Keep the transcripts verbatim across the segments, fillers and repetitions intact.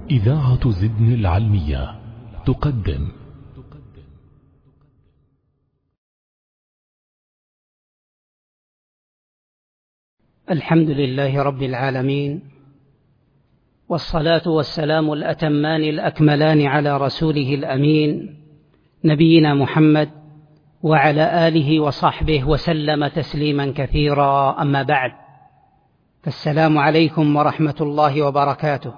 إذاعة زدن العلمية تقدم الحمد لله رب العالمين، والصلاة والسلام الأتمان الأكملان على رسوله الأمين نبينا محمد وعلى آله وصحبه وسلم تسليما كثيرا. أما بعد، فالسلام عليكم ورحمة الله وبركاته.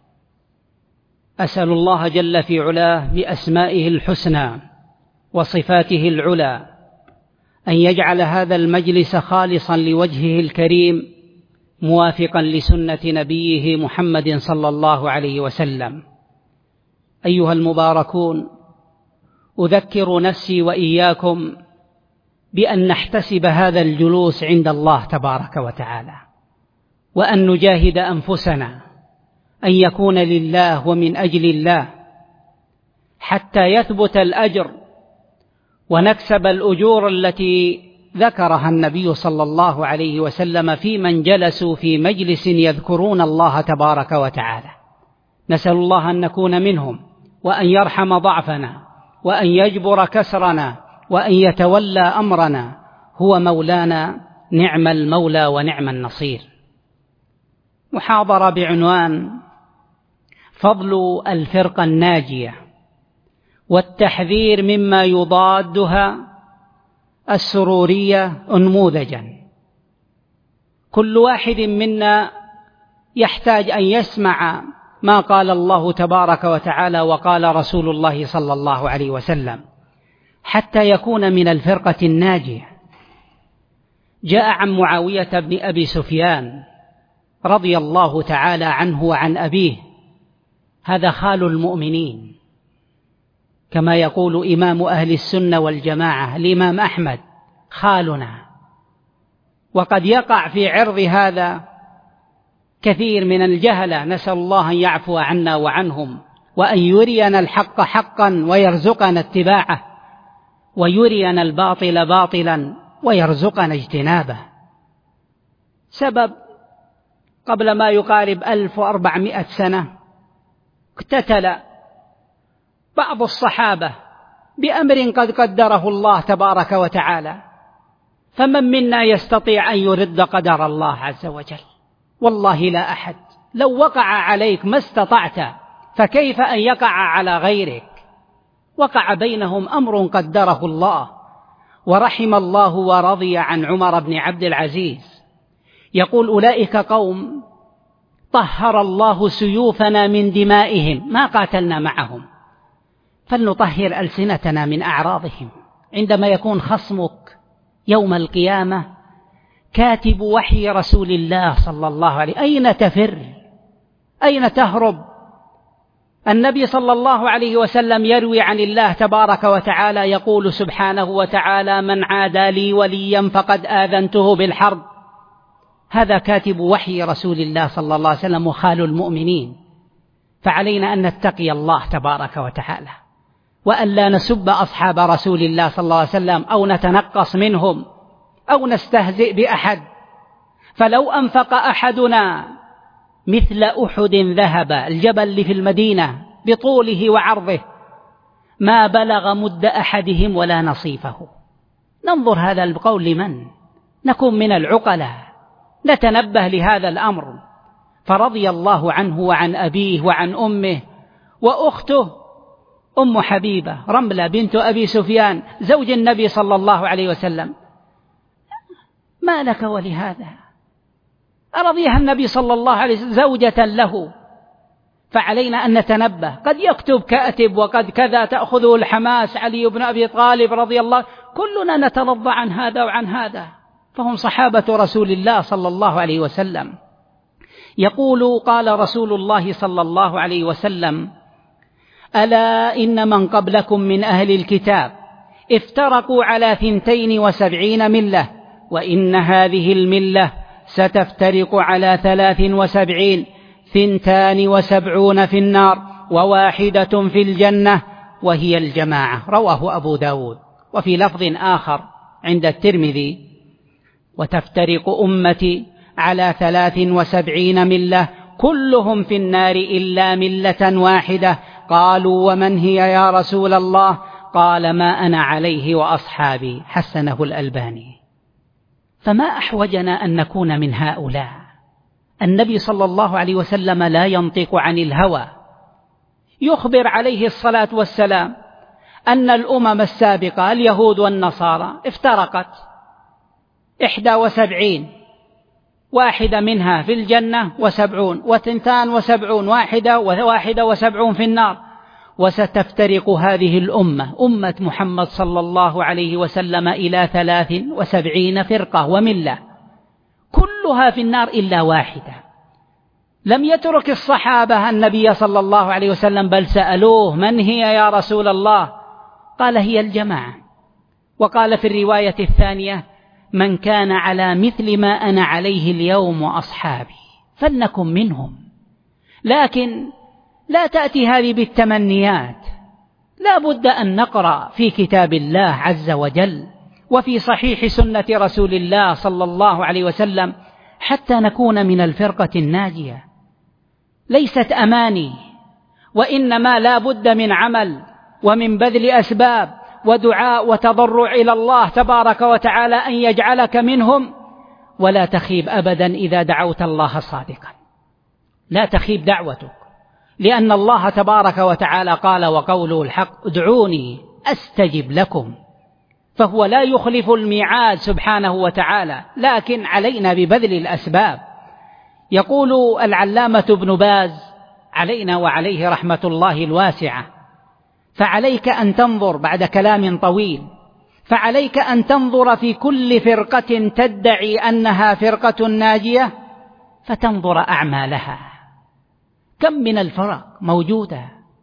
أسأل الله جل في علاه بأسمائه الحسنى وصفاته العلى أن يجعل هذا المجلس خالصا لوجهه الكريم، موافقا لسنة نبيه محمد صلى الله عليه وسلم. أيها المباركون، أذكر نفسي وإياكم بأن نحتسب هذا الجلوس عند الله تبارك وتعالى، وأن نجاهد أنفسنا أن يكون لله ومن أجل الله، حتى يثبت الأجر ونكسب الأجور التي ذكرها النبي صلى الله عليه وسلم في من جلسوا في مجلس يذكرون الله تبارك وتعالى. نسأل الله أن نكون منهم، وأن يرحم ضعفنا، وأن يجبر كسرنا، وأن يتولى أمرنا. هو مولانا، نعم المولى ونعم النصير. محاضرة بعنوان فضل الفرقة الناجية والتحذير مما يضادها السرورية أنموذجا. كل واحد منا يحتاج أن يسمع ما قال الله تبارك وتعالى وقال رسول الله صلى الله عليه وسلم حتى يكون من الفرقة الناجية. جاء عن معاوية بن أبي سفيان رضي الله تعالى عنه وعن أبيه، هذا خال المؤمنين، كما يقول إمام أهل السنة والجماعة الإمام أحمد: خالنا. وقد يقع في عرض هذا كثير من الجهلة، نسأل الله أن يعفو عنا وعنهم، وأن يرينا الحق حقا ويرزقنا اتباعه، ويرينا الباطل باطلا ويرزقنا اجتنابه. سبب قبل ما يقارب ألف وأربعمائة سنة اقتتل بعض الصحابة بأمر قد قدره الله تبارك وتعالى، فمن منا يستطيع أن يرد قدر الله عز وجل؟ والله لا أحد. لو وقع عليك ما استطعت، فكيف أن يقع على غيرك؟ وقع بينهم أمر قدره الله. ورحم الله ورضي عن عمر بن عبد العزيز، يقول: أولئك قوم طهر الله سيوفنا من دمائهم ما قاتلنا معهم، فلنطهر ألسنتنا من أعراضهم. عندما يكون خصمك يوم القيامة كاتب وحي رسول الله صلى الله عليه، أين تفر؟ أين تهرب؟ النبي صلى الله عليه وسلم يروي عن الله تبارك وتعالى يقول سبحانه وتعالى: من عادى لي وليا فقد آذنته بالحرب. هذا كاتب وحي رسول الله صلى الله عليه وسلم وخال المؤمنين. فعلينا أن نتقي الله تبارك وتعالى، وأن لا نسب أصحاب رسول الله صلى الله عليه وسلم أو نتنقص منهم أو نستهزئ بأحد. فلو أنفق أحدنا مثل أحد ذهب، الجبل اللي في المدينة بطوله وعرضه، ما بلغ مد أحدهم ولا نصيفه. ننظر هذا القول لمن؟ نكون من العقلاء، نتنبه لهذا الأمر. فرضي الله عنه وعن أبيه وعن أمه وأخته أم حبيبة رملة بنت أبي سفيان زوج النبي صلى الله عليه وسلم. ما لك ولهذا؟ أرضيها النبي صلى الله عليه وسلم زوجة له. فعلينا أن نتنبه. قد يكتب كاتب وقد كذا تأخذه الحماس علي بن أبي طالب رضي الله، كلنا نترضى عن هذا وعن هذا، فهم صحابة رسول الله صلى الله عليه وسلم. يقول: قال رسول الله صلى الله عليه وسلم: ألا إن من قبلكم من أهل الكتاب افترقوا على ثنتين وسبعين ملة، وإن هذه الملة ستفترق على ثلاث وسبعين، ثنتان وسبعون في النار وواحدة في الجنة، وهي الجماعة. رواه أبو داود. وفي لفظ آخر عند الترمذي: وتفترق أمتي على ثلاث وسبعين ملة كلهم في النار إلا ملة واحدة. قالوا ومن هي يا رسول الله؟ قال ما أنا عليه وأصحابي. حسنه الألباني. فما أحوجنا أن نكون من هؤلاء. النبي صلى الله عليه وسلم لا ينطق عن الهوى، يخبر عليه الصلاة والسلام أن الأمم السابقة اليهود والنصارى افترقت إحدى وسبعين، واحدة منها في الجنة وسبعون وتنتان وسبعون واحدة وواحدة وسبعون في النار. وستفترق هذه الأمة أمة محمد صلى الله عليه وسلم إلى ثلاث وسبعين فرقة وملة، كلها في النار إلا واحدة. لم يترك الصحابة النبي صلى الله عليه وسلم، بل سألوه من هي يا رسول الله؟ قال هي الجماعة. وقال في الرواية الثانية من كان على مثل ما أنا عليه اليوم وأصحابي فلنكن منهم. لكن لا تأتي هذه بالتمنيات، لا بد أن نقرأ في كتاب الله عز وجل وفي صحيح سنة رسول الله صلى الله عليه وسلم حتى نكون من الفرقة الناجية. ليست أماني، وإنما لا بد من عمل ومن بذل أسباب ودعاء وتضرع إلى الله تبارك وتعالى أن يجعلك منهم. ولا تخيب أبدا إذا دعوت الله صادقا، لا تخيب دعوتك، لأن الله تبارك وتعالى قال وقوله الحق ادعوني أستجب لكم، فهو لا يخلف الميعاد سبحانه وتعالى، لكن علينا ببذل الأسباب. يقول العلامة ابن باز علينا وعليه رحمة الله الواسعة: فعليك أن تنظر بعد كلام طويل، فعليك أن تنظر في كل فرقة تدعي أنها فرقة ناجية فتنظر أعمالها. كم من الفرق موجودة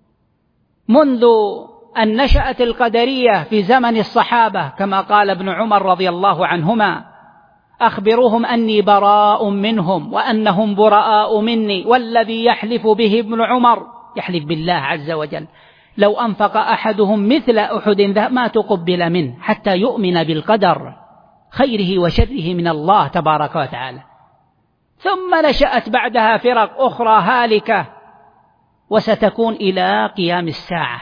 منذ أن نشأت القدرية في زمن الصحابة، كما قال ابن عمر رضي الله عنهما: أخبروهم أني براء منهم وأنهم براء مني، والذي يحلف به ابن عمر يحلف بالله عز وجل لو أنفق أحدهم مثل أحد ما تقبل منه حتى يؤمن بالقدر خيره وشره من الله تبارك وتعالى. ثم نشأت بعدها فرق أخرى هالكة، وستكون إلى قيام الساعة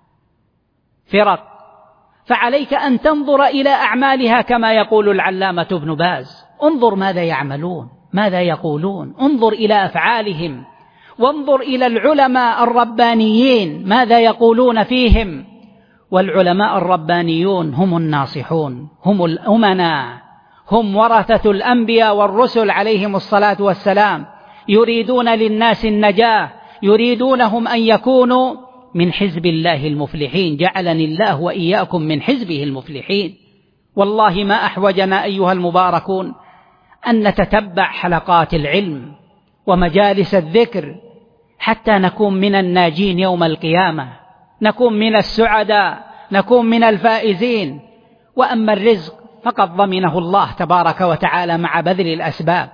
فرق. فعليك أن تنظر إلى أعمالها كما يقول العلامة ابن باز: انظر ماذا يعملون، ماذا يقولون، انظر إلى أفعالهم، وانظر إلى العلماء الربانيين ماذا يقولون فيهم. والعلماء الربانيون هم الناصحون، هم الأمناء، هم ورثة الأنبياء والرسل عليهم الصلاة والسلام، يريدون للناس النجاة، يريدونهم أن يكونوا من حزب الله المفلحين. جعلني الله وإياكم من حزبه المفلحين. والله ما أحوجنا أيها المباركون أن نتتبع حلقات العلم ومجالس الذكر حتى نكون من الناجين يوم القيامة، نكون من السعداء، نكون من الفائزين. وأما الرزق فقد ضمنه الله تبارك وتعالى مع بذل الأسباب.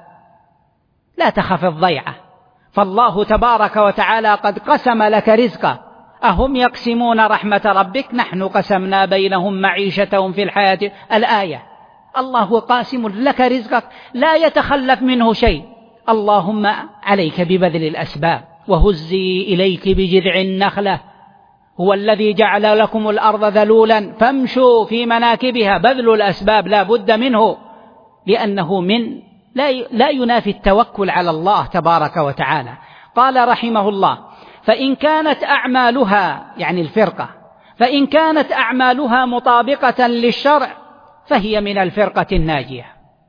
لا تخف الضيعة، فالله تبارك وتعالى قد قسم لك رزقه. أهم يقسمون رحمة ربك؟ نحن قسمنا بينهم معيشتهم في الحياة. الآية. الله قاسم لك رزقك لا يتخلف منه شيء. اللهم عليك ببذل الأسباب. وهزي إليك بجذع النخلة، هو الذي جعل لكم الأرض ذلولا فامشوا في مناكبها. بذل الأسباب لا بد منه، لأنه من لا لا ينافي التوكل على الله تبارك وتعالى. قال رحمه الله: فإن كانت أعمالها، يعني الفرقة، فإن كانت أعمالها مطابقة للشرع فهي من الفرقة الناجية.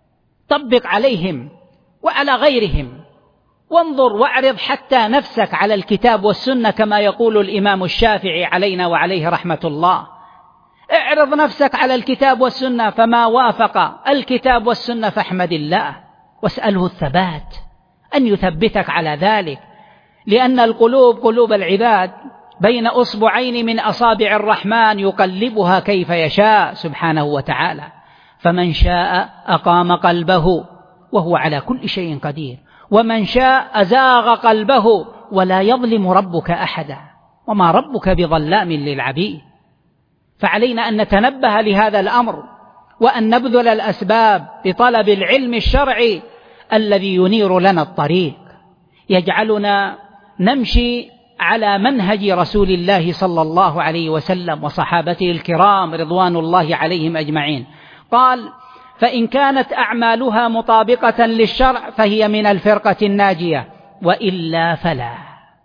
طبق عليهم وعلى غيرهم، وانظر واعرض حتى نفسك على الكتاب والسنة كما يقول الإمام الشافعي علينا وعليه رحمة الله. اعرض نفسك على الكتاب والسنة، فما وافق الكتاب والسنة فاحمد الله واسأله الثبات أن يثبتك على ذلك، لأن القلوب قلوب العباد بين أصبعين من أصابع الرحمن يقلبها كيف يشاء سبحانه وتعالى. فمن شاء أقام قلبه وهو على كل شيء قدير، ومن شاء أزاغ قلبه، ولا يظلم ربك أحدا، وما ربك بظلام للعبيد. فعلينا أن نتنبه لهذا الأمر، وأن نبذل الأسباب لطلب العلم الشرعي الذي ينير لنا الطريق. يجعلنا نمشي على منهج رسول الله صلى الله عليه وسلم وصحابته الكرام رضوان الله عليهم أجمعين. قال: فإن كانت أعمالها مطابقة للشرع فهي من الفرقة الناجية، وإلا فلا.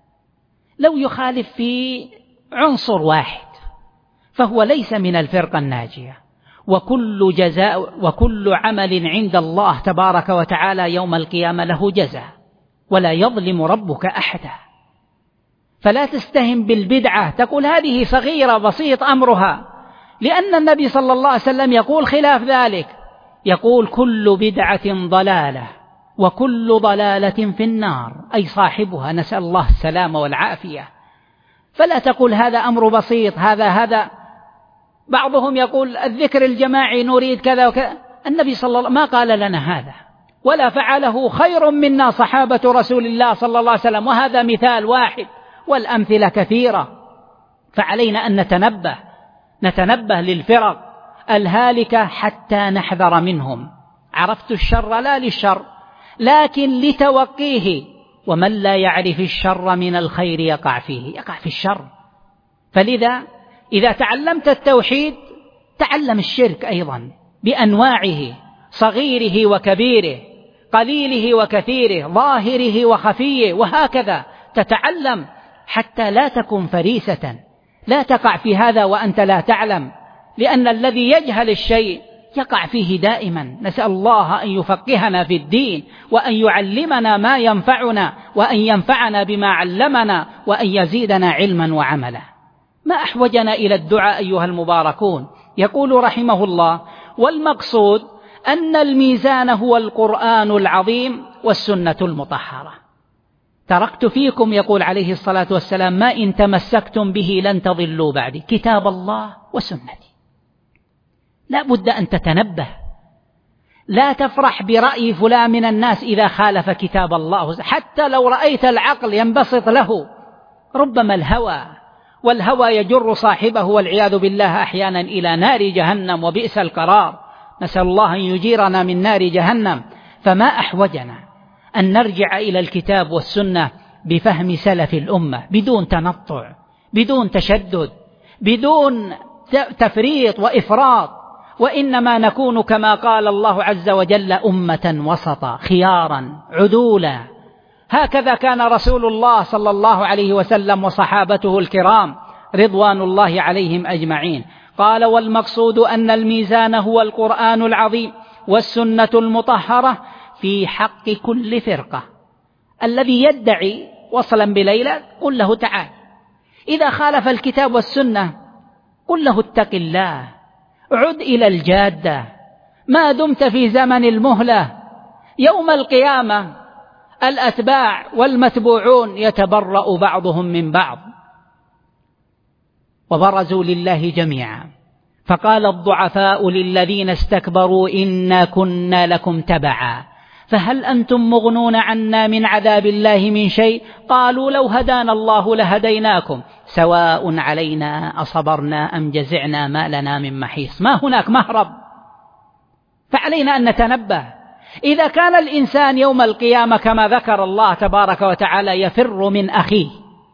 لو يخالف في عنصر واحد فهو ليس من الفرقة الناجية. وكل جزاء وكل عمل عند الله تبارك وتعالى يوم القيامة له جزاء، ولا يظلم ربك أحدا. فلا تستهن بالبدعة تقول هذه صغيرة بسيط أمرها، لأن النبي صلى الله عليه وسلم يقول خلاف ذلك، يقول: كل بدعة ضلالة وكل ضلالة في النار، أي صاحبها، نسأل الله السلامة والعافية. فلا تقول هذا أمر بسيط، هذا هذا بعضهم يقول الذكر الجماعي نريد كذا وكذا. النبي صلى الله عليه وسلم ما قال لنا هذا، ولا فعله خير منا صحابة رسول الله صلى الله عليه وسلم، وهذا مثال واحد والأمثلة كثيرة. فعلينا أن نتنبه نتنبه للفرق الهالكة حتى نحذر منهم. عرفت الشر لا للشر لكن لتوقيه، ومن لا يعرف الشر من الخير يقع فيه، يقع في الشر. فلذا إذا تعلمت التوحيد تعلم الشرك أيضا بأنواعه، صغيره وكبيره، قليله وكثيره، ظاهره وخفيه، وهكذا تتعلم حتى لا تكن فريسة، لا تقع في هذا وأنت لا تعلم، لأن الذي يجهل الشيء يقع فيه دائما. نسأل الله أن يفقهنا في الدين، وأن يعلمنا ما ينفعنا، وأن ينفعنا بما علمنا، وأن يزيدنا علما وعملا. ما أحوجنا إلى الدعاء أيها المباركون. يقول رحمه الله: والمقصود أن الميزان هو القرآن العظيم والسنة المطهرة. تركت فيكم، يقول عليه الصلاة والسلام، ما إن تمسكتم به لن تضلوا بعدي، كتاب الله وسنتي. لا بد أن تتنبه، لا تفرح برأي فلان من الناس إذا خالف كتاب الله، حتى لو رأيت العقل ينبسط له. ربما الهوى، والهوى يجر صاحبه والعياذ بالله أحيانا إلى نار جهنم، وبئس القرار. نسأل الله أن يجيرنا من نار جهنم. فما أحوجنا أن نرجع إلى الكتاب والسنة بفهم سلف الأمة، بدون تنطع، بدون تشدد، بدون تفريط وإفراط، وإنما نكون كما قال الله عز وجل: أمة وسطا خيارا عدولا. هكذا كان رسول الله صلى الله عليه وسلم وصحابته الكرام رضوان الله عليهم أجمعين. قال: والمقصود أن الميزان هو القرآن العظيم والسنة المطهرة في حق كل فرقة. الذي يدعي وصلا بليلة قل له تعال، إذا خالف الكتاب والسنة قل له اتق الله، عد إلى الجادة، ما دمت في زمن المهلة. يوم القيامة الأتباع والمتبوعون يتبرأ بعضهم من بعض. وبرزوا لله جميعا، فقال الضعفاء للذين استكبروا إنا كنا لكم تبعا فهل أنتم مغنون عنا من عذاب الله من شيء؟ قالوا لو هدانا الله لهديناكم سواء علينا أصبرنا أم جزعنا ما لنا من محيص. ما هناك مهرب. فعلينا أن نتنبه. إذا كان الإنسان يوم القيامة كما ذكر الله تبارك وتعالى يفر من أخيه،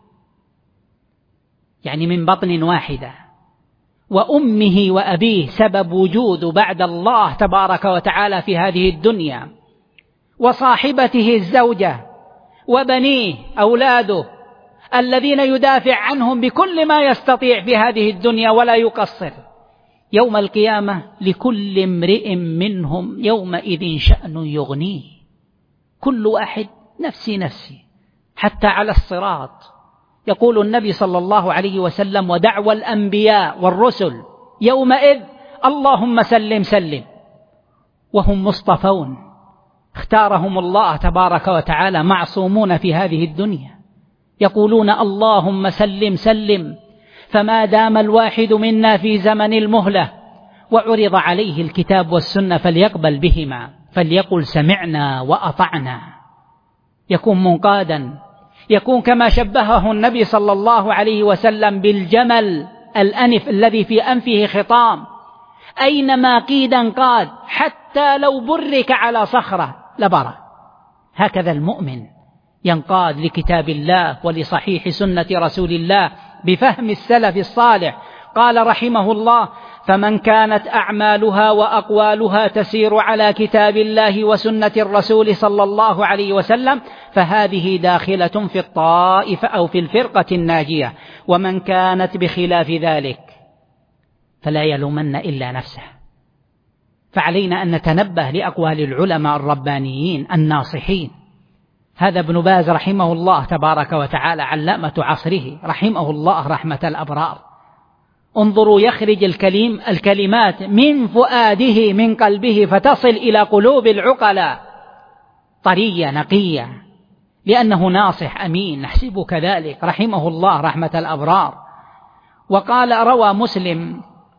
يعني من بطن واحدة، وأمه وأبيه سبب وجود بعد الله تبارك وتعالى في هذه الدنيا، وصاحبته الزوجة وبنيه أولاده الذين يدافع عنهم بكل ما يستطيع في هذه الدنيا ولا يقصر، يوم القيامة لكل امرئ منهم يومئذ شأن يغنيه. كل واحد نفسي نفسي. حتى على الصراط يقول النبي صلى الله عليه وسلم: ودعوى الأنبياء والرسل يومئذ اللهم سلم سلم، وهم مصطفون اختارهم الله تبارك وتعالى، معصومون في هذه الدنيا، يقولون اللهم سلم سلم. فما دام الواحد منا في زمن المهلة وعرض عليه الكتاب والسنة فليقبل بهما، فليقل سمعنا وأطعنا، يكون منقادا، يكون كما شبهه النبي صلى الله عليه وسلم بالجمل الأنف الذي في أنفه خطام، أينما قيدا قاد، حتى لو برك على صخرة لبرى. هكذا المؤمن ينقاد لكتاب الله ولصحيح سنة رسول الله بفهم السلف الصالح. قال رحمه الله: فمن كانت أعمالها وأقوالها تسير على كتاب الله وسنة الرسول صلى الله عليه وسلم فهذه داخلة في الطائفة أو في الفرقة الناجية، ومن كانت بخلاف ذلك فلا يلومن إلا نفسه. فعلينا أن نتنبه لأقوال العلماء الربانيين الناصحين. هذا ابن باز رحمه الله تبارك وتعالى علامة عصره رحمه الله رحمة الأبرار. انظروا يخرج الكلم الكلمات من فؤاده من قلبه فتصل إلى قلوب العقلاء طرية نقية، لأنه ناصح أمين نحسب كذلك رحمه الله رحمة الأبرار. وقال روى مسلم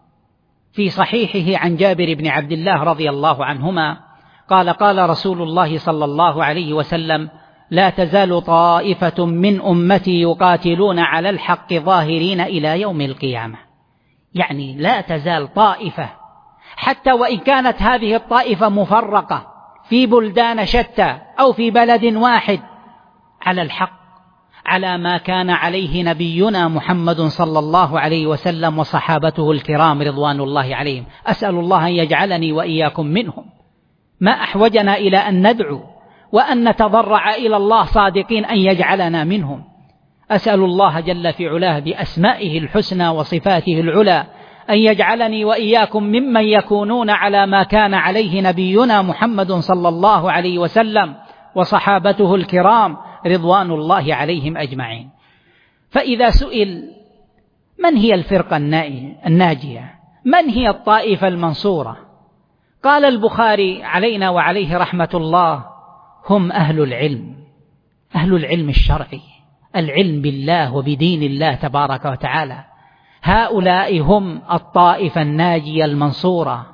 في صحيحه عن جابر بن عبد الله رضي الله عنهما قال: قال رسول الله صلى الله عليه وسلم: لا تزال طائفة من أمتي يقاتلون على الحق ظاهرين إلى يوم القيامة. يعني لا تزال طائفة، حتى وإن كانت هذه الطائفة مفرقة في بلدان شتى أو في بلد واحد، على الحق، على ما كان عليه نبينا محمد صلى الله عليه وسلم وصحابته الكرام رضوان الله عليهم. أسأل الله أن يجعلني وإياكم منهم. ما أحوجنا إلى أن ندعو وأن نتضرع إلى الله صادقين أن يجعلنا منهم. أسأل الله جل في علاه بأسمائه الحسنى وصفاته العلى أن يجعلني وإياكم ممن يكونون على ما كان عليه نبينا محمد صلى الله عليه وسلم وصحابته الكرام رضوان الله عليهم أجمعين. فإذا سئل من هي الفرقة الناجية، من هي الطائفة المنصورة، قال البخاري علينا وعليه رحمة الله: هم أهل العلم، أهل العلم الشرعي، العلم بالله وبدين الله تبارك وتعالى. هؤلاء هم الطائفة الناجية المنصورة.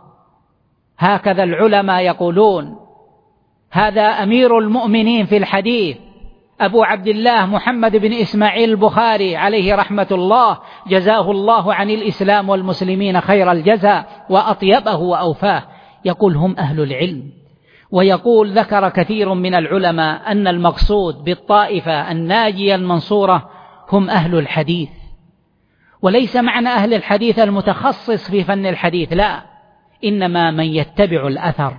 هكذا العلماء يقولون. هذا أمير المؤمنين في الحديث أبو عبد الله محمد بن إسماعيل البخاري عليه رحمة الله، جزاه الله عن الإسلام والمسلمين خير الجزاء وأطيبه وأوفاه، يقول هم أهل العلم. ويقول ذكر كثير من العلماء أن المقصود بالطائفة الناجية المنصورة هم أهل الحديث، وليس معنى أهل الحديث المتخصص في فن الحديث، لا، إنما من يتبع الأثر،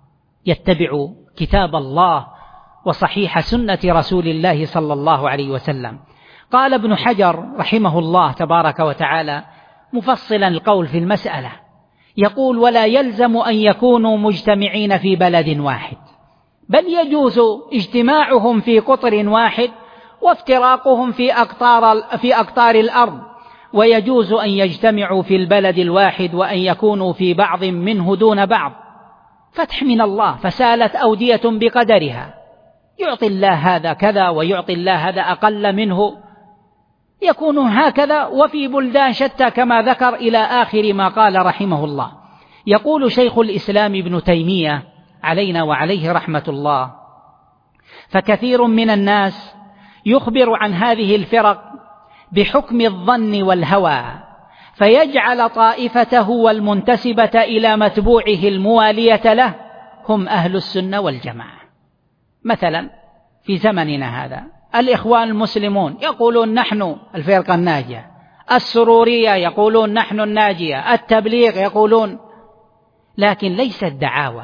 يتبع كتاب الله وصحيح سنة رسول الله صلى الله عليه وسلم. قال ابن حجر رحمه الله تبارك وتعالى مفصلا القول في المسألة، يقول: ولا يلزم أن يكونوا مجتمعين في بلد واحد، بل يجوز اجتماعهم في قطر واحد وافتراقهم في أقطار, في أقطار الأرض، ويجوز أن يجتمعوا في البلد الواحد وأن يكونوا في بعض منه دون بعض. فتح من الله، فسالت أودية بقدرها، يعطي الله هذا كذا ويعطي الله هذا أقل منه، يكون هكذا وفي بلدان شتى كما ذكر إلى آخر ما قال رحمه الله. يقول شيخ الإسلام ابن تيمية علينا وعليه رحمة الله: فكثير من الناس يخبر عن هذه الفرق بحكم الظن والهوى، فيجعل طائفته والمنتسبة إلى متبوعه الموالية له هم أهل السنة والجماعة. مثلا في زمننا هذا الإخوان المسلمون يقولون نحن الفرقة الناجية، السرورية يقولون نحن الناجية، التبليغ يقولون، لكن ليست دعاوى،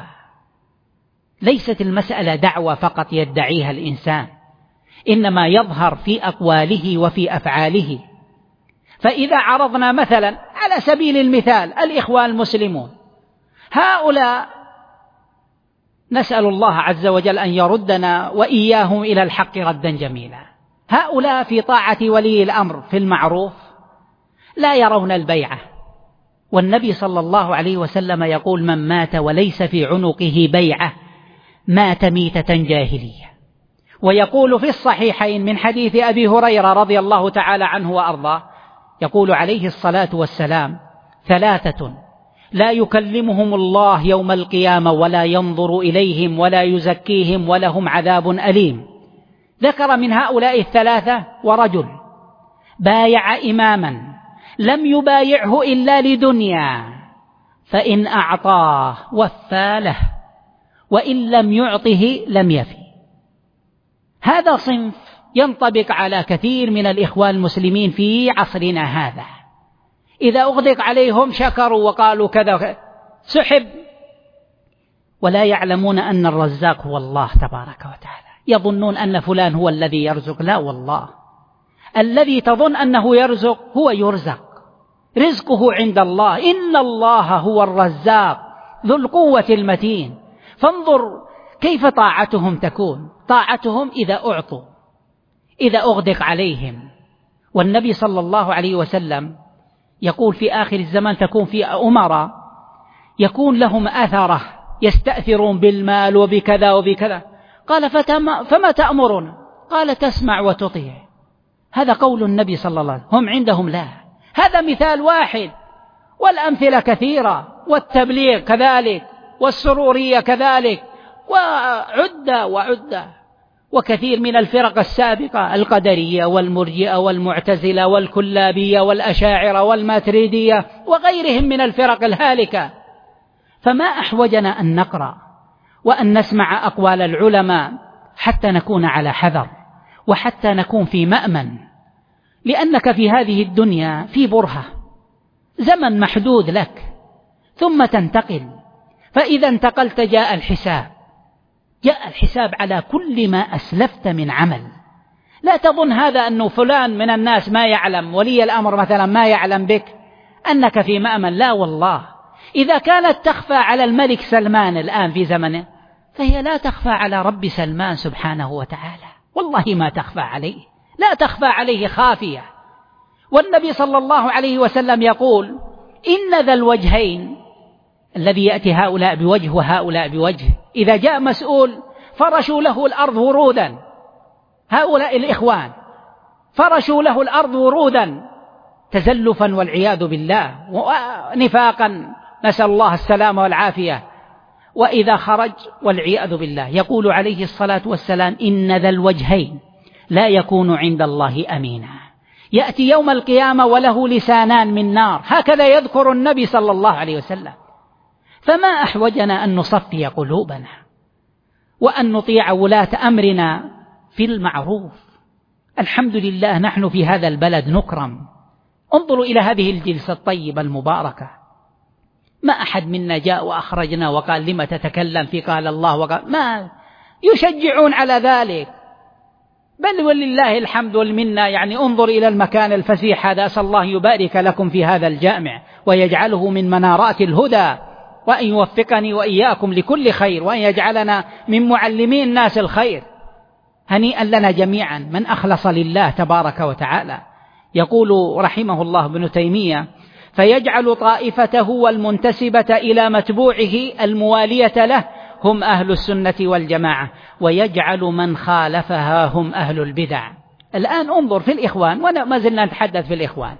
ليست المسألة دعوة فقط يدعيها الإنسان، إنما يظهر في أقواله وفي أفعاله. فإذا عرضنا مثلا على سبيل المثال الإخوان المسلمون، هؤلاء نسأل الله عز وجل أن يردنا وإياهم إلى الحق ردا جميلا. هؤلاء في طاعة ولي الأمر في المعروف لا يرون البيعة، والنبي صلى الله عليه وسلم يقول: من مات وليس في عنقه بيعة مات ميتة جاهلية. ويقول في الصحيحين من حديث أبي هريرة رضي الله تعالى عنه وأرضاه، يقول عليه الصلاة والسلام: ثلاثة لا يكلمهم الله يوم القيامة ولا ينظر إليهم ولا يزكيهم ولهم عذاب أليم. ذكر من هؤلاء الثلاثة: ورجل بايع إماما لم يبايعه إلا لدنيا فإن أعطاه وفى له وإن لم يعطه لم يفي. هذا صنف ينطبق على كثير من الإخوان المسلمين في عصرنا هذا، إذا أغدق عليهم شكروا وقالوا كذا، سحب، ولا يعلمون أن الرزاق هو الله تبارك وتعالى. يظنون أن فلان هو الذي يرزق، لا والله، الذي تظن أنه يرزق هو يرزق، رزقه عند الله، إن الله هو الرزاق ذو القوة المتين. فانظر كيف طاعتهم تكون، طاعتهم إذا أعطوا، إذا أغدق عليهم. والنبي صلى الله عليه وسلم يقول في آخر الزمان تكون في أمراء يكون لهم أثرة يستأثرون بالمال وبكذا وبكذا. قال فما تأمرون؟ قال تسمع وتطيع. هذا قول النبي صلى الله عليه وسلم. هم عندهم لا، هذا مثال واحد، والأمثلة كثيرة، والتبليغ كذلك، والسرورية كذلك، وعدة وعدة. وكثير من الفرق السابقة، القدرية والمرجئة والمعتزلة والكلابية والأشاعرة والماتريدية وغيرهم من الفرق الهالكة. فما أحوجنا أن نقرأ وأن نسمع أقوال العلماء حتى نكون على حذر، وحتى نكون في مأمن، لأنك في هذه الدنيا في برهة، زمن محدود لك ثم تنتقل. فإذا انتقلت جاء الحساب، جاء الحساب على كل ما أسلفت من عمل. لا تظن هذا أنه فلان من الناس ما يعلم، ولي الأمر مثلا ما يعلم بك أنك في مأمن، لا والله. إذا كانت تخفى على الملك سلمان الآن في زمنه، فهي لا تخفى على رب سلمان سبحانه وتعالى، والله ما تخفى عليه، لا تخفى عليه خافية. والنبي صلى الله عليه وسلم يقول إن ذا الوجهين، الذي يأتي هؤلاء بوجه وهؤلاء بوجه، إذا جاء مسؤول فرشوا له الأرض ورودا، هؤلاء الإخوان فرشوا له الأرض ورودا تزلفا والعياذ بالله ونفاقا، نسأل الله السلامة والعافية. وإذا خرج والعياذ بالله يقول عليه الصلاة والسلام إن ذا الوجهين لا يكون عند الله أمينا، يأتي يوم القيامة وله لسانان من نار، هكذا يذكر النبي صلى الله عليه وسلم. فما أحوجنا أن نصفي قلوبنا وأن نطيع ولاة أمرنا في المعروف. الحمد لله نحن في هذا البلد نكرم. انظروا إلى هذه الجلسة الطيبة المباركة، ما أحد منا جاء وأخرجنا وقال لما تتكلم في قال الله وقال، ما يشجعون على ذلك، بل ولله الحمد والمنة. يعني انظر إلى المكان الفسيح هذا، أسأل الله يبارك لكم في هذا الجامع ويجعله من منارات الهدى، وأن يوفقني وإياكم لكل خير، وأن يجعلنا من معلمين الناس الخير. هنيئا لنا جميعا من أخلص لله تبارك وتعالى. يقول رحمه الله ابن تيمية فيجعل طائفته والمنتسبة إلى متبوعه الموالية له هم أهل السنة والجماعة، ويجعل من خالفها هم أهل البدع. الآن انظر في الإخوان، وأنا ما زلنا نتحدث في الإخوان،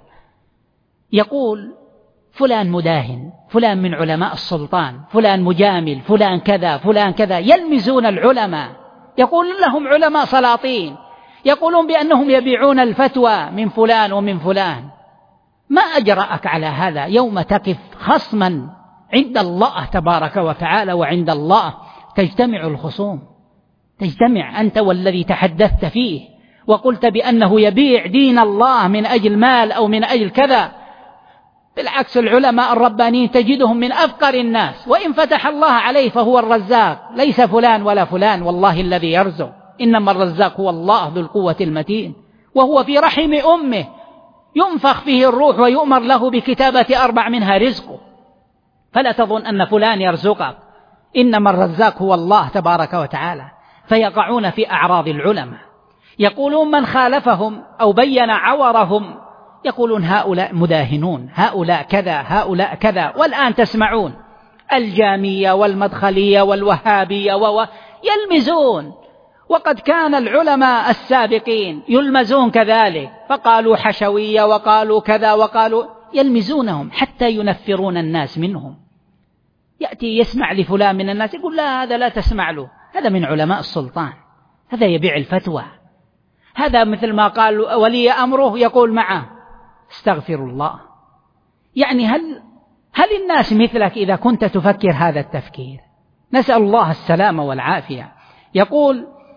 يقول فلان مداهن، فلان من علماء السلطان، فلان مجامل، فلان كذا، فلان كذا، يلمزون العلماء، يقول لهم علماء سلاطين، يقولون بأنهم يبيعون الفتوى من فلان ومن فلان. ما أجرأك على هذا يوم تقف خصما عند الله تبارك وتعالى، وعند الله تجتمع الخصوم، تجتمع أنت والذي تحدثت فيه وقلت بأنه يبيع دين الله من أجل مال أو من أجل كذا. بالعكس العلماء الربانيين تجدهم من أفقر الناس، وإن فتح الله عليه فهو الرزاق، ليس فلان ولا فلان، والله الذي يرزق، إنما الرزاق هو الله ذو القوة المتين، وهو في رحم أمه ينفخ فيه الروح ويؤمر له بكتابة أربع منها رزقه. فلا تظن أن فلان يرزقك، إنما الرزاق هو الله تبارك وتعالى. فيقعون في أعراض العلماء، يقولون من خالفهم أو بين عورهم يقولون هؤلاء مداهنون، هؤلاء كذا، هؤلاء كذا. والآن تسمعون الجامية والمدخلية والوهابية و يلمزون، وقد كان العلماء السابقين يلمزون كذلك، فقالوا حشوية وقالوا كذا وقالوا، يلمزونهم حتى ينفرون الناس منهم. يأتي يسمع لفلان من الناس يقول لا هذا لا تسمع له، هذا من علماء السلطان، هذا يبيع الفتوى، هذا مثل ما قال ولي أمره يقول معه استغفر الله. يعني هل هل الناس مثلك إذا كنت تفكر هذا التفكير؟ نسأل الله السلامة والعافية. يقول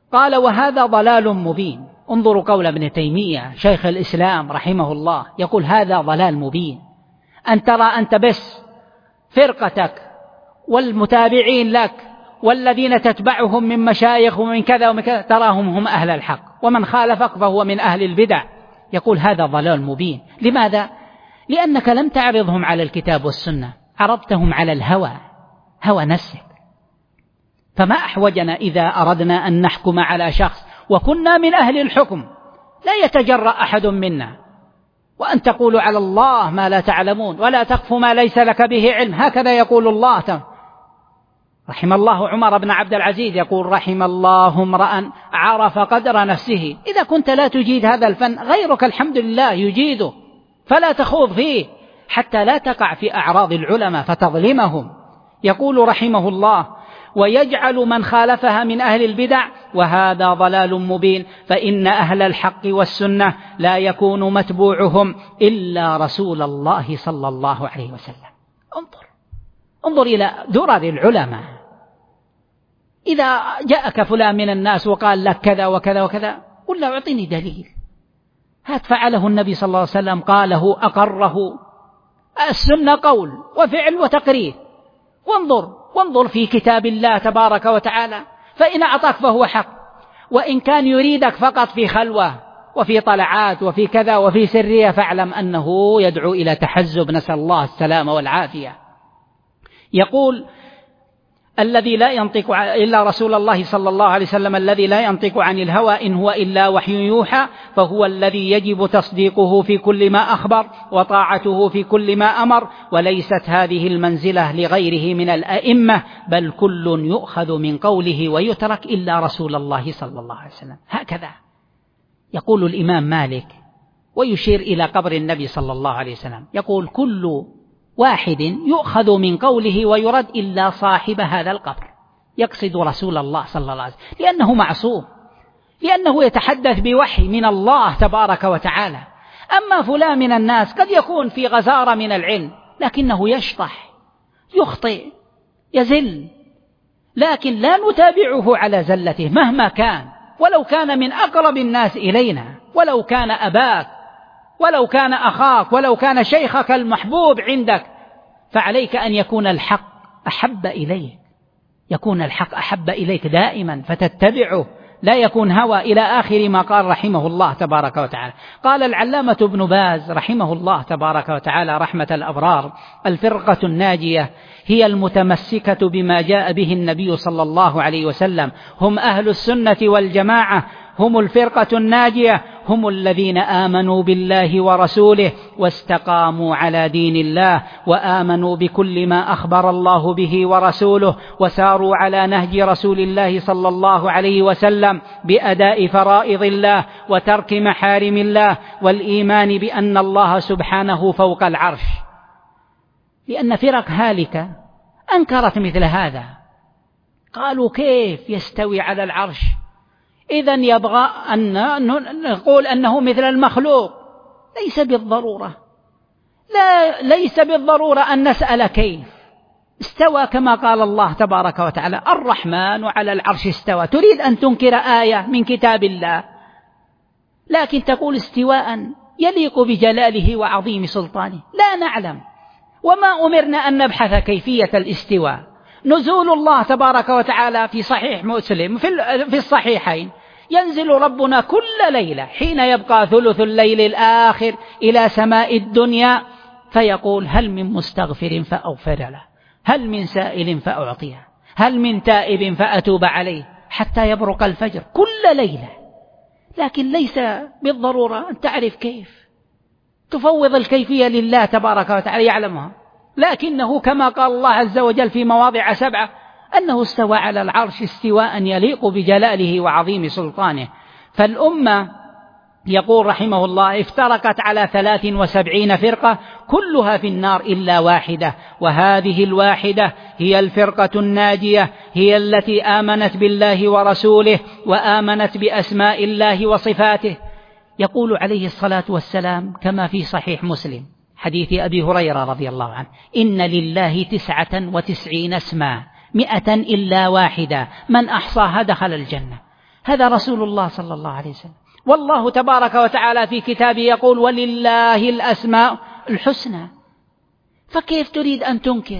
قال وهذا ضلال مبين. انظروا قول ابن تيمية شيخ الإسلام رحمه الله، يقول هذا ضلال مبين، أن ترى أنت بس فرقتك والمتابعين لك والذين تتبعهم من مشايخ ومن كذا ومن كذا تراهم هم أهل الحق، ومن خالفك فهو من أهل البدع. يقول هذا ضلال مبين. لماذا؟ لأنك لم تعرضهم على الكتاب والسنة، عرضتهم على الهوى، هوى نفسك. فما أحوجنا إذا أردنا أن نحكم على شخص وكنا من أهل الحكم، لا يتجرأ أحد منا وأن تقولوا على الله ما لا تعلمون ولا تقف ما ليس لك به علم، هكذا يقول الله تعالى. رحم الله عمر بن عبد العزيز، يقول رحم الله امرأ عرف قدر نفسه. إذا كنت لا تجيد هذا الفن غيرك الحمد لله يجيده، فلا تخوض فيه حتى لا تقع في أعراض العلماء فتظلمهم. يقول رحمه الله ويجعل من خالفها من أهل البدع، وهذا ضلال مبين، فإن أهل الحق والسنة لا يكون متبوعهم إلا رسول الله صلى الله عليه وسلم. انظر انظر إلى درر العلماء. إذا جاءك فلان من الناس وقال لك كذا وكذا وكذا، قل له اعطيني دليل. هات فعله النبي صلى الله عليه وسلم، قاله أقره. السنة قول وفعل وتقرير. وانظر وانظر في كتاب الله تبارك وتعالى، فإن أعطاك فهو حق، وإن كان يريدك فقط في خلوة وفي طلعات وفي كذا وفي سرية فاعلم أنه يدعو إلى تحزب، نسأل الله السلامة والعافية. يقول الذي لا ينطق إلا رسول الله صلى الله عليه وسلم الذي لا ينطق عن الهوى إن هو إلا وحي يوحى، فهو الذي يجب تصديقه في كل ما أخبر وطاعته في كل ما أمر، وليست هذه المنزلة لغيره من الأئمة، بل كل يؤخذ من قوله ويترك إلا رسول الله صلى الله عليه وسلم. هكذا يقول الإمام مالك ويشير إلى قبر النبي صلى الله عليه وسلم، يقول كل واحد يؤخذ من قوله ويرد إلا صاحب هذا القبر، يقصد رسول الله صلى الله عليه وسلم، لأنه معصوم، لأنه يتحدث بوحي من الله تبارك وتعالى. أما فلان من الناس قد يكون في غزارة من العلم لكنه يشطح يخطئ يزل، لكن لا نتابعه على زلته مهما كان، ولو كان من أقرب الناس إلينا، ولو كان أباك، ولو كان أخاك، ولو كان شيخك المحبوب عندك، فعليك أن يكون الحق أحب إليك، يكون الحق أحب إليك دائما فتتبعه، لا يكون هوى، إلى آخر ما قال رحمه الله تبارك وتعالى. قال العلامة ابن باز رحمه الله تبارك وتعالى رحمة الأبرار: الفرقة الناجية هي المتمسكة بما جاء به النبي صلى الله عليه وسلم، هم أهل السنة والجماعة، هم الفرقة الناجية، هم الذين آمنوا بالله ورسوله واستقاموا على دين الله، وآمنوا بكل ما أخبر الله به ورسوله، وساروا على نهج رسول الله صلى الله عليه وسلم بأداء فرائض الله وترك محارم الله، والإيمان بأن الله سبحانه فوق العرش. لأن فرق هالكة أنكرت مثل هذا، قالوا كيف يستوي على العرش؟ إذن يبغى أن نقول أنه مثل المخلوق. ليس بالضرورة، لا ليس بالضرورة أن نسأل كيف استوى، كما قال الله تبارك وتعالى: الرحمن على العرش استوى. تريد أن تنكر آية من كتاب الله، لكن تقول استواء يليق بجلاله وعظيم سلطانه. لا نعلم، وما أمرنا أن نبحث كيفية الاستواء. نزول الله تبارك وتعالى في صحيح مسلم في الصحيحين: ينزل ربنا كل ليلة حين يبقى ثلث الليل الآخر إلى سماء الدنيا، فيقول: هل من مستغفر فأغفر له، هل من سائل فأعطيه، هل من تائب فأتوب عليه، حتى يبرق الفجر كل ليلة. لكن ليس بالضرورة أن تعرف كيف، تفوض الكيفية لله تبارك وتعالى يعلمها، لكنه كما قال الله عز وجل في مواضع سبعة أنه استوى على العرش استواء يليق بجلاله وعظيم سلطانه. فالأمة يقول رحمه الله افترقت على ثلاث وسبعين فرقة كلها في النار إلا واحدة، وهذه الواحدة هي الفرقة الناجية، هي التي آمنت بالله ورسوله وآمنت بأسماء الله وصفاته. يقول عليه الصلاة والسلام كما في صحيح مسلم حديث أبي هريرة رضي الله عنه: إن لله تسعة وتسعين اسما مئة إلا واحدة من أحصاها دخل الجنة. هذا رسول الله صلى الله عليه وسلم. والله تبارك وتعالى في كتابه يقول ولله الأسماء الحسنى. فكيف تريد أن تنكر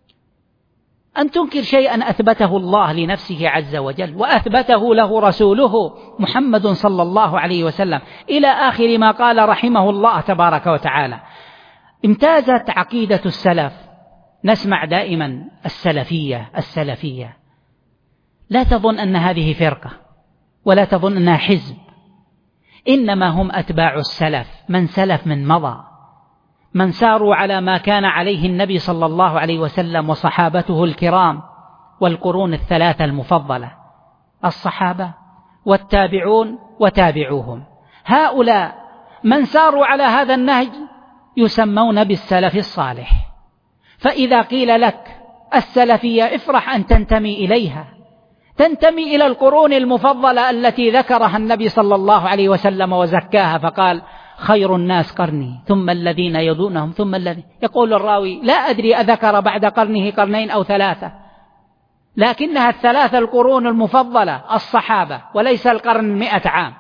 أن تنكر شيئا أثبته الله لنفسه عز وجل وأثبته له رسوله محمد صلى الله عليه وسلم إلى آخر ما قال رحمه الله تبارك وتعالى. امتازت عقيدة السلف. نسمع دائما السلفية السلفية. لا تظن أن هذه فرقة ولا تظن أنها حزب، إنما هم أتباع السلف، من سلف من مضى، من ساروا على ما كان عليه النبي صلى الله عليه وسلم وصحابته الكرام والقرون الثلاثة المفضلة، الصحابة والتابعون وتابعوهم. هؤلاء من ساروا على هذا النهج يسمون بالسلف الصالح. فإذا قيل لك السلفية افرح أن تنتمي إليها، تنتمي إلى القرون المفضلة التي ذكرها النبي صلى الله عليه وسلم وزكاها، فقال خير الناس قرني ثم الذين يلونهم ثم الذين. يقول الراوي لا أدري أذكر بعد قرنه قرنين أو ثلاثة، لكنها الثلاثة القرون المفضلة الصحابة، وليس القرن مئة عام،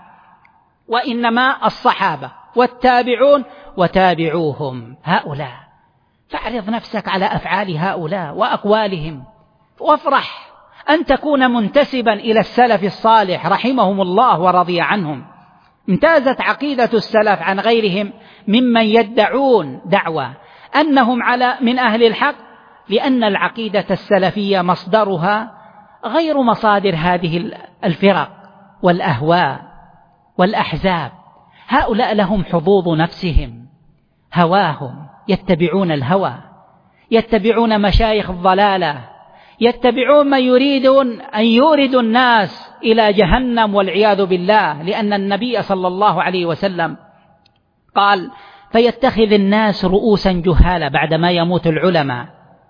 وإنما الصحابة والتابعون وتابعوهم. هؤلاء فاعرض نفسك على أفعال هؤلاء وأقوالهم وافرح أن تكون منتسبا إلى السلف الصالح رحمهم الله ورضي عنهم. امتازت عقيدة السلف عن غيرهم ممن يدعون دعوى أنهم على من أهل الحق، لأن العقيدة السلفية مصدرها غير مصادر هذه الفرق والأهواء والأحزاب. هؤلاء لهم حظوظ نفسهم، هواهم، يتبعون الهوى، يتبعون مشايخ الضلالة، يتبعون من يريدون أن يوردوا الناس إلى جهنم والعياذ بالله. لأن النبي صلى الله عليه وسلم قال فيتخذ الناس رؤوسا جهالا بعدما يموت العلماء،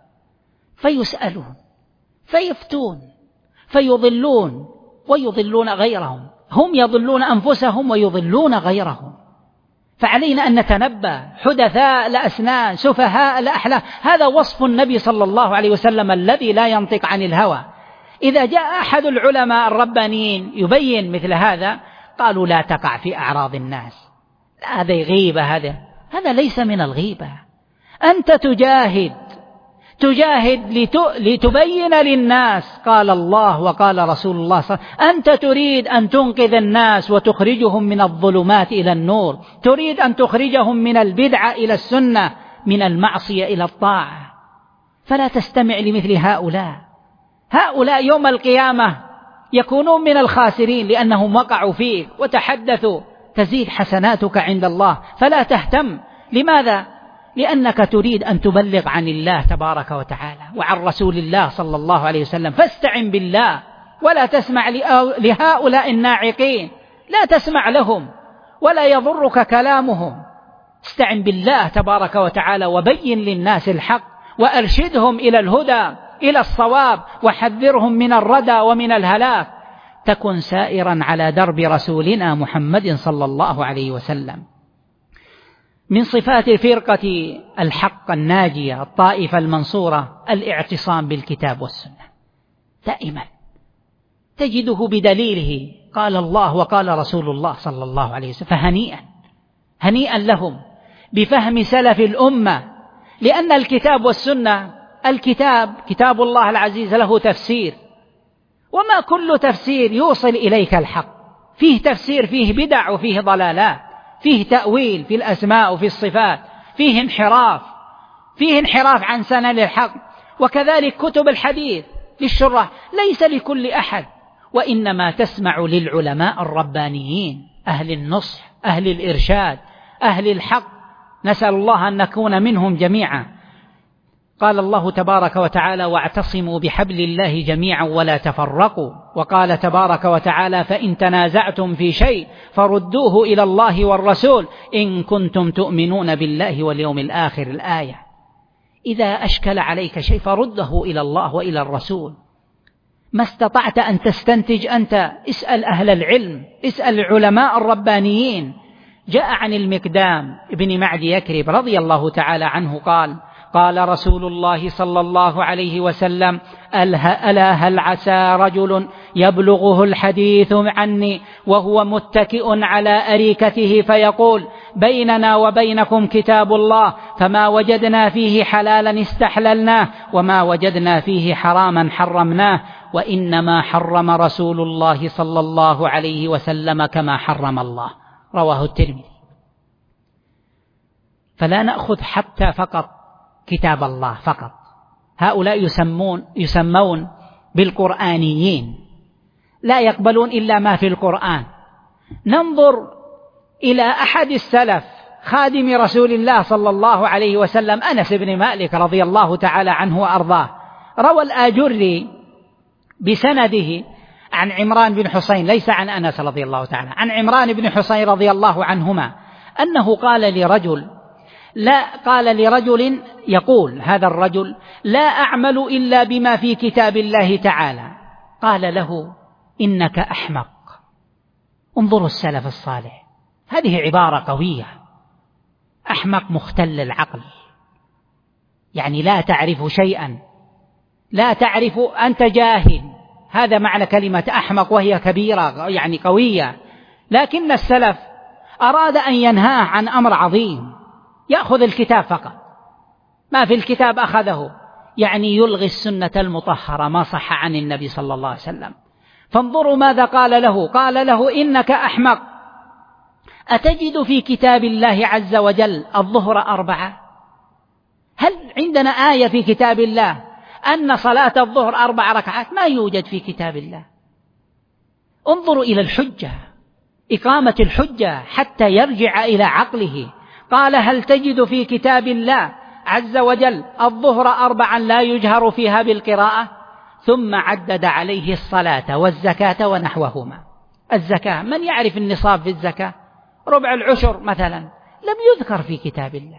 فيسألون فيفتون فيضلون ويضلون غيرهم، هم يضلون أنفسهم ويضلون غيرهم. فعلينا أن نتنبه، حدثاء الأسنان سفهاء الأحلام، هذا وصف النبي صلى الله عليه وسلم الذي لا ينطق عن الهوى. إذا جاء أحد العلماء الربانيين يبين مثل هذا قالوا لا تقع في أعراض الناس، هذا غيبة، هذا هذا ليس من الغيبة. أنت تجاهد تجاهد لتبين للناس قال الله وقال رسول الله صلى الله عليه وسلم. أنت تريد أن تنقذ الناس وتخرجهم من الظلمات إلى النور، تريد أن تخرجهم من البدعة إلى السنة، من المعصية إلى الطاعة. فلا تستمع لمثل هؤلاء. هؤلاء يوم القيامة يكونون من الخاسرين لأنهم وقعوا فيك وتحدثوا، تزيد حسناتك عند الله، فلا تهتم. لماذا؟ لأنك تريد أن تبلغ عن الله تبارك وتعالى وعن رسول الله صلى الله عليه وسلم. فاستعن بالله ولا تسمع لهؤلاء الناعقين، لا تسمع لهم ولا يضرك كلامهم. استعن بالله تبارك وتعالى وبين للناس الحق وأرشدهم إلى الهدى إلى الصواب، وحذرهم من الردى ومن الهلاك. تكن سائرا على درب رسولنا محمد صلى الله عليه وسلم. من صفات فرقة الحق الناجية الطائفة المنصورة الاعتصام بالكتاب والسنة. دائما تجده بدليله قال الله وقال رسول الله صلى الله عليه وسلم. فهنيئا هنيئا لهم بفهم سلف الأمة، لأن الكتاب والسنة، الكتاب كتاب الله العزيز له تفسير، وما كل تفسير يوصل إليك الحق، فيه تفسير فيه بدع وفيه ضلالات، فيه تأويل في الأسماء وفي الصفات، فيه انحراف فيه انحراف عن سنن الحق. وكذلك كتب الحديث للشراح ليس لكل أحد، وإنما تسمع للعلماء الربانيين أهل النصح أهل الإرشاد أهل الحق. نسأل الله أن نكون منهم جميعا. قال الله تبارك وتعالى واعتصموا بحبل الله جميعا ولا تفرقوا. وقال تبارك وتعالى فإن تنازعتم في شيء فردوه إلى الله والرسول إن كنتم تؤمنون بالله واليوم الآخر. الآية. إذا أشكل عليك شيء فرده إلى الله وإلى الرسول. ما استطعت أن تستنتج أنت اسأل أهل العلم، اسأل العلماء الربانيين. جاء عن المقدام ابن معدي يكرب رضي الله تعالى عنه قال قال رسول الله صلى الله عليه وسلم: ألا هل عسى رجل يبلغه الحديث عني وهو متكئ على أريكته فيقول: بيننا وبينكم كتاب الله، فما وجدنا فيه حلالا استحللناه وما وجدنا فيه حراما حرمناه، وإنما حرم رسول الله صلى الله عليه وسلم كما حرم الله. رواه الترمذي. فلا نأخذ حتى فقط كتاب الله فقط، هؤلاء يسمون يسمون بالقرآنيين، لا يقبلون إلا ما في القرآن. ننظر إلى أحد السلف خادم رسول الله صلى الله عليه وسلم، أنس بن مالك رضي الله تعالى عنه وأرضاه، روى الآجري بسنده عن عمران بن حسين، ليس عن أنس رضي الله تعالى، عن عمران بن حسين رضي الله عنهما أنه قال لرجل لا قال لرجل يقول هذا الرجل: لا أعمل إلا بما في كتاب الله تعالى. قال له: إنك أحمق. انظروا السلف الصالح، هذه عبارة قوية. أحمق مختل العقل، يعني لا تعرف شيئا، لا تعرف، أنت جاهل، هذا معنى كلمة أحمق، وهي كبيرة يعني قوية. لكن السلف أراد أن ينهاه عن أمر عظيم، يأخذ الكتاب فقط، ما في الكتاب أخذه، يعني يلغي السنة المطهرة ما صح عن النبي صلى الله عليه وسلم. فانظروا ماذا قال له، قال له: إنك أحمق، أتجد في كتاب الله عز وجل الظهر أربعة؟ هل عندنا آية في كتاب الله أن صلاة الظهر أربع ركعات؟ ما يوجد في كتاب الله. انظروا إلى الحجة، إقامة الحجة حتى يرجع إلى عقله. قال: هل تجد في كتاب الله عز وجل الظهر أربعا لا يجهر فيها بالقراءة؟ ثم عدد عليه الصلاة والزكاة ونحوهما. الزكاة، من يعرف النصاب في الزكاة؟ ربع العشر مثلا، لم يذكر في كتاب الله،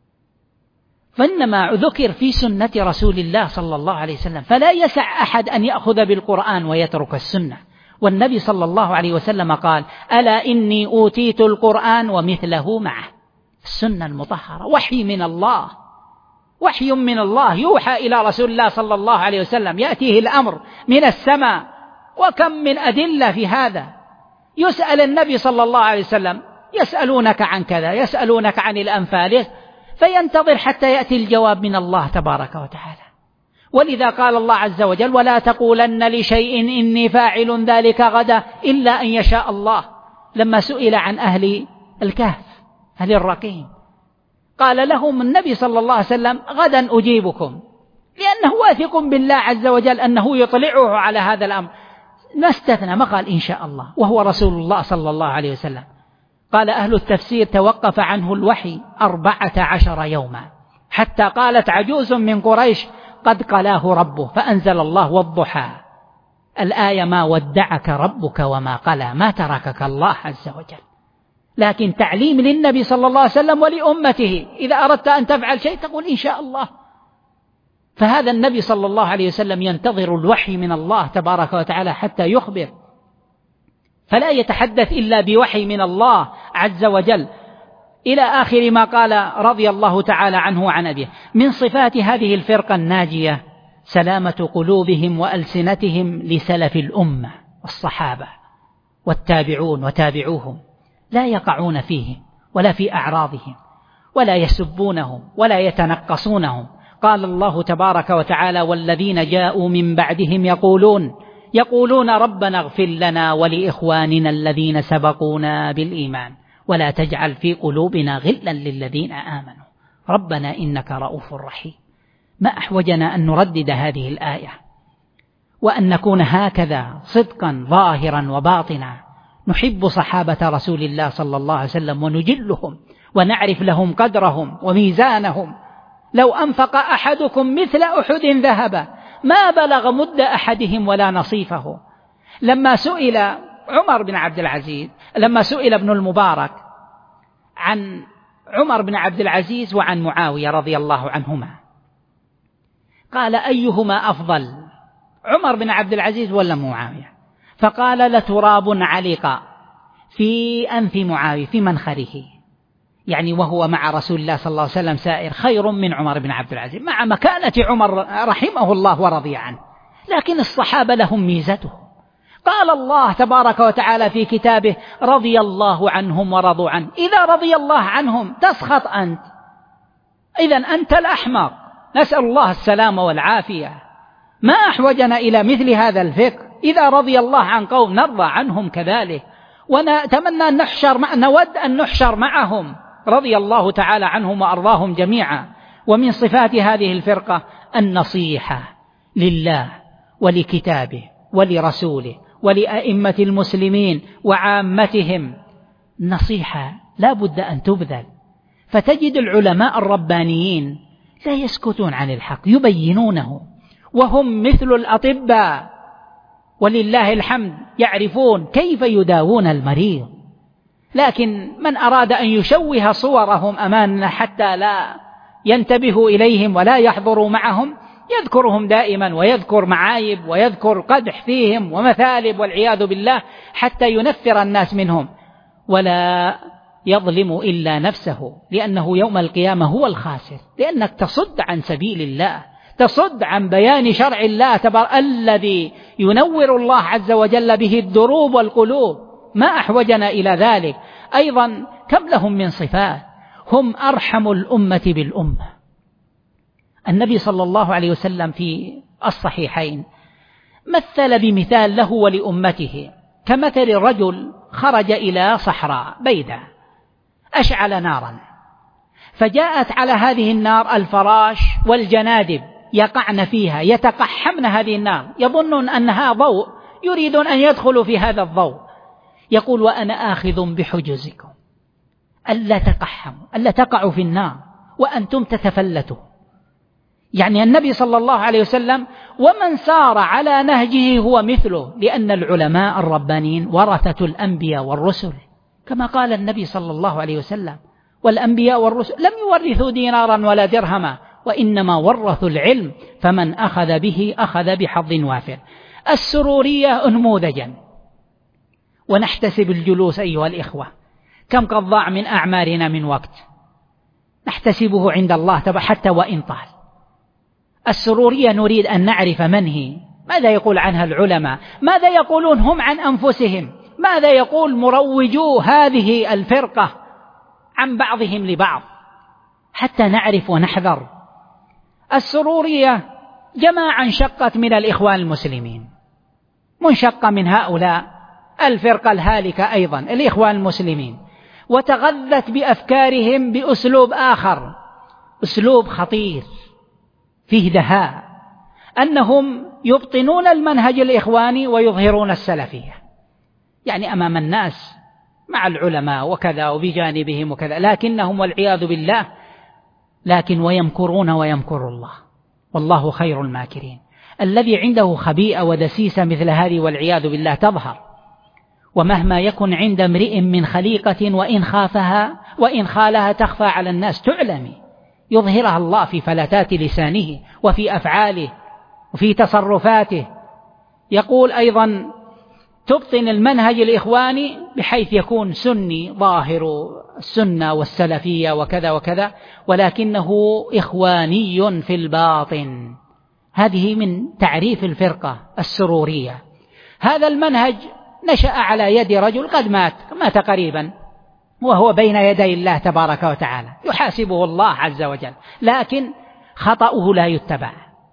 فإنما ذكر في سنة رسول الله صلى الله عليه وسلم. فلا يسع أحد أن يأخذ بالقرآن ويترك السنة. والنبي صلى الله عليه وسلم قال: ألا إني أوتيت القرآن ومثله معه. السنة المطهرة وحي من الله، وحي من الله يوحى إلى رسول الله صلى الله عليه وسلم، يأتيه الأمر من السماء. وكم من أدلة في هذا. يسأل النبي صلى الله عليه وسلم: يسألونك عن كذا، يسألونك عن الأنفال، فينتظر حتى يأتي الجواب من الله تبارك وتعالى. ولذا قال الله عز وجل: ولا تقولن لشيء إني فاعل ذلك غدا إلا أن يشاء الله. لما سئل عن أهل الكهف، أهل الرقيم، قال لهم النبي صلى الله عليه وسلم: غدا أجيبكم، لأنه واثق بالله عز وجل أنه يطلعه على هذا الأمر. ما استثنى، ما قال إن شاء الله، وهو رسول الله صلى الله عليه وسلم. قال أهل التفسير: توقف عنه الوحي أربعة عشر يوما، حتى قالت عجوز من قريش: قد قلاه ربه، فأنزل الله: والضحى، الآية: ما ودعك ربك وما قلى، ما تركك الله عز وجل. لكن تعليم للنبي صلى الله عليه وسلم ولأمته: إذا أردت أن تفعل شيء تقول إن شاء الله. فهذا النبي صلى الله عليه وسلم ينتظر الوحي من الله تبارك وتعالى حتى يخبر، فلا يتحدث إلا بوحي من الله عز وجل، إلى آخر ما قال رضي الله تعالى عنه وعن أبيه. من صفات هذه الفرقة الناجية سلامة قلوبهم وألسنتهم لسلف الأمة والصحابة والتابعون وتابعوهم، لا يقعون فيهم ولا في أعراضهم، ولا يسبونهم ولا يتنقصونهم. قال الله تبارك وتعالى: والذين جاءوا من بعدهم يقولون يقولون ربنا اغفر لنا ولإخواننا الذين سبقونا بالإيمان ولا تجعل في قلوبنا غلا للذين آمنوا ربنا إنك رؤوف رحيم. ما أحوجنا أن نردد هذه الآية، وأن نكون هكذا صدقا ظاهرا وباطنا، نحب صحابة رسول الله صلى الله عليه وسلم ونجلهم ونعرف لهم قدرهم وميزانهم. لو أنفق أحدكم مثل أحد ذهبا ما بلغ مد أحدهم ولا نصيفه. لما سئل عمر بن عبد العزيز لما سئل ابن المبارك عن عمر بن عبد العزيز وعن معاوية رضي الله عنهما، قال: أيهما أفضل، عمر بن عبد العزيز ولا معاوية؟ فقال: لتراب علق في أنف معاوية، في منخره، يعني وهو مع رسول الله صلى الله عليه وسلم سائر خير من عمر بن عبد العزيز، مع مكانة عمر رحمه الله ورضي عنه، لكن الصحابة لهم ميزته. قال الله تبارك وتعالى في كتابه: رضي الله عنهم ورضوا عنه. إذا رضي الله عنهم تسخط أنت، إذن أنت الأحمق. نسأل الله السلامة والعافية. ما أحوجنا إلى مثل هذا الفكر. إذا رضي الله عن قوم نرضى عنهم كذلك، ونتمنى أن نحشر مع نود أن نحشر معهم رضي الله تعالى عنهم وأرضاهم جميعا. ومن صفات هذه الفرقة النصيحة لله ولكتابه ولرسوله ولأئمة المسلمين وعامتهم. النصيحة لا بد أن تبذل، فتجد العلماء الربانيين لا يسكتون عن الحق، يبينونه، وهم مثل الأطباء ولله الحمد يعرفون كيف يداوون المريض. لكن من أراد أن يشوه صورهم أمامنا حتى لا ينتبهوا إليهم ولا يحضروا معهم، يذكرهم دائما ويذكر معايب ويذكر قدح فيهم ومثالب والعياذ بالله حتى ينفر الناس منهم، ولا يظلم إلا نفسه، لأنه يوم القيامة هو الخاسر، لأنك تصد عن سبيل الله، تصد عن بيان شرع الله تبارك الذي ينور الله عز وجل به الدروب والقلوب. ما أحوجنا إلى ذلك. أيضا كم لهم من صفات، هم أرحم الأمة بالأمة. النبي صلى الله عليه وسلم في الصحيحين مثل بمثال له ولأمته كمثل رجل خرج إلى صحراء بيداء أشعل نارا، فجاءت على هذه النار الفراش والجنادب يقعن فيها يتقحمن هذه النار، يظنون أنها ضوء، يريدون أن يدخلوا في هذا الضوء. يقول: وأنا آخذ بحجزكم ألا تقحموا، ألا تقعوا في النار وأنتم تتفلتوا. يعني النبي صلى الله عليه وسلم ومن سار على نهجه هو مثله، لأن العلماء الربانيين ورثة الأنبياء والرسل، كما قال النبي صلى الله عليه وسلم: والأنبياء والرسل لم يورثوا دينارا ولا درهما، وإنما ورثوا العلم، فمن أخذ به أخذ بحظ وافر. السرورية نموذجا، ونحتسب الجلوس أيها الإخوة، كم قد ضاع من أعمارنا من وقت نحتسبه عند الله تبارك حتى وإن طال. السرورية نريد أن نعرف من هي، ماذا يقول عنها العلماء، ماذا يقولون هم عن أنفسهم، ماذا يقول مروجو هذه الفرقة عن بعضهم لبعض، حتى نعرف ونحذر. السرورية جماعة انشقت من الإخوان المسلمين، منشقة من هؤلاء الفرقة الهالكة أيضا الإخوان المسلمين، وتغذت بأفكارهم بأسلوب آخر، أسلوب خطير فيه دهاء، أنهم يبطنون المنهج الإخواني ويظهرون السلفية، يعني أمام الناس مع العلماء وكذا وبجانبهم وكذا، لكنهم والعياذ بالله لكن ويمكرون ويمكر الله والله خير الماكرين. الذي عنده خبيئة ودسيسة مثل هذه والعياذ بالله تظهر، ومهما يكن عند امرئ من خليقة وإن خافها وإن خالها تخفى على الناس تعلمي، يظهرها الله في فلتات لسانه وفي أفعاله وفي تصرفاته. يقول أيضا: تبطن المنهج الإخواني بحيث يكون سني ظاهر السنة والسلفية وكذا وكذا، ولكنه إخواني في الباطن. هذه من تعريف الفرقة السرورية. هذا المنهج نشأ على يد رجل قد مات مات قريبا وهو بين يدي الله تبارك وتعالى، يحاسبه الله عز وجل، لكن خطأه لا يتبع.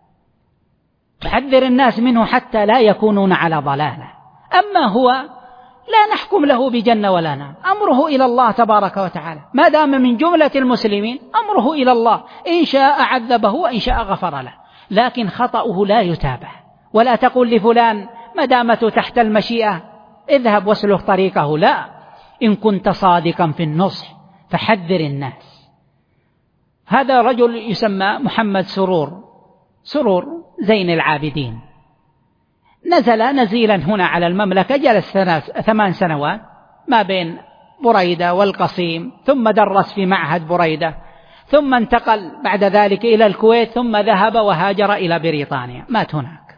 تحذر الناس منه حتى لا يكونون على ضلالة. أما هو لا نحكم له بجنة ولا نار، أمره إلى الله تبارك وتعالى، ما دام من جملة المسلمين أمره إلى الله، إن شاء عذبه وإن شاء غفر له، لكن خطأه لا يتابع. ولا تقول لفلان ما دامت تحت المشيئة اذهب واسلك طريقه، لا، إن كنت صادقا في النصح فحذر الناس. هذا رجل يسمى محمد سرور سرور زين العابدين، نزل نزيلا هنا على المملكة، جلس ثمان سنوات ما بين بريدة والقصيم، ثم درس في معهد بريدة، ثم انتقل بعد ذلك إلى الكويت، ثم ذهب وهاجر إلى بريطانيا، مات هناك.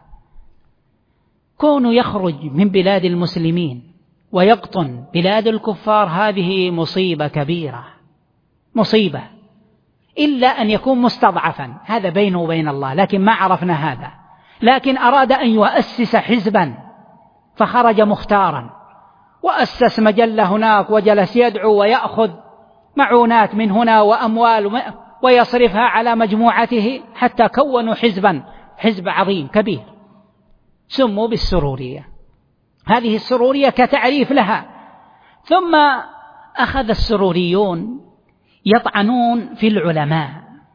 كونه يخرج من بلاد المسلمين ويقطن بلاد الكفار هذه مصيبة كبيرة، مصيبة، إلا أن يكون مستضعفا، هذا بينه وبين الله، لكن ما عرفنا هذا. لكن أراد أن يؤسس حزبا فخرج مختارا وأسس مجلة هناك وجلس يدعو ويأخذ معونات من هنا وأموال ويصرفها على مجموعته حتى كونوا حزبا، حزب عظيم كبير سموا بالسرورية. هذه السرورية كتعريف لها. ثم أخذ السروريون يطعنون في العلماء،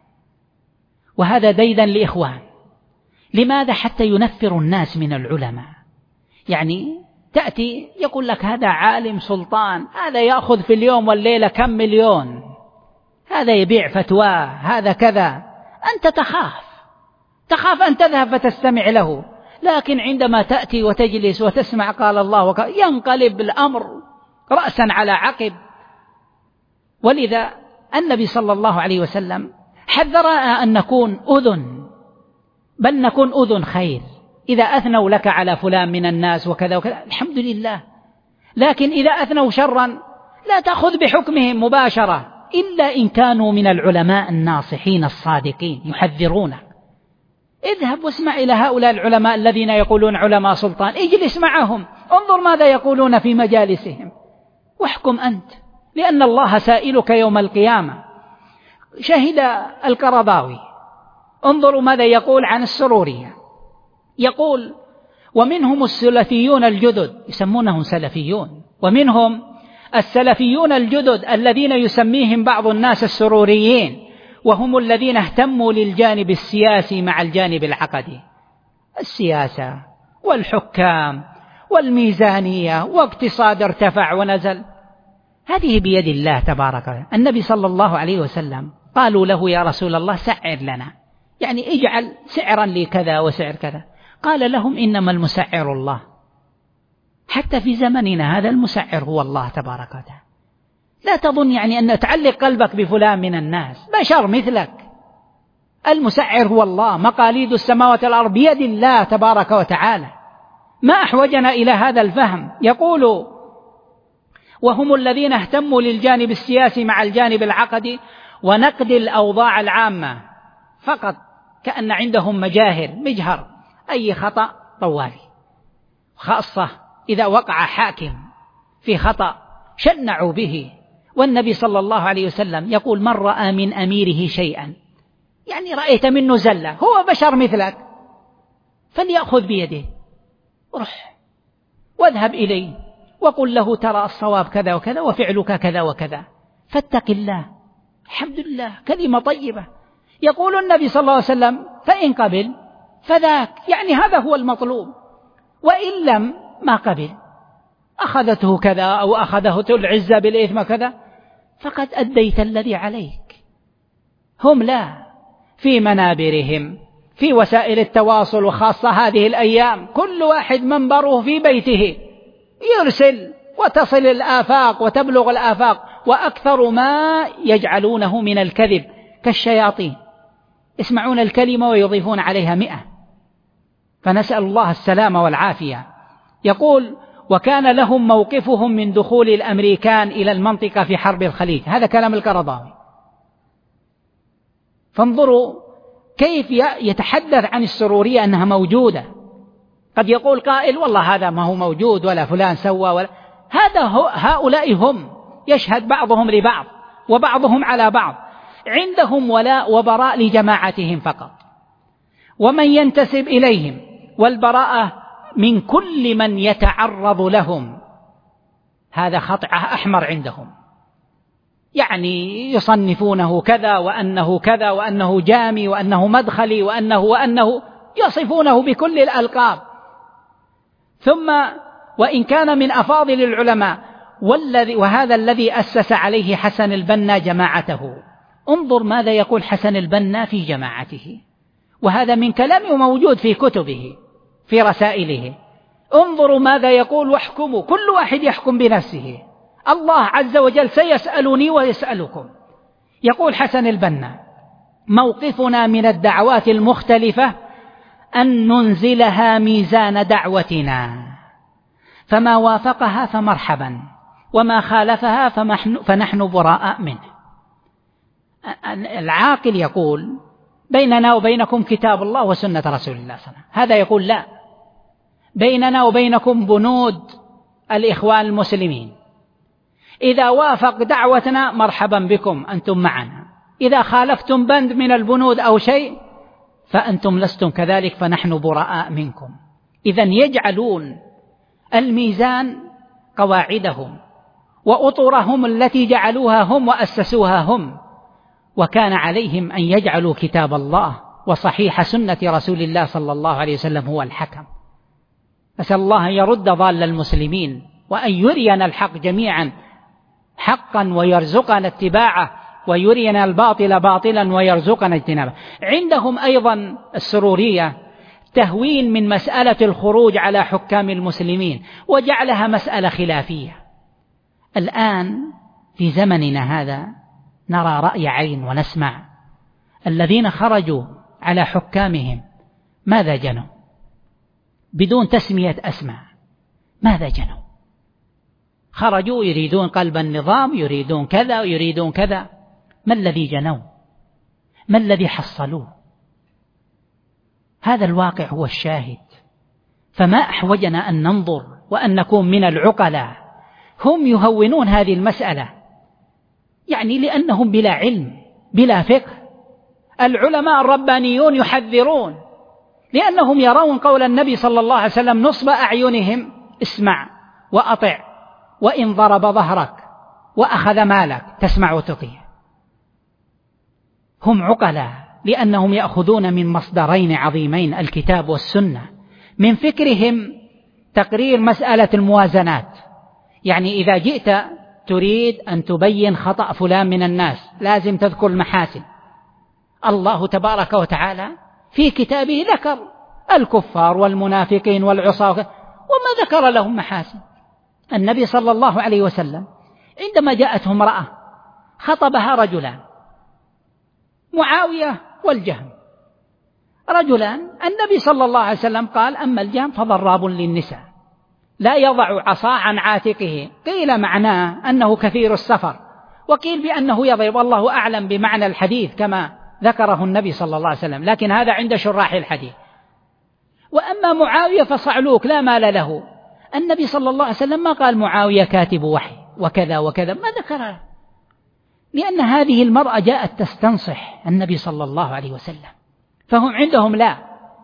وهذا ديدا لإخوان. لماذا؟ حتى ينفر الناس من العلماء. يعني تأتي يقول لك هذا عالم سلطان، هذا يأخذ في اليوم والليلة كم مليون، هذا يبيع فتواه، هذا كذا. أنت تخاف تخاف أن تذهب فتستمع له، لكن عندما تأتي وتجلس وتسمع قال الله وقال ينقلب الأمر رأسا على عقب. ولذا النبي صلى الله عليه وسلم حذرنا أن نكون أذن، بل نكون أذن خير. إذا أثنوا لك على فلان من الناس وكذا وكذا الحمد لله، لكن إذا أثنوا شرا لا تأخذ بحكمهم مباشرة، إلا إن كانوا من العلماء الناصحين الصادقين يحذرونك. اذهب واسمع إلى هؤلاء العلماء الذين يقولون علماء سلطان، اجلس معهم، انظر ماذا يقولون في مجالسهم واحكم أنت، لأن الله سائلك يوم القيامة. شهد القرضاوي، انظروا ماذا يقول عن السرورية. يقول ومنهم السلفيون الجدد، يسمونهم سلفيون، ومنهم السلفيون الجدد الذين يسميهم بعض الناس السروريين، وهم الذين اهتموا للجانب السياسي مع الجانب العقدي، السياسة والحكام والميزانية واقتصاد ارتفع ونزل، هذه بيد الله تبارك وتعالى. النبي صلى الله عليه وسلم قالوا له يا رسول الله سعر لنا، يعني اجعل سعرا لكذا وسعر كذا. قال لهم إنما المسعر الله، حتى في زمننا هذا المسعر هو الله تبارك وتعالى. لا تظن يعني أن تعلق قلبك بفلان من الناس، بشر مثلك. المسعر هو الله، مقاليد السماوات والأرض بيد الله تبارك وتعالى. ما أحوجنا إلى هذا الفهم. يقول وهم الذين اهتموا للجانب السياسي مع الجانب العقدي ونقد الأوضاع العامة فقط، كأن عندهم مجاهر مجهر أي خطأ طوالي، خاصة إذا وقع حاكم في خطأ شنعوا به. والنبي صلى الله عليه وسلم يقول من رأى من أميره شيئا، يعني رأيت منه زلة، هو بشر مثلك، فليأخذ بيده، روح واذهب إليه وقل له ترى الصواب كذا وكذا وفعلك كذا وكذا، فاتق الله. الحمد لله، كلمة طيبة. يقول النبي صلى الله عليه وسلم فإن قبل فذاك، يعني هذا هو المطلوب، وإن لم ما قبل، أخذته كذا أو أخذته العزة بالإثم كذا، فقد أديت الذي عليك. هم لا، في منابرهم في وسائل التواصل، وخاصة هذه الأيام كل واحد منبره في بيته، يرسل وتصل الآفاق وتبلغ الآفاق، وأكثر ما يجعلونه من الكذب كالشياطين، يسمعون الكلمة ويضيفون عليها مئة، فنسأل الله السلامة والعافية. يقول وكان لهم موقفهم من دخول الأمريكان إلى المنطقة في حرب الخليج، هذا كلام القرضاوي. فانظروا كيف يتحدث عن السرورية أنها موجودة. قد يقول قائل والله هذا ما هو موجود ولا فلان سوى ولا، هذا هو، هؤلاء هم، يشهد بعضهم لبعض وبعضهم على بعض، عندهم ولاء وبراء لجماعتهم فقط، ومن ينتسب إليهم، والبراءة من كل من يتعرض لهم. هذا خط أحمر عندهم، يعني يصنفونه كذا وأنه كذا وأنه جامي وأنه مدخلي وأنه وأنه يصفونه بكل الألقاب. ثم وإن كان من أفاضل العلماء، والذي وهذا الذي أسس عليه حسن البنا جماعته. انظر ماذا يقول حسن البنا في جماعته، وهذا من كلامه موجود في كتبه في رسائله. انظروا ماذا يقول واحكموا، كل واحد يحكم بنفسه، الله عز وجل سيسألني ويسألكم. يقول حسن البنا موقفنا من الدعوات المختلفة أن ننزلها ميزان دعوتنا، فما وافقها فمرحبا، وما خالفها فنحن براء منه. العاقل يقول بيننا وبينكم كتاب الله وسنة رسول الله صلى الله عليه وسلم، هذا يقول لا، بيننا وبينكم بنود الإخوان المسلمين، إذا وافق دعوتنا مرحبا بكم أنتم معنا، إذا خالفتم بند من البنود أو شيء فأنتم لستم كذلك فنحن براء منكم. إذن يجعلون الميزان قواعدهم وأطرهم التي جعلوها هم وأسسوها هم، وكان عليهم أن يجعلوا كتاب الله وصحيح سنة رسول الله صلى الله عليه وسلم هو الحكم. أسأل الله أن يرد ضال المسلمين وأن يرينا الحق جميعا حقا ويرزقنا اتباعه، ويرينا الباطل باطلا ويرزقنا اجتنابه. عندهم أيضا السرورية تهوين من مسألة الخروج على حكام المسلمين وجعلها مسألة خلافية. الآن في زمننا هذا نرى رأي عين ونسمع الذين خرجوا على حكامهم ماذا جنوا بدون تسمية أسماء، ماذا جنوا؟ خرجوا يريدون قلب النظام، يريدون كذا ويريدون كذا، ما الذي جنوا؟ ما الذي حصلوه؟ هذا الواقع هو الشاهد. فما أحوجنا أن ننظر وأن نكون من العقلاء. هم يهونون هذه المسألة يعني لأنهم بلا علم بلا فقه. العلماء الربانيون يحذرون لأنهم يرون قول النبي صلى الله عليه وسلم نصب أعينهم اسمع وأطع وإن ضرب ظهرك وأخذ مالك تسمع وتطيع. هم عقلاء لأنهم يأخذون من مصدرين عظيمين الكتاب والسنة. من فكرهم تقرير مسألة الموازنات، يعني إذا جئت تريد أن تبين خطأ فلان من الناس لازم تذكر المحاسن. الله تبارك وتعالى في كتابه ذكر الكفار والمنافقين والعصاة وما ذكر لهم محاسن. النبي صلى الله عليه وسلم عندما جاءته امرأة خطبها رجلان معاوية والجهم، رجلان النبي صلى الله عليه وسلم قال أما الجهم فضراب للنساء لا يضع عصا عن عاتقه، قيل معناه أنه كثير السفر وقيل بأنه يضرب، والله أعلم بمعنى الحديث كما ذكره النبي صلى الله عليه وسلم، لكن هذا عند شراح الحديث. وأما معاوية فصعلوك لا مال له، النبي صلى الله عليه وسلم ما قال معاوية كاتب وحي وكذا وكذا، ما ذكرها، لأن هذه المرأة جاءت تستنصح النبي صلى الله عليه وسلم. فهم عندهم لا،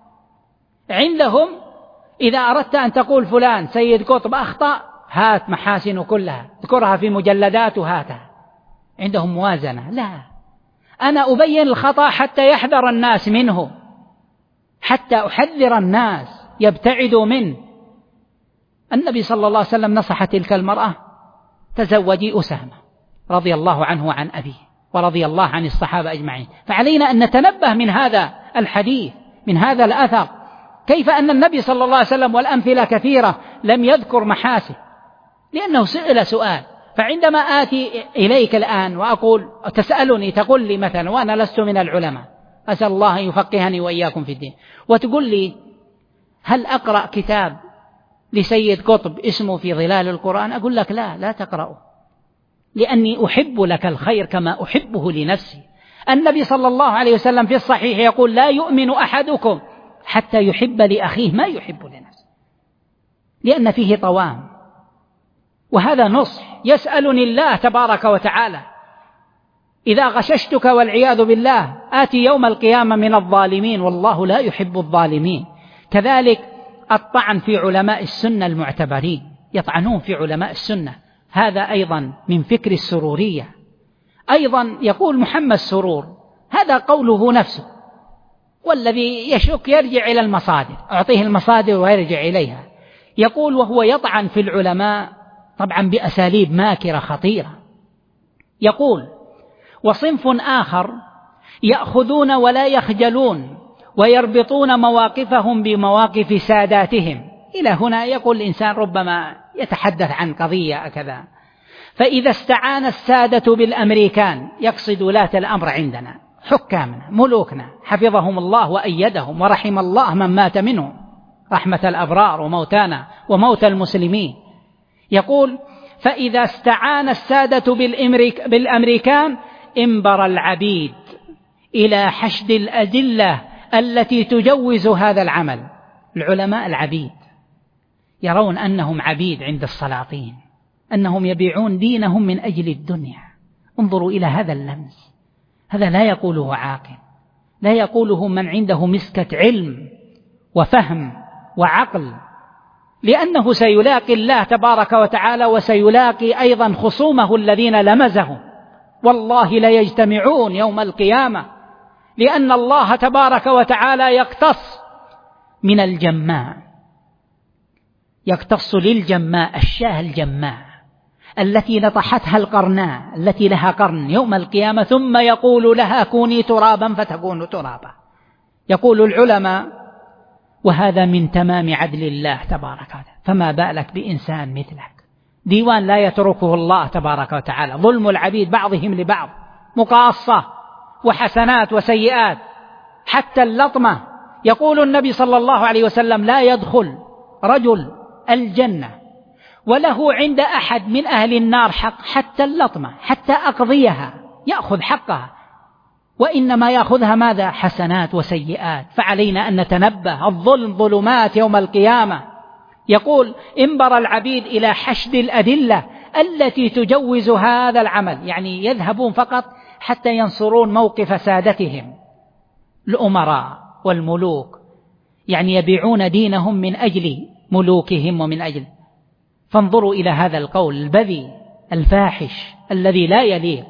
عندهم إذا أردت أن تقول فلان سيد قطب أخطأ هات محاسن كلها اذكرها في مجلدات وهاتها. عندهم موازنة، لا أنا أبين الخطأ حتى يحذر الناس منه، حتى أحذر الناس يبتعدوا منه. النبي صلى الله عليه وسلم نصح تلك المرأة تزوجي أسامة رضي الله عنه وعن أبيه ورضي الله عن الصحابة أجمعين. فعلينا أن نتنبه من هذا الحديث من هذا الأثر كيف أن النبي صلى الله عليه وسلم والأمثلة كثيرة لم يذكر محاسن، لأنه سئل سؤال. فعندما آتي إليك الآن وأقول تسألني تقول لي مثلا وأنا لست من العلماء أسأل الله أن يفقهني وإياكم في الدين، وتقول لي هل أقرأ كتاب لسيد قطب اسمه في ظلال القرآن، أقول لك لا لا تقرأه، لأني أحب لك الخير كما أحبه لنفسي. النبي صلى الله عليه وسلم في الصحيح يقول لا يؤمن أحدكم حتى يحب لأخيه ما يحب لنفسه، لأن فيه طوام. وهذا نصح يسألني الله تبارك وتعالى إذا غششتك والعياذ بالله آتي يوم القيامة من الظالمين والله لا يحب الظالمين. كذلك الطعن في علماء السنة المعتبرين، يطعنون في علماء السنة، هذا أيضا من فكر السرورية. أيضا يقول محمد سرور هذا قوله نفسه، والذي يشك يرجع إلى المصادر، أعطيه المصادر ويرجع إليها. يقول وهو يطعن في العلماء طبعا بأساليب ماكرة خطيرة. يقول وصنف آخر يأخذون ولا يخجلون ويربطون مواقفهم بمواقف ساداتهم. إلى هنا يقول الإنسان ربما يتحدث عن قضية كذا، فإذا استعان السادة بالأمريكان، يقصد ولاة الأمر عندنا حكامنا ملوكنا حفظهم الله وأيدهم ورحم الله من مات منهم رحمة الأبرار وموتانا وموت المسلمين. يقول فإذا استعان السادة بالأمريكان انبر العبيد إلى حشد الأدلة التي تجوز هذا العمل. العلماء العبيد يرون أنهم عبيد عند السلاطين، أنهم يبيعون دينهم من أجل الدنيا. انظروا إلى هذا اللمس، هذا لا يقوله عاقل، لا يقوله من عنده مسكة علم وفهم وعقل، لأنه سيلاقي الله تبارك وتعالى وسيلاقي أيضا خصومه الذين لمزهم، والله لا يجتمعون يوم القيامة، لأن الله تبارك وتعالى يقتص من الجماع، يقتص للجماع الشاه الجماع التي نطحتها القرناء، التي لها قرن يوم القيامة، ثم يقول لها كوني ترابا فتكون ترابا. يقول العلماء وهذا من تمام عدل الله تبارك وتعالى، فما بالك بإنسان مثلك، ديوان لا يتركه الله تبارك وتعالى، ظلم العبيد بعضهم لبعض، مقاصة وحسنات وسيئات، حتى اللطمة. يقول النبي صلى الله عليه وسلم لا يدخل رجل الجنة وله عند أحد من أهل النار حق حتى اللطمة، حتى أقضيها يأخذ حقها، وإنما يأخذها ماذا؟ حسنات وسيئات. فعلينا أن نتنبه، الظلم ظلمات يوم القيامة. يقول انبر العبيد إلى حشد الأدلة التي تجوز هذا العمل، يعني يذهبون فقط حتى ينصرون موقف سادتهم الأمراء والملوك، يعني يبيعون دينهم من أجل ملوكهم ومن أجل. فانظروا إلى هذا القول البذيء الفاحش الذي لا يليق.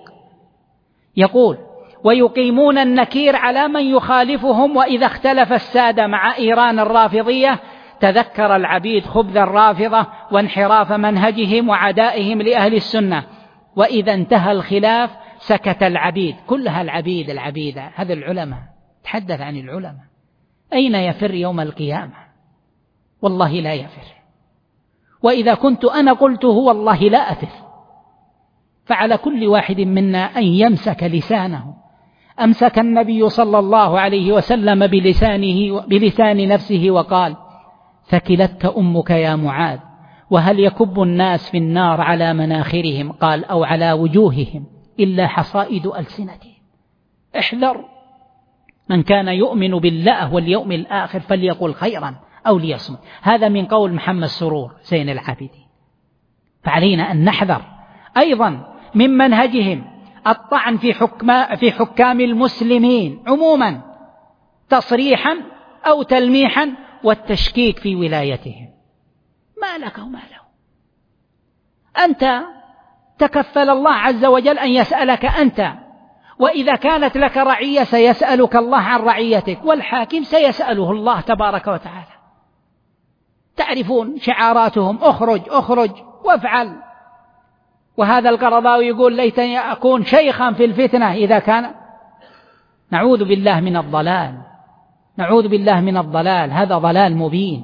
يقول ويقيمون النكير على من يخالفهم، وإذا اختلف السادة مع إيران الرافضية تذكر العبيد خبث الرافضة وانحراف منهجهم وعدائهم لأهل السنة، وإذا انتهى الخلاف سكت العبيد. كلها العبيد العبيدة. هذا العلماء، تحدث عن العلماء، أين يفر يوم القيامة؟ والله لا يفر. وإذا كنت أنا قلته والله لا أفر. فعلى كل واحد منا أن يمسك لسانه. أمسك النبي صلى الله عليه وسلم بلسانه بلسان نفسه وقال ثكلتك أمك يا معاذ، وهل يكب الناس في النار على مناخرهم؟ قال أو على وجوههم إلا حصائد ألسنتهم. احذر، من كان يؤمن بالله واليوم الآخر فليقل خيرا أو ليصمت. هذا من قول محمد سرور زين العابدين. فعلينا أن نحذر أيضا من منهجهم الطعن في حكام في حكام المسلمين عموما تصريحا أو تلميحا، والتشكيك في ولايتهم. ما لك وما له؟ أنت تكفل الله عز وجل أن يسألك أنت، وإذا كانت لك رعية سيسألك الله عن رعيتك، والحاكم سيسأله الله تبارك وتعالى. تعرفون شعاراتهم اخرج اخرج وافعل. وهذا القرضاوي يقول ليتني أكون شيخا في الفتنة إذا كان. نعوذ بالله من الضلال، نعوذ بالله من الضلال، هذا ضلال مبين.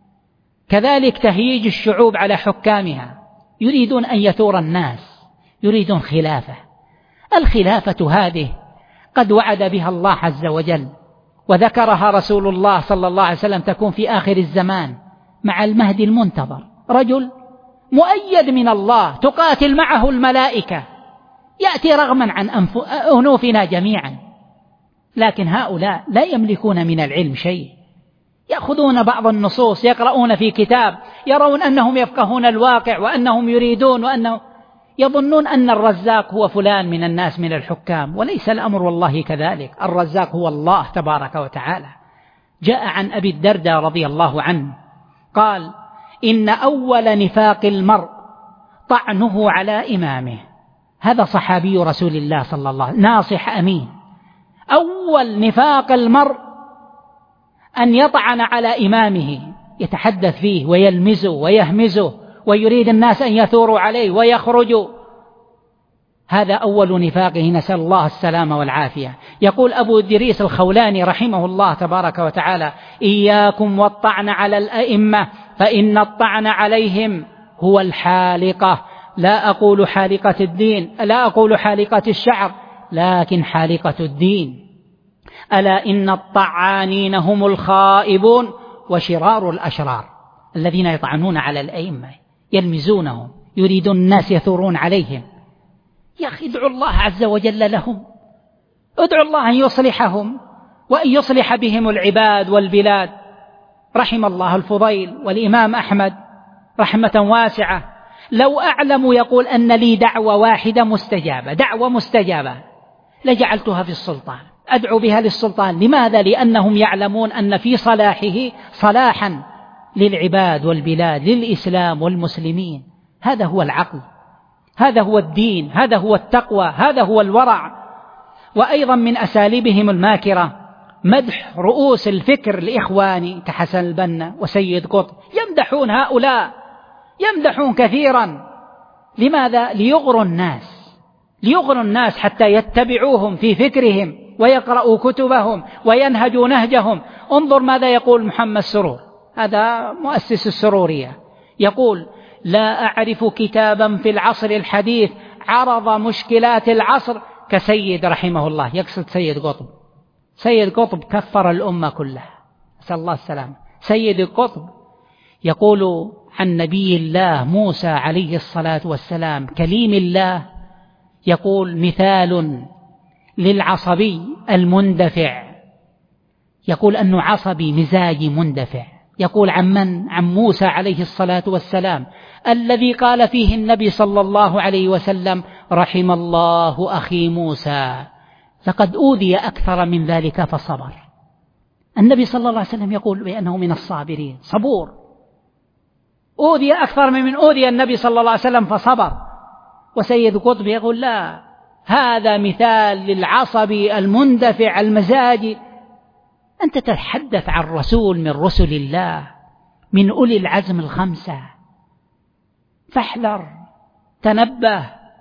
كذلك تهييج الشعوب على حكامها، يريدون أن يثور الناس، يريدون خلافة. الخلافة هذه قد وعد بها الله عز وجل وذكرها رسول الله صلى الله عليه وسلم، تكون في آخر الزمان مع المهدي المنتظر، رجل مؤيد من الله تقاتل معه الملائكة، يأتي رغما عن أنوفنا جميعا. لكن هؤلاء لا يملكون من العلم شيء، يأخذون بعض النصوص، يقرؤون في كتاب، يرون أنهم يفقهون الواقع وأنهم يريدون، وأنهم يظنون أن الرزاق هو فلان من الناس من الحكام، وليس الأمر والله كذلك. الرزاق هو الله تبارك وتعالى. جاء عن أبي الدرداء رضي الله عنه قال إن أول نفاق المرء طعنه على إمامه. هذا صحابي رسول الله صلى الله عليه وسلم، ناصح أمين. أول نفاق المرء أن يطعن على إمامه، يتحدث فيه ويلمزه ويهمزه ويريد الناس أن يثوروا عليه ويخرجوا. هذا أول نفاقه، نسأل الله السلامة والعافية. يقول أبو إدريس الخولاني رحمه الله تبارك وتعالى إياكم والطعن على الأئمة، فإن الطعن عليهم هو الحالقة. لا أقول حالقة الدين، لا أقول حالقة الشعر، لكن حالقة الدين. ألا إن الطعانين هم الخائبون وشرار الأشرار، الذين يطعنون على الأئمة، يلمزونهم، يريدون الناس يثورون عليهم. يا أخي ادعوا الله عز وجل لهم، ادعوا الله أن يصلحهم وأن يصلح بهم العباد والبلاد. رحم الله الفضيل والإمام أحمد رحمة واسعة، لو أعلم يقول أن لي دعوة واحدة مستجابة، دعوة مستجابة لجعلتها في السلطان، أدعو بها للسلطان. لماذا؟ لأنهم يعلمون أن في صلاحه صلاحا للعباد والبلاد، للإسلام والمسلمين. هذا هو العقل، هذا هو الدين، هذا هو التقوى، هذا هو الورع. وأيضا من أساليبهم الماكرة مدح رؤوس الفكر الإخواني كحسن البنا وسيد قطب، يمدحون هؤلاء، يمدحون كثيرا. لماذا؟ ليغروا الناس، ليغروا الناس حتى يتبعوهم في فكرهم ويقرأوا كتبهم وينهجوا نهجهم. انظر ماذا يقول محمد سرور، هذا مؤسس السرورية، يقول: لا أعرف كتابا في العصر الحديث عرض مشكلات العصر كسيد رحمه الله. يقصد سيد قطب. سيد قطب كفر الأمة كلها، نسأل الله السلامة. سيد قطب يقول عن نبي الله موسى عليه الصلاة والسلام كليم الله، يقول: مثال للعصبي المندفع، يقول أنه عصبي مزاجي مندفع. يقول عن من؟ عن موسى عليه الصلاة والسلام الذي قال فيه النبي صلى الله عليه وسلم: رحم الله أخي موسى لقد أوذي أكثر من ذلك فصبر. النبي صلى الله عليه وسلم يقول بأنه من الصابرين، صبور. أوذي أكثر من أوذي النبي صلى الله عليه وسلم فصبر. وسيد قطب يقول: لا، هذا مثال للعصبي المندفع المزاجي. أنت تتحدث عن رسول من رسل الله، من أولي العزم الخمسة، فاحذر، تنبه،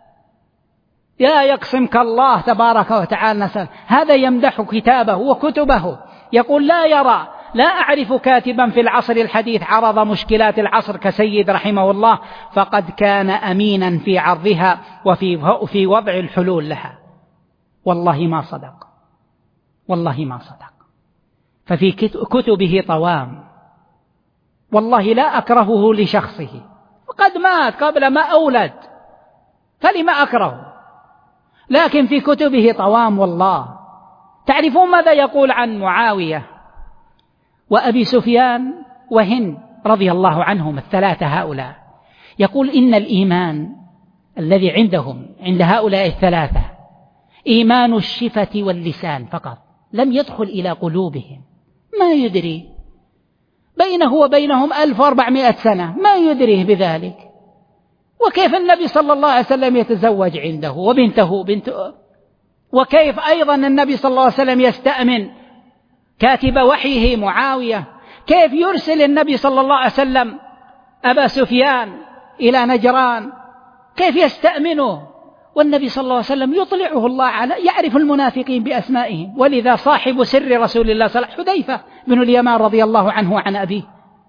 يا يقسمك الله تبارك وتعالى. نسأل. هذا يمدح كتابه وكتبه، يقول: لا يرى لا أعرف كاتبا في العصر الحديث عرض مشكلات العصر كسيد رحمه الله، فقد كان أمينا في عرضها وفي في وضع الحلول لها. والله ما صدق، والله ما صدق. ففي كتبه طوام، والله لا أكرهه لشخصه، وقد مات قبل ما أولد، فلما أكرهه؟ لكن في كتبه طوام والله. تعرفون ماذا يقول عن معاوية وأبي سفيان وهند رضي الله عنهم الثلاثة هؤلاء؟ يقول: إن الإيمان الذي عندهم عند هؤلاء الثلاثة إيمان الشفة واللسان فقط، لم يدخل إلى قلوبهم. ما يدري، بينه وبينهم ألف وأربعمائة سنة، ما يدريه بذلك. وكيف النبي صلى الله عليه وسلم يتزوج عنده وبنته بنت، وكيف أيضا النبي صلى الله عليه وسلم يستأمن كاتب وحيه معاوية، كيف يرسل النبي صلى الله عليه وسلم أبا سفيان إلى نجران، كيف يستأمنه والنبي صلى الله عليه وسلم يطلعه الله على يعرف المنافقين بأسمائهم. ولذا صاحب سر رسول الله صلى الله عليه وسلم حذيفة بن اليمان رضي الله عنه وعن أبيه،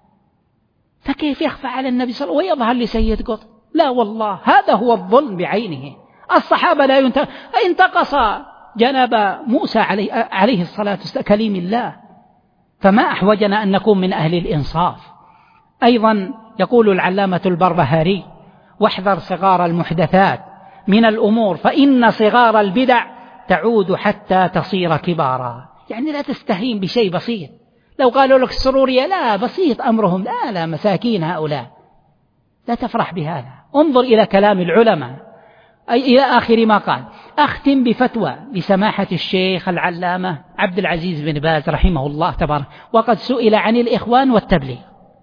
فكيف يخفى على النبي صلى الله عليه وسلم ويظهر لسيد قطب؟ لا والله، هذا هو الظلم بعينه. الصحابة لا ينتقص جناب موسى عليه, عليه الصلاة والسلام كليم الله، فما أحوجنا أن نكون من أهل الإنصاف. أيضا يقول العلامة البربهاري: واحذر صغار المحدثات من الأمور فإن صغار البدع تعود حتى تصير كبارا. يعني لا تستهين بشيء بسيط. لو قالوا لك السرورية لا بسيط أمرهم، لا لا مساكين هؤلاء، لا تفرح بهذا. انظر إلى كلام العلماء أي إلى آخر ما قال. أختم بفتوى لسماحة الشيخ العلامة عبد العزيز بن باز رحمه الله تبارك، وقد سئل عن الإخوان والتبليغ،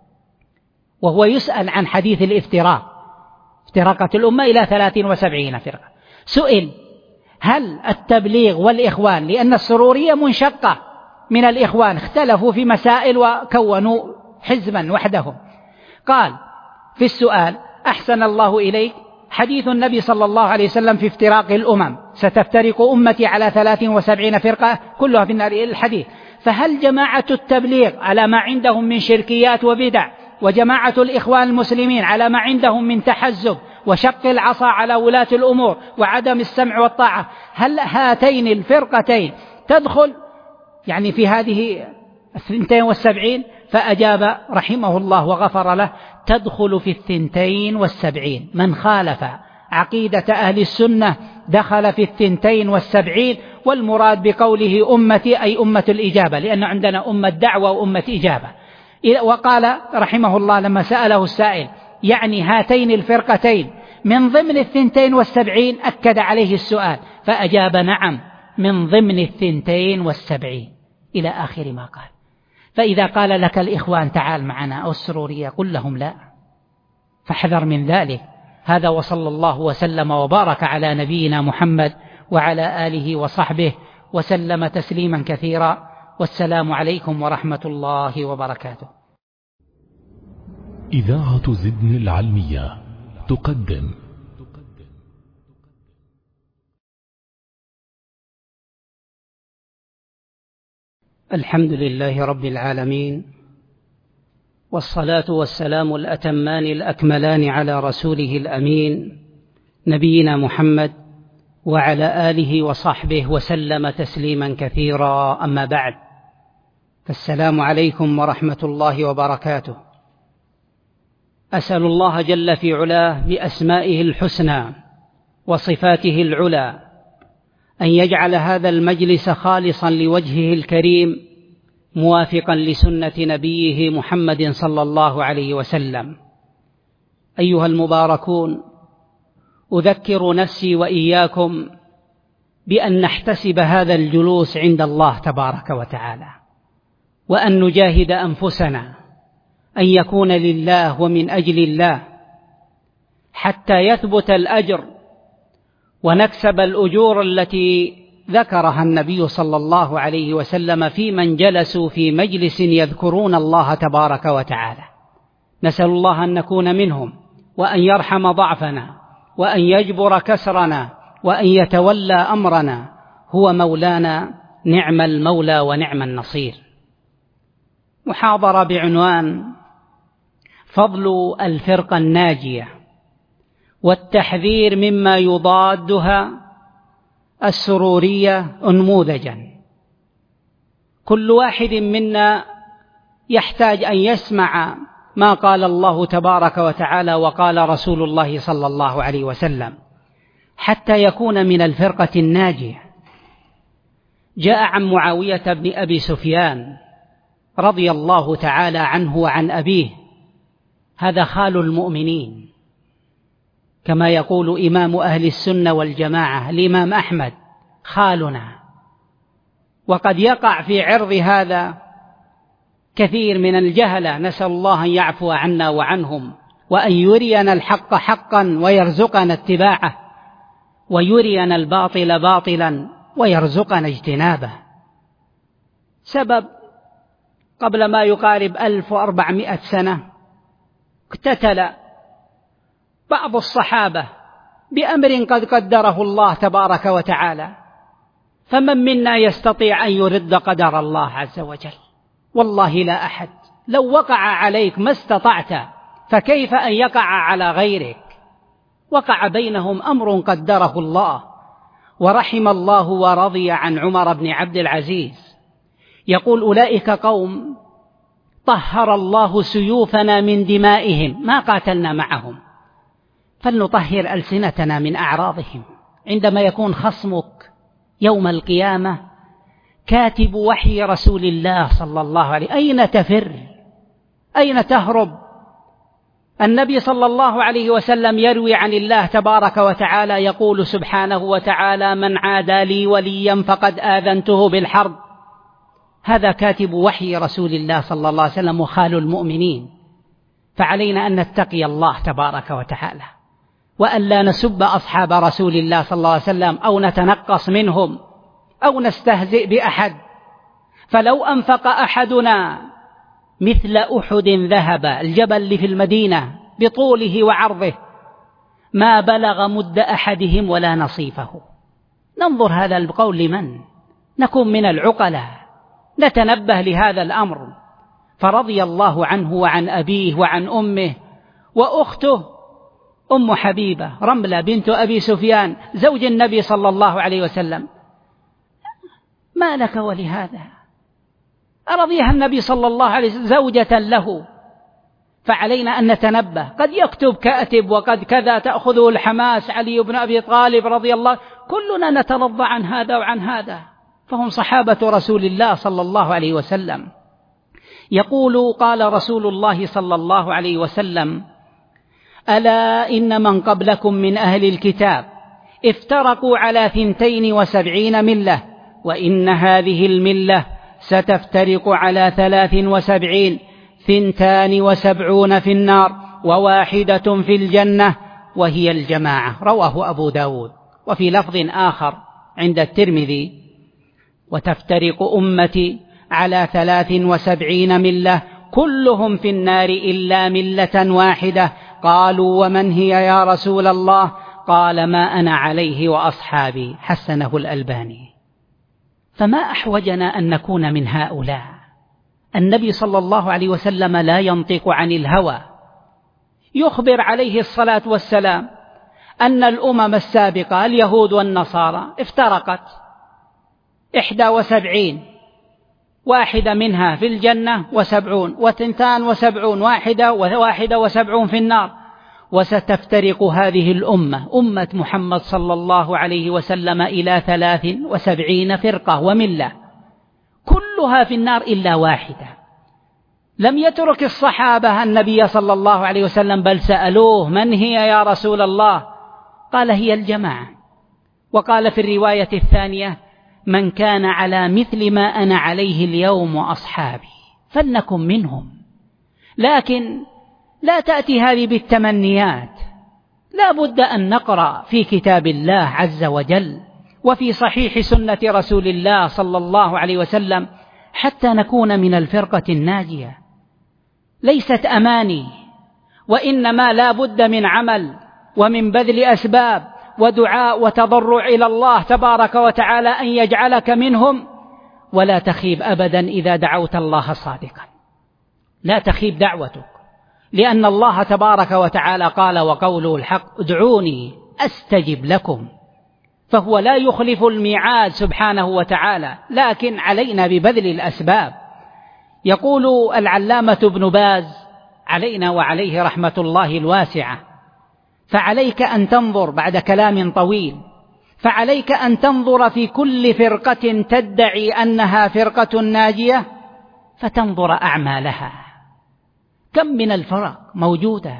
وهو يسأل عن حديث الافتراق، افتراقت الأمة إلى ثلاثين وسبعين فرقة. سئل: هل التبليغ والإخوان، لأن السرورية منشقة من الإخوان، اختلفوا في مسائل وكونوا حزبا وحدهم، قال في السؤال: أحسن الله إليك، حديث النبي صلى الله عليه وسلم في افتراق الأمم: ستفترق أمتي على ثلاثين وسبعين فرقة كلها في النار، الحديث، فهل جماعة التبليغ على ما عندهم من شركيات وبدع، وجماعة الإخوان المسلمين على ما عندهم من تحزب وشق العصا على ولاة الأمور وعدم السمع والطاعة، هل هاتين الفرقتين تدخل يعني في هذه الثنتين والسبعين؟ فأجاب رحمه الله وغفر له: تدخل في الثنتين والسبعين من خالف عقيدة أهل السنة دخل في الثنتين والسبعين، والمراد بقوله أمتي أي أمة الإجابة، لأن عندنا أمة دعوة وأمة إجابة. وقال رحمه الله لما سأله السائل يعني هاتين الفرقتين من ضمن الثنتين والسبعين، أكد عليه السؤال فأجاب نعم من ضمن الثنتين والسبعين إلى آخر ما قال. فإذا قال لك الإخوان تعال معنا أو السرورية قل لهم لا، فاحذر من ذلك. هذا وصلى الله وسلم وبارك على نبينا محمد وعلى آله وصحبه وسلم تسليما كثيرا، والسلام عليكم ورحمة الله وبركاته. إذاعة زدن العلمية تقدم الحمد لله رب العالمين، والصلاة والسلام الأتمان الأكملان على رسوله الأمين نبينا محمد وعلى آله وصحبه وسلم تسليما كثيرا. أما بعد، فالسلام عليكم ورحمة الله وبركاته. أسأل الله جل في علاه بأسمائه الحسنى وصفاته العلى أن يجعل هذا المجلس خالصا لوجهه الكريم، موافقا لسنة نبيه محمد صلى الله عليه وسلم. أيها المباركون، أذكر نفسي وإياكم بأن نحتسب هذا الجلوس عند الله تبارك وتعالى، وأن نجاهد أنفسنا أن يكون لله ومن أجل الله، حتى يثبت الأجر ونكسب الأجور التي ذكرها النبي صلى الله عليه وسلم في من جلسوا في مجلس يذكرون الله تبارك وتعالى. نسأل الله أن نكون منهم، وأن يرحم ضعفنا، وأن يجبر كسرنا، وأن يتولى أمرنا. هو مولانا نعم المولى ونعم النصير. محاضرة بعنوان فضل الفرقة الناجية والتحذير مما يضادها السرورية أنموذجا. كل واحد منا يحتاج أن يسمع ما قال الله تبارك وتعالى وقال رسول الله صلى الله عليه وسلم حتى يكون من الفرقة الناجية. جاء عن معاوية بن أبي سفيان رضي الله تعالى عنه وعن أبيه، هذا خال المؤمنين، كما يقول إمام أهل السنة والجماعة الإمام أحمد خالنا. وقد يقع في عرض هذا كثير من الجهلة، نسأل الله أن يعفو عنا وعنهم، وأن يرينا الحق حقا ويرزقنا اتباعه، ويرينا الباطل باطلا ويرزقنا اجتنابه. سبب قبل ما يقارب ألف وأربعمائة سنة اقتتل بعض الصحابة بأمر قد قدره الله تبارك وتعالى، فمن منا يستطيع أن يرد قدر الله عز وجل؟ والله لا أحد. لو وقع عليك ما استطعت، فكيف أن يقع على غيرك؟ وقع بينهم أمر قدره الله. ورحم الله ورضي عن عمر بن عبد العزيز يقول أولئك قوم طهر الله سيوفنا من دمائهم ما قاتلنا معهم، فلنطهر ألسنتنا من أعراضهم. عندما يكون خصمك يوم القيامة كاتب وحي رسول الله صلى الله عليه وسلم، أين تفر؟ أين تهرب؟ النبي صلى الله عليه وسلم يروي عن الله تبارك وتعالى يقول سبحانه وتعالى من عادى لي وليا فقد آذنته بالحرب. هذا كاتب وحي رسول الله صلى الله عليه وسلم وخال المؤمنين. فعلينا أن نتقي الله تبارك وتعالى، وأن لا نسب أصحاب رسول الله صلى الله عليه وسلم أو نتنقص منهم أو نستهزئ بأحد. فلو أنفق أحدنا مثل أحد ذهب، الجبل اللي في المدينة بطوله وعرضه، ما بلغ مد أحدهم ولا نصيفه. ننظر هذا القول لمن؟ نكون من العقلاء، نتنبه لهذا الأمر. فرضي الله عنه وعن أبيه وعن أمه وأخته أم حبيبة رملة بنت أبي سفيان زوج النبي صلى الله عليه وسلم. ما لك ولهذا؟ أرضيها النبي صلى الله عليه وسلم زوجة له، فعلينا أن نتنبه. قد يكتب كاتب وقد كذا تأخذه الحماس، علي بن أبي طالب رضي الله، كلنا نترضى عن هذا وعن هذا، فهم صحابة رسول الله صلى الله عليه وسلم. يقول قال رسول الله صلى الله عليه وسلم: ألا إن من قبلكم من أهل الكتاب افترقوا على ثنتين وسبعين ملة، وإن هذه الملة ستفترق على ثلاث وسبعين، ثنتان وسبعون في النار وواحدة في الجنة، وهي الجماعة. رواه أبو داود. وفي لفظ آخر عند الترمذي: وتفترق أمتي على ثلاث وسبعين ملة كلهم في النار إلا ملة واحدة. قالوا: ومن هي يا رسول الله؟ قال: ما أنا عليه وأصحابي. حسنه الألباني. فما أحوجنا أن نكون من هؤلاء. النبي صلى الله عليه وسلم لا ينطق عن الهوى، يخبر عليه الصلاة والسلام أن الأمم السابقة اليهود والنصارى افترقت إحدى وسبعين، واحدة منها في الجنة وسبعون، وثنتان وسبعون واحدة، وواحدة وسبعون في النار. وستفترق هذه الأمة أمة محمد صلى الله عليه وسلم إلى ثلاث وسبعين فرقة وملة، كلها في النار إلا واحدة. لم يترك الصحابة النبي صلى الله عليه وسلم، بل سألوه: من هي يا رسول الله؟ قال: هي الجماعة. وقال في الرواية الثانية: من كان على مثل ما أنا عليه اليوم وأصحابي فلنكن منهم. لكن لا تأتي هذه بالتمنيات، لا بد أن نقرأ في كتاب الله عز وجل وفي صحيح سنة رسول الله صلى الله عليه وسلم حتى نكون من الفرقة الناجية. ليست أماني، وإنما لا بد من عمل ومن بذل أسباب ودعاء وتضرع إلى الله تبارك وتعالى أن يجعلك منهم. ولا تخيب أبدا إذا دعوت الله صادقا، لا تخيب دعوتك، لأن الله تبارك وتعالى قال وقوله الحق: ادعوني أستجب لكم. فهو لا يخلف الميعاد سبحانه وتعالى، لكن علينا ببذل الأسباب. يقول العلامة ابن باز علينا وعليه رحمة الله الواسعة: فعليك أن تنظر، بعد كلام طويل، فعليك أن تنظر في كل فرقة تدعي أنها فرقة ناجية فتنظر أعمالها. كم من الفرق موجودة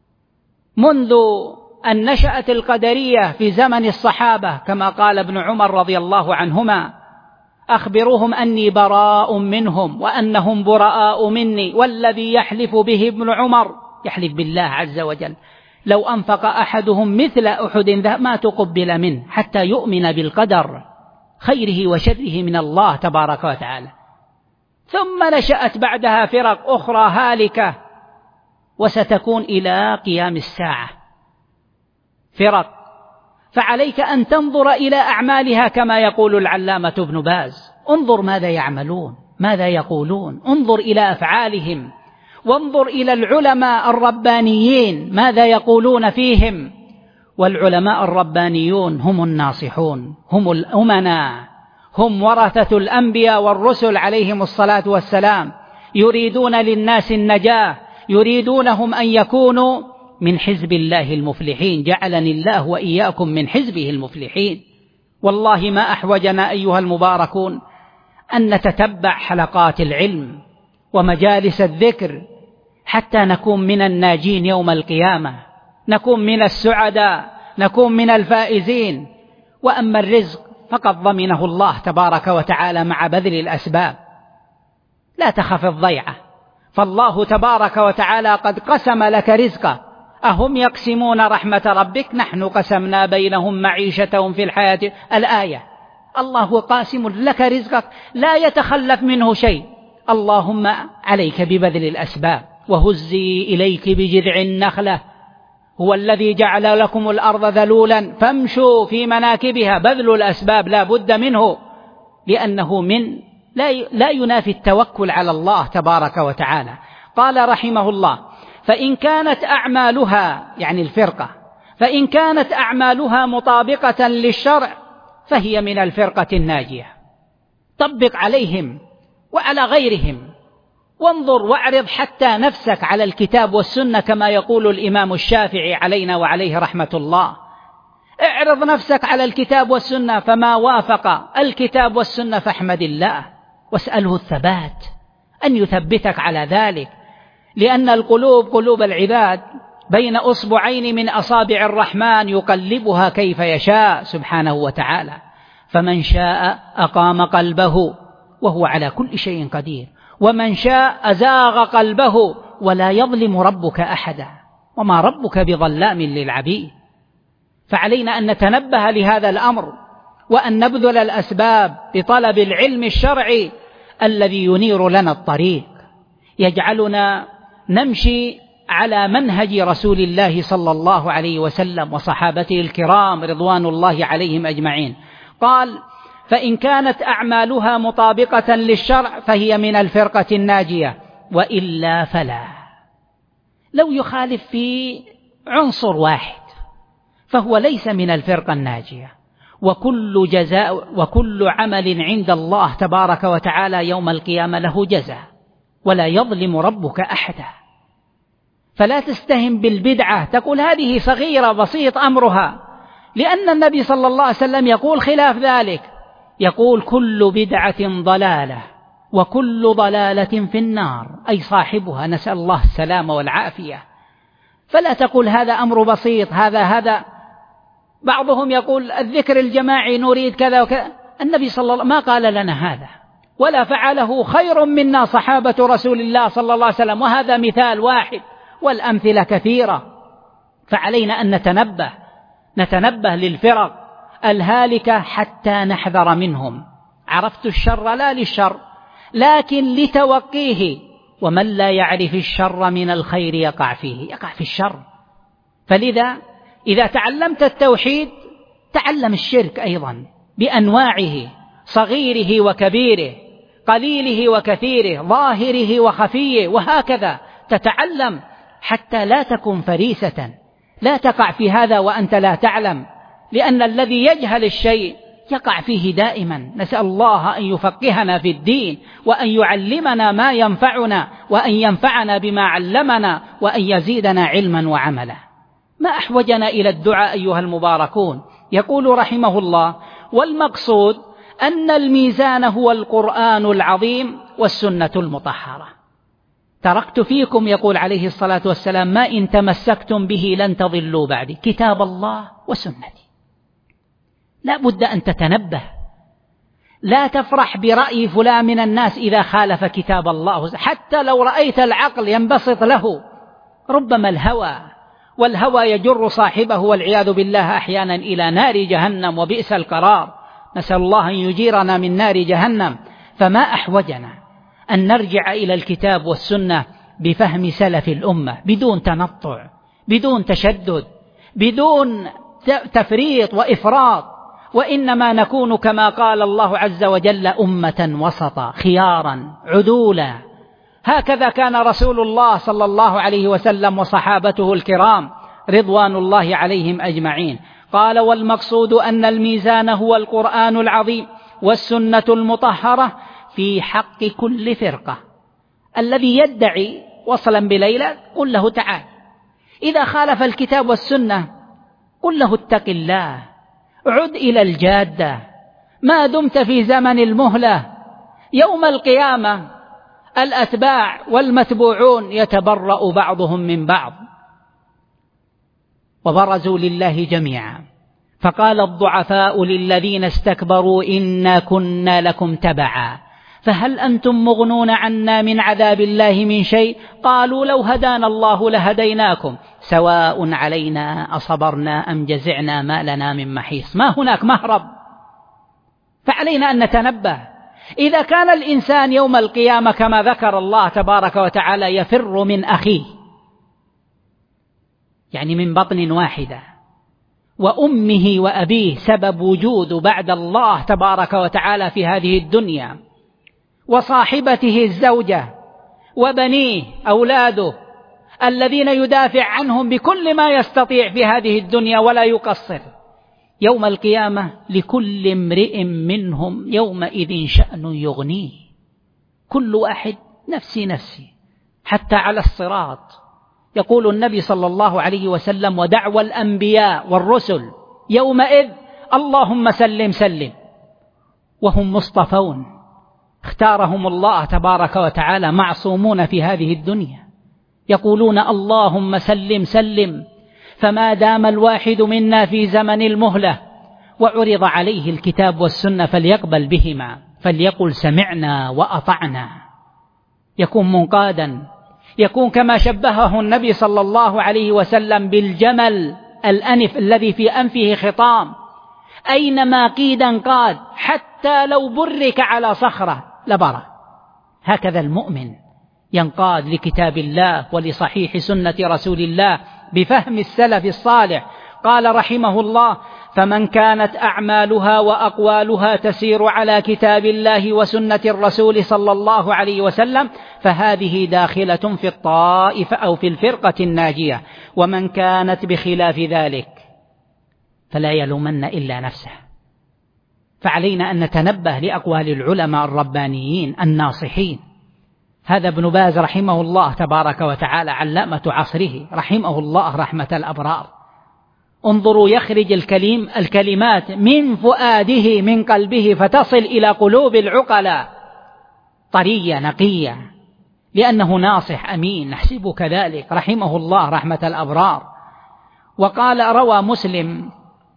منذ أن نشأت القدرية في زمن الصحابة، كما قال ابن عمر رضي الله عنهما: أخبروهم أني براء منهم وأنهم براء مني، والذي يحلف به ابن عمر يحلف بالله عز وجل لو أنفق أحدهم مثل أحد ذهب ما تقبل منه حتى يؤمن بالقدر خيره وشره من الله تبارك وتعالى. ثم نشأت بعدها فرق أخرى هالكة، وستكون إلى قيام الساعة فرق. فعليك أن تنظر إلى أعمالها كما يقول العلامة ابن باز: انظر ماذا يعملون، ماذا يقولون، انظر إلى أفعالهم، وانظر إلى العلماء الربانيين ماذا يقولون فيهم. والعلماء الربانيون هم الناصحون، هم الأمناء، هم ورثة الأنبياء والرسل عليهم الصلاة والسلام، يريدون للناس النجاة، يريدونهم أن يكونوا من حزب الله المفلحين. جعلني الله وإياكم من حزبه المفلحين. والله ما أحوجنا أيها المباركون أن نتتبع حلقات العلم ومجالس الذكر حتى نكون من الناجين يوم القيامة، نكون من السعداء، نكون من الفائزين. وأما الرزق فقد ضمنه الله تبارك وتعالى مع بذل الأسباب. لا تخف الضيعة، فالله تبارك وتعالى قد قسم لك رزقه. أهم يقسمون رحمة ربك؟ نحن قسمنا بينهم معيشتهم في الحياة. الآية. الله قاسم لك رزقك، لا يتخلف منه شيء. اللهم عليك ببذل الأسباب. وهزي إليك بجذع النخلة، هو الذي جعل لكم الأرض ذلولا فامشوا في مناكبها. بذل الأسباب لا بد منه، لأنه من لا ينافي التوكل على الله تبارك وتعالى. قال رحمه الله: فإن كانت أعمالها، يعني الفرقة، فإن كانت أعمالها مطابقة للشرع فهي من الفرقة الناجية. طبق عليهم وعلى غيرهم وانظر واعرض حتى نفسك على الكتاب والسنة كما يقول الإمام الشافعي علينا وعليه رحمة الله. اعرض نفسك على الكتاب والسنة، فما وافق الكتاب والسنة فاحمد الله واسأله الثبات، أن يثبتك على ذلك، لأن القلوب قلوب العباد بين أصبعين من أصابع الرحمن يقلبها كيف يشاء سبحانه وتعالى، فمن شاء أقام قلبه وهو على كل شيء قدير، ومن شاء أزاغ قلبه، ولا يظلم ربك أحدا، وما ربك بظلام للعبيد. فعلينا أن نتنبه لهذا الأمر، وأن نبذل الأسباب بطلب العلم الشرعي الذي ينير لنا الطريق، يجعلنا نمشي على منهج رسول الله صلى الله عليه وسلم وصحابته الكرام رضوان الله عليهم أجمعين. قال: فإن كانت أعمالها مطابقة للشرع فهي من الفرقة الناجية، وإلا فلا. لو يخالف في عنصر واحد فهو ليس من الفرقة الناجية، وكل جزاء وكل عمل عند الله تبارك وتعالى يوم القيامة له جزاء، ولا يظلم ربك أحدا. فلا تستهن بالبدعة تقول هذه صغيرة بسيط أمرها، لأن النبي صلى الله عليه وسلم يقول خلاف ذلك، يقول كل بدعة ضلالة وكل ضلالة في النار، أي صاحبها، نسأل الله السلامة والعافية. فلا تقول هذا أمر بسيط، هذا هذا بعضهم يقول الذكر الجماعي نريد كذا وكذا، النبي صلى الله عليه وسلم ما قال لنا هذا، ولا فعله خير منا صحابة رسول الله صلى الله عليه وسلم، وهذا مثال واحد والأمثلة كثيرة. فعلينا أن نتنبه نتنبه للفرق الهالكة حتى نحذر منهم. عرفت الشر لا للشر لكن لتوقيه، ومن لا يعرف الشر من الخير يقع فيه، يقع في الشر. فلذا إذا تعلمت التوحيد تعلم الشرك أيضا بأنواعه، صغيره وكبيره، قليله وكثيره، ظاهره وخفيه، وهكذا تتعلم حتى لا تكن فريسة، لا تقع في هذا وأنت لا تعلم، لأن الذي يجهل الشيء يقع فيه دائما. نسأل الله أن يفقهنا في الدين، وأن يعلمنا ما ينفعنا، وأن ينفعنا بما علمنا، وأن يزيدنا علما وعملا. ما أحوجنا إلى الدعاء أيها المباركون. يقول رحمه الله: والمقصود أن الميزان هو القرآن العظيم والسنة المطهرة. تركت فيكم، يقول عليه الصلاة والسلام، ما إن تمسكتم به لن تضلوا بعدي، كتاب الله وسنتي. لا بد أن تتنبه، لا تفرح برأي فلان من الناس إذا خالف كتاب الله، حتى لو رأيت العقل ينبسط له، ربما الهوى، والهوى يجر صاحبه والعياذ بالله أحيانا إلى نار جهنم، وبئس القرار. نسأل الله أن يجيرنا من نار جهنم. فما أحوجنا أن نرجع إلى الكتاب والسنة بفهم سلف الأمة، بدون تنطع، بدون تشدد، بدون تفريط وإفراط، وإنما نكون كما قال الله عز وجل أمة وسطا خيارا عدولا. هكذا كان رسول الله صلى الله عليه وسلم وصحابته الكرام رضوان الله عليهم أجمعين. قال: والمقصود أن الميزان هو القرآن العظيم والسنة المطهرة في حق كل فرقة. الذي يدعي وصلا بليلى قل له تعال، إذا خالف الكتاب والسنة قل له اتق الله، عد إلى الجادة، ما دمت في زمن المهلة. يوم القيامة الأتباع والمتبوعون يتبرأ بعضهم من بعض. وبرزوا لله جميعا، فقال الضعفاء للذين استكبروا إنا كنا لكم تبعا فهل أنتم مغنون عنا من عذاب الله من شيء؟ قالوا لو هدانا الله لهديناكم سواء علينا أصبرنا أم جزعنا ما لنا من محيص. ما هناك مهرب. فعلينا أن نتنبه. إذا كان الإنسان يوم القيامة كما ذكر الله تبارك وتعالى يفر من أخيه، يعني من بطن واحدة، وأمه وأبيه سبب وجود بعد الله تبارك وتعالى في هذه الدنيا، وصاحبته الزوجة، وبنيه أولاده الذين يدافع عنهم بكل ما يستطيع في هذه الدنيا ولا يقصر، يوم القيامة لكل امرئ منهم يومئذ شأن يغنيه. كل واحد نفسي نفسي. حتى على الصراط يقول النبي صلى الله عليه وسلم: ودعوى الأنبياء والرسل يومئذ اللهم سلم سلم، وهم مصطفون اختارهم الله تبارك وتعالى، معصومون في هذه الدنيا، يقولون اللهم سلم سلم. فما دام الواحد منا في زمن المهلة وعرض عليه الكتاب والسنة فليقبل بهما، فليقل سمعنا وأطعنا، يكون منقادا، يكون كما شبهه النبي صلى الله عليه وسلم بالجمل الأنف الذي في أنفه خطام، أينما قيد انقاد، حتى لو برك على صخرة لبرى. هكذا المؤمن ينقاد لكتاب الله ولصحيح سنة رسول الله بفهم السلف الصالح. قال رحمه الله: فمن كانت أعمالها وأقوالها تسير على كتاب الله وسنة الرسول صلى الله عليه وسلم فهذه داخلة في الطائفة أو في الفرقة الناجية، ومن كانت بخلاف ذلك فلا يلومن إلا نفسه. فعلينا أن نتنبه لأقوال العلماء الربانيين الناصحين. هذا ابن باز رحمه الله تبارك وتعالى علامة عصره رحمه الله رحمة الأبرار. انظروا يخرج الكلم الكلمات من فؤاده من قلبه فتصل إلى قلوب العقلاء طرية نقية، لأنه ناصح أمين، نحسب كذلك رحمه الله رحمة الأبرار. وقال روى مسلم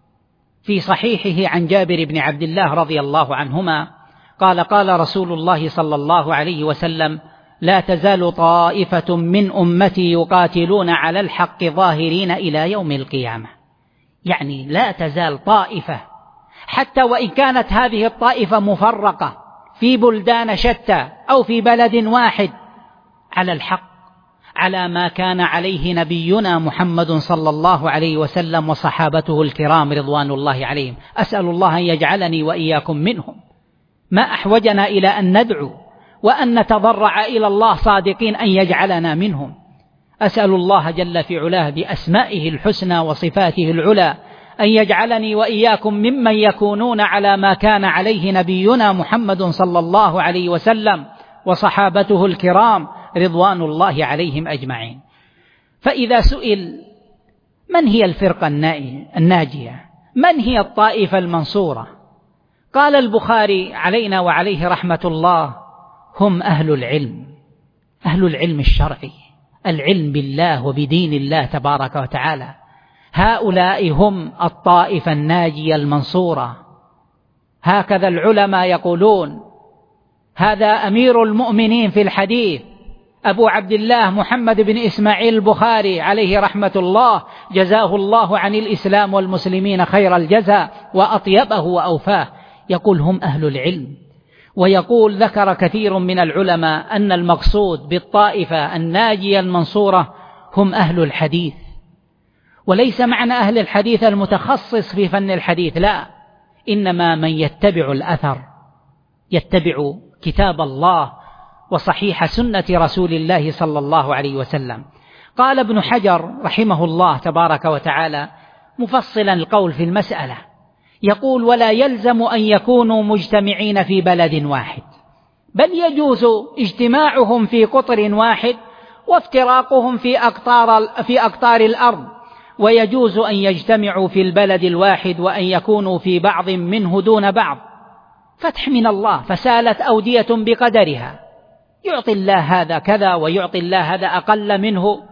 في صحيحه عن جابر بن عبد الله رضي الله عنهما قال: قال رسول الله صلى الله عليه وسلم: لا تزال طائفة من أمتي يقاتلون على الحق ظاهرين إلى يوم القيامة. يعني لا تزال طائفة، حتى وإن كانت هذه الطائفة مفرقة في بلدان شتى أو في بلد واحد، على الحق، على ما كان عليه نبينا محمد صلى الله عليه وسلم وصحابته الكرام رضوان الله عليهم. أسأل الله أن يجعلني وإياكم منهم. ما أحوجنا إلى أن ندعو وأن نتضرع إلى الله صادقين أن يجعلنا منهم. أسأل الله جل في علاه بأسمائه الحسنى وصفاته العلى أن يجعلني وإياكم ممن يكونون على ما كان عليه نبينا محمد صلى الله عليه وسلم وصحابته الكرام رضوان الله عليهم أجمعين. فإذا سئل من هي الفرقة الناجية، من هي الطائفة المنصورة، قال البخاري علينا وعليه رحمة الله: هم أهل العلم، أهل العلم الشرعي، العلم بالله وبدين الله تبارك وتعالى. هؤلاء هم الطائفة الناجية المنصورة. هكذا العلماء يقولون. هذا أمير المؤمنين في الحديث أبو عبد الله محمد بن إسماعيل البخاري عليه رحمة الله، جزاه الله عن الإسلام والمسلمين خير الجزاء وأطيبه وأوفاه، يقول هم أهل العلم. ويقول ذكر كثير من العلماء أن المقصود بالطائفة الناجية المنصورة هم أهل الحديث، وليس معنى أهل الحديث المتخصص في فن الحديث، لا، إنما من يتبع الأثر، يتبع كتاب الله وصحيح سنة رسول الله صلى الله عليه وسلم. قال ابن حجر رحمه الله تبارك وتعالى مفصلا القول في المسألة، يقول: ولا يلزم أن يكونوا مجتمعين في بلد واحد، بل يجوز اجتماعهم في قطر واحد وافتراقهم في أقطار, في أقطار الأرض، ويجوز أن يجتمعوا في البلد الواحد وأن يكونوا في بعض منه دون بعض. فتح من الله، فسالت أودية بقدرها، يعطي الله هذا كذا ويعطي الله هذا أقل منه،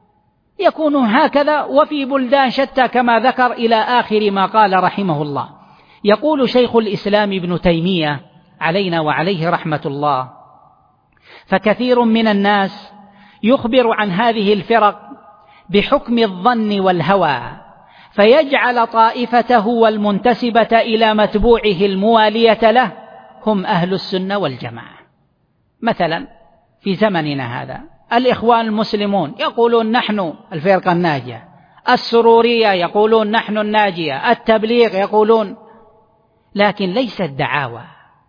يكون هكذا وفي بلدان شتى كما ذكر إلى آخر ما قال رحمه الله. يقول شيخ الإسلام ابن تيمية علينا وعليه رحمة الله: فكثير من الناس يخبر عن هذه الفرق بحكم الظن والهوى، فيجعل طائفته والمنتسبة إلى متبوعه الموالية له هم أهل السنة والجماعة. مثلا في زمننا هذا الإخوان المسلمون يقولون نحن الفرقة الناجية، السرورية يقولون نحن الناجية، التبليغ يقولون، لكن ليست دعاوى،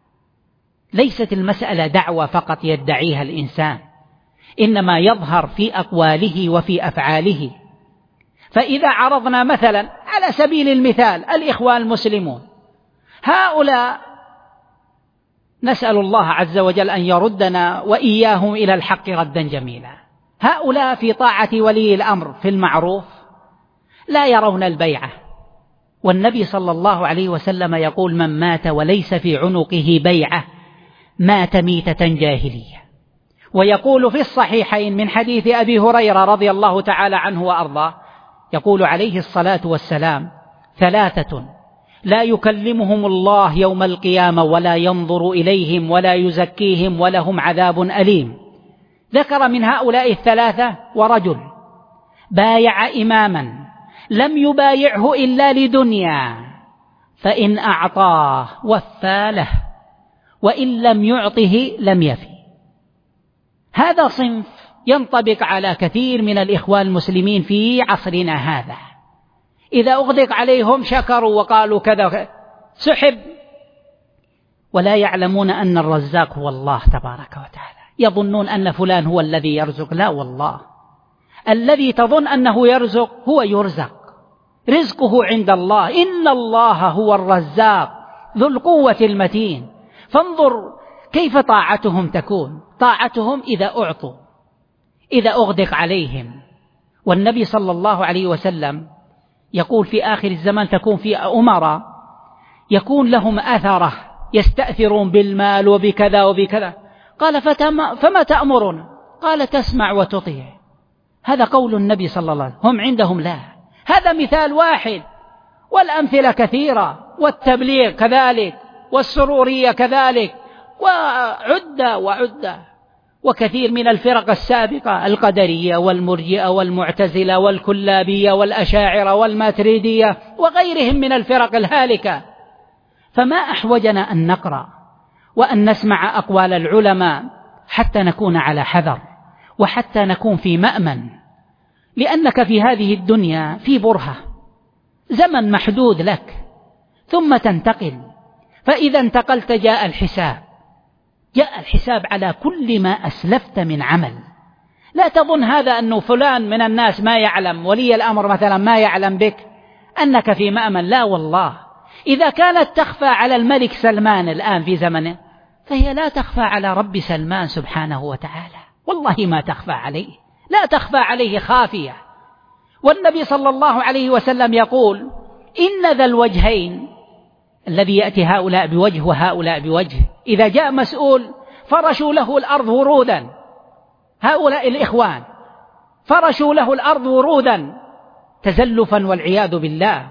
ليست المسألة دعوة فقط يدعيها الإنسان، إنما يظهر في أقواله وفي أفعاله. فإذا عرضنا مثلا على سبيل المثال الإخوان المسلمون، هؤلاء نسأل الله عز وجل أن يردنا وإياهم إلى الحق ردا جميلا. هؤلاء في طاعة ولي الأمر في المعروف لا يرون البيعة، والنبي صلى الله عليه وسلم يقول: من مات وليس في عنقه بيعة مات ميتة جاهلية. ويقول في الصحيحين من حديث أبي هريرة رضي الله تعالى عنه وأرضاه، يقول عليه الصلاة والسلام: ثلاثة لا يكلمهم الله يوم القيامة ولا ينظر إليهم ولا يزكيهم ولهم عذاب أليم. ذكر من هؤلاء الثلاثة: ورجل بايع إماما لم يبايعه إلا لدنيا فإن أعطاه وفى له وإن لم يعطه لم يفي. هذا صنف ينطبق على كثير من الإخوان المسلمين في عصرنا هذا، إذا أغدق عليهم شكروا وقالوا كذا، سحب، ولا يعلمون أن الرزاق هو الله تبارك وتعالى. يظنون أن فلان هو الذي يرزق، لا والله، الذي تظن أنه يرزق هو يرزق، رزقه عند الله. إن الله هو الرزاق ذو القوة المتين. فانظر كيف طاعتهم تكون، طاعتهم إذا أعطوا، إذا أغدق عليهم. والنبي صلى الله عليه وسلم يقول في آخر الزمان تكون في أمراء يكون لهم أثرة يستأثرون بالمال وبكذا وبكذا. قال: فما تأمرون؟ قال: تسمع وتطيع. هذا قول النبي صلى الله عليه وسلم. هم عندهم لا. هذا مثال واحد، والأمثلة كثيرة، والتبليغ كذلك، والسرورية كذلك، وعدة وعدة. وكثير من الفرق السابقة، القدرية والمرجئة والمعتزلة والكلابية والأشاعرة والماتريدية وغيرهم من الفرق الهالكة. فما أحوجنا أن نقرأ وأن نسمع أقوال العلماء حتى نكون على حذر وحتى نكون في مأمن، لأنك في هذه الدنيا في برهة، زمن محدود لك ثم تنتقل. فإذا انتقلت جاء الحساب، جاء الحساب على كل ما أسلفت من عمل. لا تظن هذا أنه فلان من الناس ما يعلم، ولي الأمر مثلا ما يعلم بك أنك في مأمن، لا والله. إذا كانت تخفى على الملك سلمان الآن في زمنه، فهي لا تخفى على رب سلمان سبحانه وتعالى، والله ما تخفى عليه، لا تخفى عليه خافية. والنبي صلى الله عليه وسلم يقول: إن ذا الوجهين، الذي يأتي هؤلاء بوجه وهؤلاء بوجه، إذا جاء مسؤول فرشوا له الأرض ورودا، هؤلاء الإخوان فرشوا له الأرض ورودا تزلفا والعياذ بالله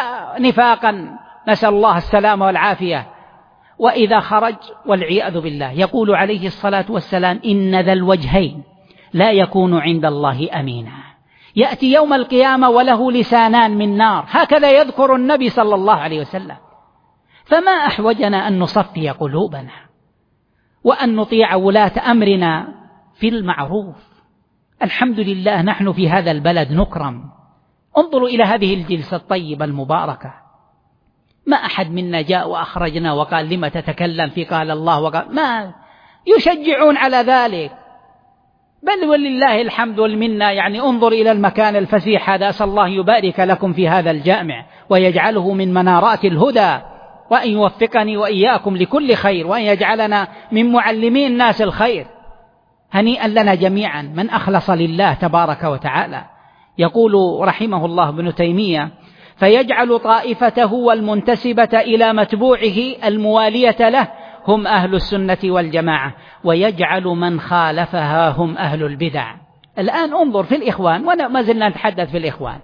ونفاقا، نسأل الله السلامة والعافية. وإذا خرج والعياذ بالله، يقول عليه الصلاة والسلام: إن ذا الوجهين لا يكون عند الله أمينا، يأتي يوم القيامة وله لسانان من نار. هكذا يذكر النبي صلى الله عليه وسلم. فما أحوجنا أن نصفي قلوبنا وأن نطيع ولاة أمرنا في المعروف. الحمد لله نحن في هذا البلد نكرم. انظروا إلى هذه الجلسة الطيبة المباركة، ما أحد منا جاء وأخرجنا وقال: لما تتكلم في قال الله وقال، ما يشجعون على ذلك، بل ولله الحمد والمنة. يعني انظر إلى المكان الفسيح هذا، أسأل الله يبارك لكم في هذا الجامع ويجعله من منارات الهدى، وأن يوفقني وإياكم لكل خير، وأن يجعلنا من معلمين الناس الخير. هنيئا لنا جميعا من أخلص لله تبارك وتعالى. يقول رحمه الله ابن تيمية: فيجعل طائفته والمنتسبة إلى متبوعه الموالية له هم أهل السنة والجماعة، ويجعل من خالفها هم أهل البدع. الآن انظر في الإخوان، وما زلنا نتحدث في الإخوان،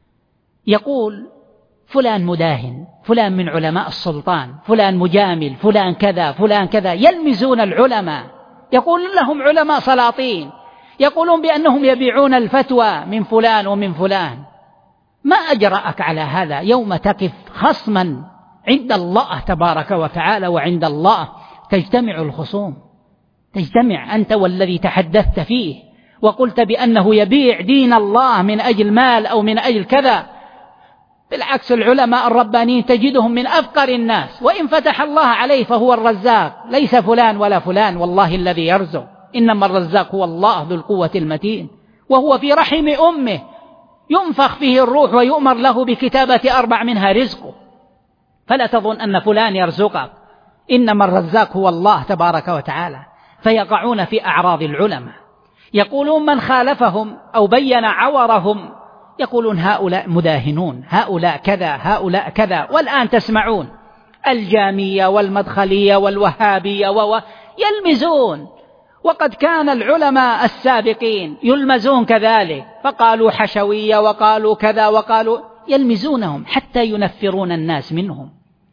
يقول فلان مداهن، فلان من علماء السلطان، فلان مجامل، فلان كذا، فلان كذا، يلمزون العلماء، يقول لهم علماء سلاطين، يقولون بأنهم يبيعون الفتوى من فلان ومن فلان. ما أجرأك على هذا يوم تقف خصما عند الله تبارك وتعالى، وعند الله تجتمع الخصوم، تجتمع أنت والذي تحدثت فيه وقلت بأنه يبيع دين الله من أجل مال أو من أجل كذا. بالعكس العلماء الربانيين تجدهم من أفقر الناس، وإن فتح الله عليه فهو الرزاق، ليس فلان ولا فلان، والله الذي يرزق، إنما الرزاق هو الله ذو القوة المتين، وهو في رحم أمه ينفخ فيه الروح ويؤمر له بكتابة أربع منها رزقه. فلا تظن أن فلان يرزقك، إنما الرزاق هو الله تبارك وتعالى، فيقعون في أعراض العلماء. يقولون من خالفهم أو بين عورهم يقولون هؤلاء مداهنون، هؤلاء كذا، هؤلاء كذا. والآن تسمعون الجامية والمدخلية والوهابية و يلمزون، وقد كان العلماء السابقين يلمزون كذلك، فقالوا حشوية وقالوا كذا وقالوا، يلمزونهم حتى ينفرون الناس منهم.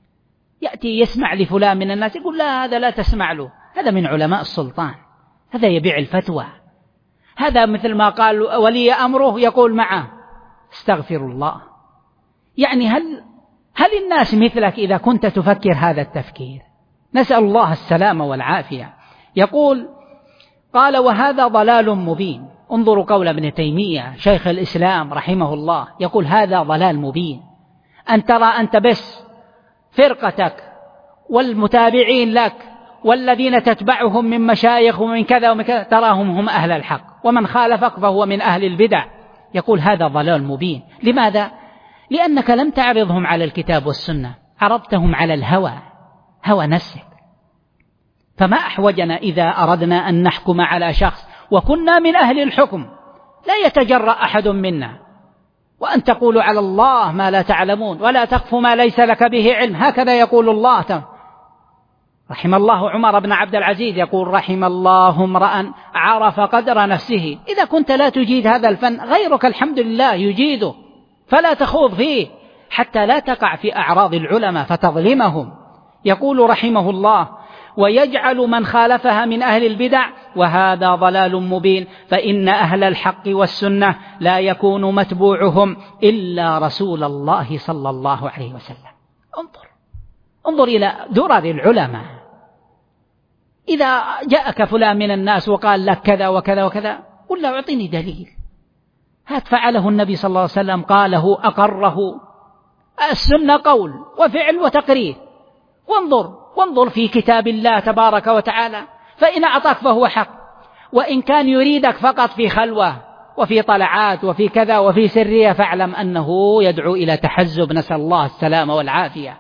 يأتي يسمع لفلان من الناس يقول لا هذا لا تسمع له، هذا من علماء السلطان، هذا يبيع الفتوى، هذا مثل ما قال ولي أمره يقول معه استغفر الله. يعني هل هل الناس مثلك إذا كنت تفكر هذا التفكير؟ نسأل الله السلامة والعافية. يقول قال وهذا ضلال مبين. انظروا قول ابن تيمية شيخ الإسلام رحمه الله، يقول هذا ضلال مبين، أن ترى أنت بس فرقتك والمتابعين لك والذين تتبعهم من مشايخ ومن كذا ومن كذا تراهم هم أهل الحق، ومن خالفك فهو من أهل البدع. يقول هذا ضلال مبين. لماذا؟ لأنك لم تعرضهم على الكتاب والسنة، عرضتهم على الهوى، هوى نفسك. فما أحوجنا إذا أردنا أن نحكم على شخص وكنا من أهل الحكم، لا يتجرأ أحد منا، وأن تقولوا على الله ما لا تعلمون ولا تقف ما ليس لك به علم، هكذا يقول الله تعالى. رحم الله عمر بن عبد العزيز، يقول رحم الله امرأ عرف قدر نفسه. إذا كنت لا تجيد هذا الفن غيرك الحمد لله يجيده، فلا تخوض فيه حتى لا تقع في أعراض العلماء فتظلمهم. يقول رحمه الله ويجعل من خالفها من أهل البدع، وهذا ضلال مبين، فإن أهل الحق والسنة لا يكون متبوعهم إلا رسول الله صلى الله عليه وسلم. انظر انظر إلى درر العلماء. إذا جاءك فلان من الناس وقال لك كذا وكذا وكذا، قل له اعطيني دليل، هات فعله النبي صلى الله عليه وسلم، قاله أقره. السنة قول وفعل وتقرير، وانظر وانظر في كتاب الله تبارك وتعالى، فإن أعطاك فهو حق، وإن كان يريدك فقط في خلوة وفي طلعات وفي كذا وفي سرية فاعلم أنه يدعو إلى تحزب، نسأل الله السلامة والعافية.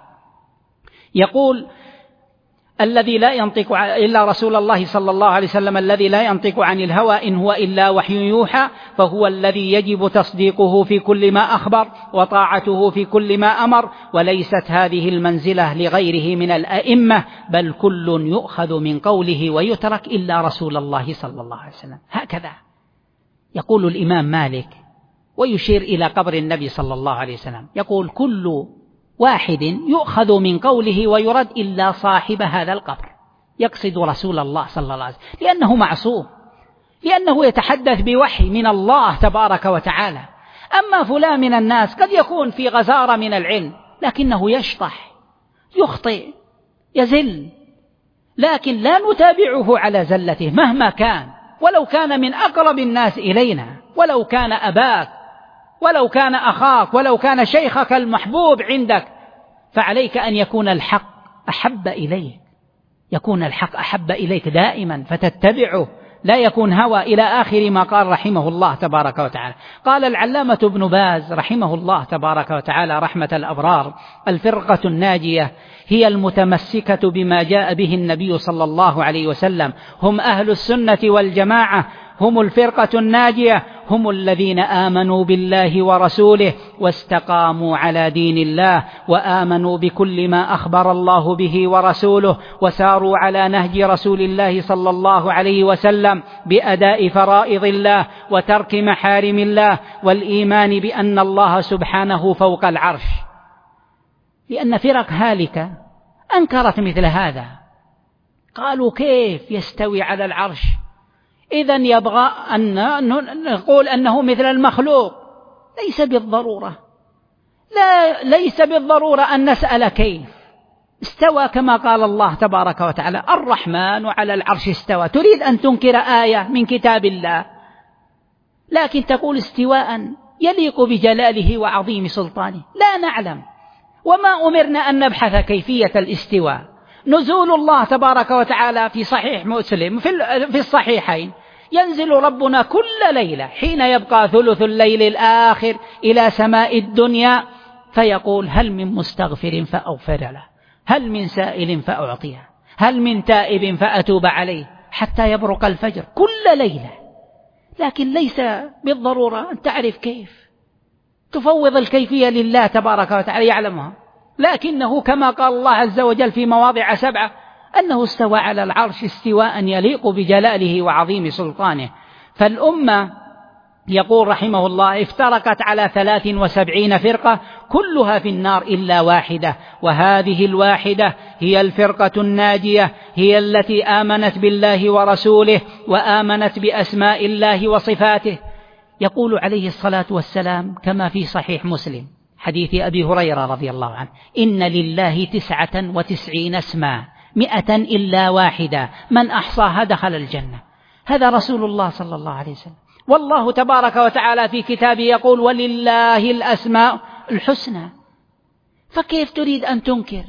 يقول الذي لا ينطق إلا رسول الله صلى الله عليه وسلم الذي لا ينطق عن الهوى إن هو إلا وحي يوحى، فهو الذي يجب تصديقه في كل ما أخبر وطاعته في كل ما أمر، وليست هذه المنزلة لغيره من الأئمة، بل كل يؤخذ من قوله ويترك إلا رسول الله صلى الله عليه وسلم. هكذا يقول الإمام مالك، ويشير إلى قبر النبي صلى الله عليه وسلم، يقول كل واحد يؤخذ من قوله ويرد إلا صاحب هذا القبر، يقصد رسول الله صلى الله عليه وسلم، لأنه معصوم، لأنه يتحدث بوحي من الله تبارك وتعالى. أما فلان من الناس قد يكون في غزارة من العلم لكنه يشطح، يخطئ، يزل، لكن لا نتابعه على زلته مهما كان، ولو كان من أقرب الناس إلينا، ولو كان أباك، ولو كان أخاك، ولو كان شيخك المحبوب عندك، فعليك أن يكون الحق أحب إليك، يكون الحق أحب إليك دائما فتتبعه، لا يكون هوى، إلى آخر ما قال رحمه الله تبارك وتعالى. قال العلامة ابن باز رحمه الله تبارك وتعالى رحمة الأبرار: الفرقة الناجية هي المتمسكة بما جاء به النبي صلى الله عليه وسلم، هم أهل السنة والجماعة، هم الفرقة الناجية، هم الذين آمنوا بالله ورسوله واستقاموا على دين الله، وآمنوا بكل ما أخبر الله به ورسوله، وساروا على نهج رسول الله صلى الله عليه وسلم بأداء فرائض الله وترك محارم الله، والإيمان بأن الله سبحانه فوق العرش. لأن فرق هالكة أنكرت مثل هذا، قالوا كيف يستوي على العرش؟ إذن يبغى أن نقول أنه مثل المخلوق، ليس بالضرورة، لا ليس بالضرورة أن نسأل كيف استوى، كما قال الله تبارك وتعالى: الرحمن على العرش استوى. تريد أن تنكر آية من كتاب الله، لكن تقول استواء يليق بجلاله وعظيم سلطانه، لا نعلم، وما أمرنا أن نبحث كيفية الاستواء. نزول الله تبارك وتعالى في صحيح مسلم في الصحيحين: ينزل ربنا كل ليلة حين يبقى ثلث الليل الآخر إلى سماء الدنيا، فيقول: هل من مستغفر فأغفر له، هل من سائل فأعطيه، هل من تائب فأتوب عليه حتى يبرق الفجر كل ليلة. لكن ليس بالضرورة أن تعرف كيف، تفوض الكيفية لله تبارك وتعالى يعلمها، لكنه كما قال الله عز وجل في مواضع سبعة أنه استوى على العرش استواء يليق بجلاله وعظيم سلطانه. فالأمة يقول رحمه الله افترقت على ثلاث وسبعين فرقة كلها في النار إلا واحدة، وهذه الواحدة هي الفرقة الناجية، هي التي آمنت بالله ورسوله وآمنت بأسماء الله وصفاته. يقول عليه الصلاة والسلام كما في صحيح مسلم حديث أبي هريرة رضي الله عنه: إن لله تسعة وتسعين اسما مئة إلا واحدة من أحصاها دخل الجنة. هذا رسول الله صلى الله عليه وسلم. والله تبارك وتعالى في كتابه يقول: ولله الأسماء الحسنى. فكيف تريد أن تنكر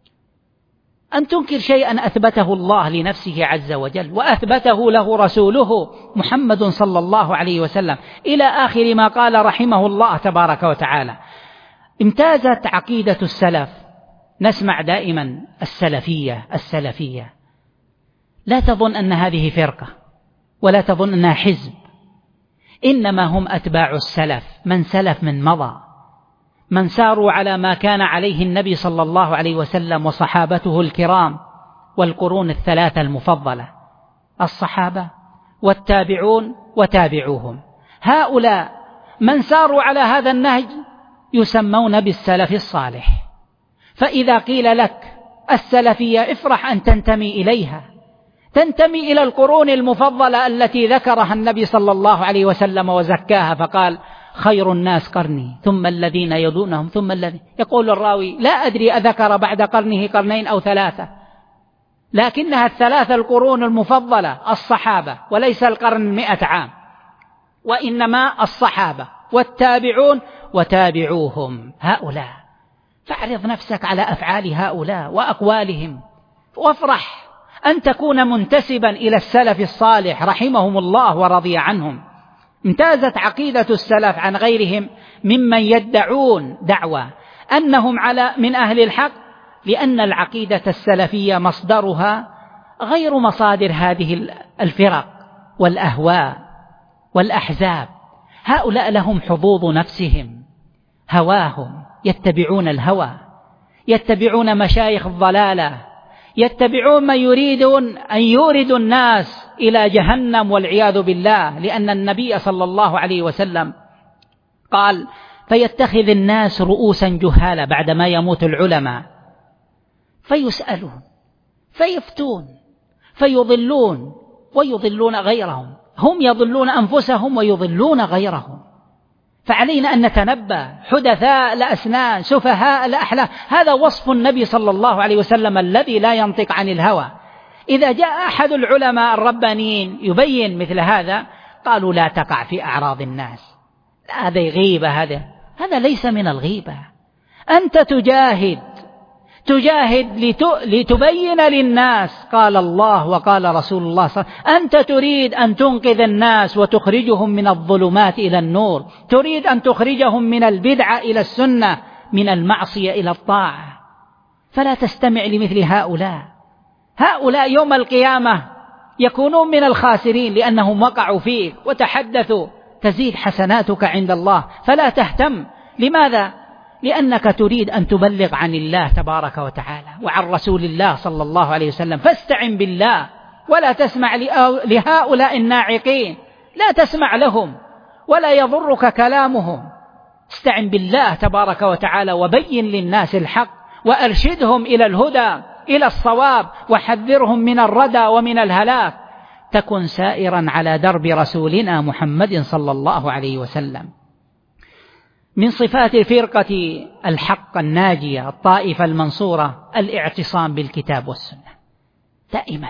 أن تنكر شيئا أثبته الله لنفسه عز وجل وأثبته له رسوله محمد صلى الله عليه وسلم إلى آخر ما قال رحمه الله تبارك وتعالى. امتازت عقيدة السلف. نسمع دائما السلفية السلفية، لا تظن أن هذه فرقة ولا تظن أنها حزب، إنما هم أتباع السلف، من سلف من مضى، من ساروا على ما كان عليه النبي صلى الله عليه وسلم وصحابته الكرام والقرون الثلاثة المفضلة، الصحابة والتابعون وتابعوهم. هؤلاء من ساروا على هذا النهج يسمون بالسلف الصالح. فإذا قيل لك السلفية افرح أن تنتمي إليها، تنتمي إلى القرون المفضلة التي ذكرها النبي صلى الله عليه وسلم وزكاها، فقال: خير الناس قرني ثم الذين يلونهم ثم الذين. يقول الراوي: لا أدري أذكر بعد قرنه قرنين أو ثلاثة، لكنها الثلاثة القرون المفضلة الصحابة، وليس القرن مئة عام، وإنما الصحابة والتابعون وتابعوهم. هؤلاء فاعرض نفسك على أفعال هؤلاء وأقوالهم، وافرح أن تكون منتسبا إلى السلف الصالح رحمهم الله ورضي عنهم. امتازت عقيدة السلف عن غيرهم ممن يدعون دعوة أنهم على من أهل الحق، لأن العقيدة السلفية مصدرها غير مصادر هذه الفرق والأهواء والأحزاب. هؤلاء لهم حظوظ نفسهم، هواهم، يتبعون الهوى، يتبعون مشايخ الضلالة، يتبعون من يريدون أن يوردوا الناس إلى جهنم والعياذ بالله. لأن النبي صلى الله عليه وسلم قال: فيتخذ الناس رؤوسا جهالا بعدما يموت العلماء، فيسألون فيفتون فيضلون ويضلون غيرهم، هم يضلون أنفسهم ويضلون غيرهم. فعلينا أن نتنبه، حدثاء الأسنان سفهاء الأحلام، هذا وصف النبي صلى الله عليه وسلم الذي لا ينطق عن الهوى. إذا جاء أحد العلماء الربانيين يبين مثل هذا قالوا: لا تقع في أعراض الناس، هذا غيبة، هذا هذا ليس من الغيبة. أنت تجاهد تجاهد لتبين للناس قال الله وقال رسول الله صلى الله عليه وسلم. أنت تريد أن تنقذ الناس وتخرجهم من الظلمات إلى النور، تريد أن تخرجهم من البدعة إلى السنة، من المعصية إلى الطاعة. فلا تستمع لمثل هؤلاء. هؤلاء يوم القيامة يكونون من الخاسرين لأنهم وقعوا فيك وتحدثوا، تزيد حسناتك عند الله، فلا تهتم. لماذا؟ لأنك تريد أن تبلغ عن الله تبارك وتعالى وعن رسول الله صلى الله عليه وسلم. فاستعن بالله ولا تسمع لهؤلاء الناعقين، لا تسمع لهم ولا يضرك كلامهم. استعن بالله تبارك وتعالى وبين للناس الحق وأرشدهم إلى الهدى إلى الصواب، وحذرهم من الردى ومن الهلاك. تكن سائرا على درب رسولنا محمد صلى الله عليه وسلم. من صفات فرقة الحق الناجية الطائفة المنصورة الاعتصام بالكتاب والسنة، دائما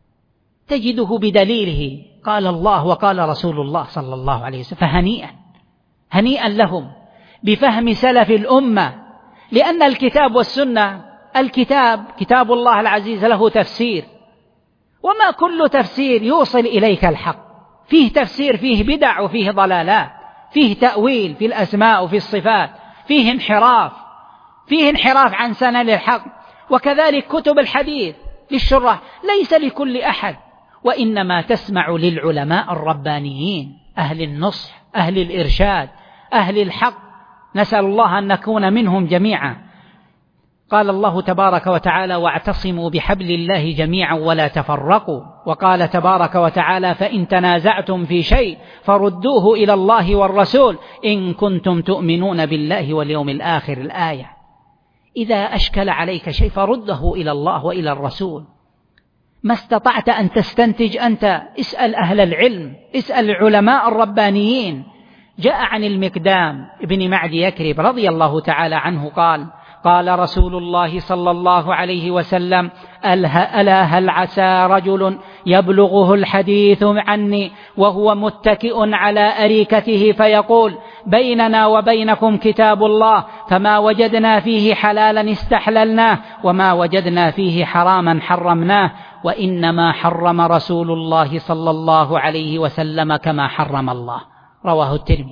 تجده بدليله قال الله وقال رسول الله صلى الله عليه وسلم. فهنيئا هنيئا لهم بفهم سلف الأمة، لأن الكتاب والسنة، الكتاب كتاب الله العزيز له تفسير، وما كل تفسير يوصل إليك الحق، فيه تفسير فيه بدع وفيه ضلالات، فيه تأويل في الأسماء وفي الصفات، فيه انحراف فيه انحراف عن سنن الحق. وكذلك كتب الحديث للشراح ليس لكل أحد، وإنما تسمع للعلماء الربانيين أهل النصح أهل الإرشاد أهل الحق، نسأل الله أن نكون منهم جميعا. قال الله تبارك وتعالى: واعتصموا بحبل الله جميعا ولا تفرقوا. وقال تبارك وتعالى: فإن تنازعتم في شيء فردوه إلى الله والرسول إن كنتم تؤمنون بالله واليوم الآخر. الآية. إذا أشكل عليك شيء فرده إلى الله وإلى الرسول. ما استطعت أن تستنتج أنت اسأل أهل العلم، اسأل العلماء الربانيين. جاء عن المقدام ابن معدي يكرب رضي الله تعالى عنه قال: قال رسول الله صلى الله عليه وسلم: ألا هل عسى رجل يبلغه الحديث عني وهو متكئ على أريكته فيقول: بيننا وبينكم كتاب الله، فما وجدنا فيه حلالا استحللناه وما وجدنا فيه حراما حرمناه، وإنما حرم رسول الله صلى الله عليه وسلم كما حرم الله. رواه الترمذي.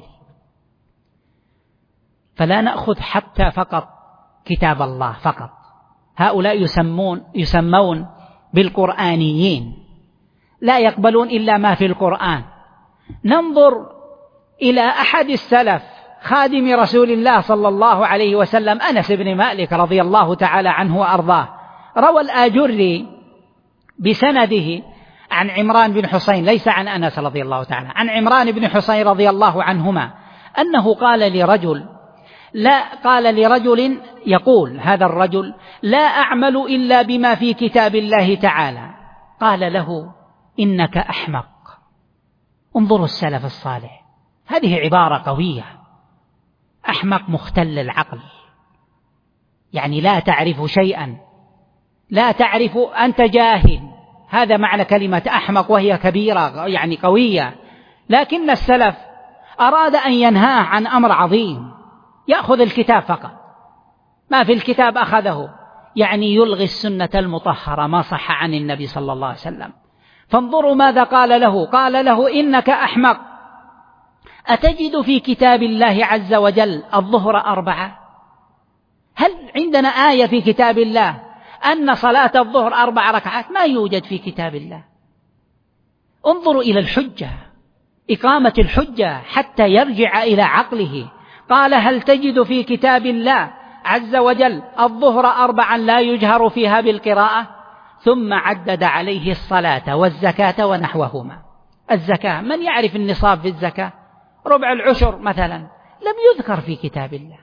فلا نأخذ حتى فقط كتاب الله فقط، هؤلاء يسمون يسمون بالقرآنيين، لا يقبلون إلا ما في القرآن. ننظر إلى أحد السلف خادم رسول الله صلى الله عليه وسلم أنس بن مالك رضي الله تعالى عنه وأرضاه. روى الآجري بسنده عن عمران بن حسين، ليس عن أنس رضي الله تعالى، عن عمران بن حسين رضي الله عنهما أنه قال لرجل لا قال لرجل يقول هذا الرجل: لا أعمل إلا بما في كتاب الله تعالى. قال له: إنك أحمق. انظروا السلف الصالح، هذه عبارة قوية. أحمق مختل العقل، يعني لا تعرف شيئا، لا تعرف، أنت جاهل، هذا معنى كلمة أحمق، وهي كبيرة يعني قوية. لكن السلف أراد أن ينهاه عن أمر عظيم، يأخذ الكتاب فقط، ما في الكتاب أخذه، يعني يلغي السنة المطهرة ما صح عن النبي صلى الله عليه وسلم. فانظروا ماذا قال له: قال له: إنك أحمق، أتجد في كتاب الله عز وجل الظهر أربعة؟ هل عندنا آية في كتاب الله أن صلاة الظهر أربع ركعات؟ ما يوجد في كتاب الله. انظروا إلى الحجة، إقامة الحجة حتى يرجع إلى عقله. قال: هل تجد في كتاب الله عز وجل الظهر أربعا لا يجهر فيها بالقراءة؟ ثم عدد عليه الصلاة والزكاة ونحوهما. الزكاة، من يعرف النصاب في الزكاة؟ ربع العشر مثلا، لم يذكر في كتاب الله،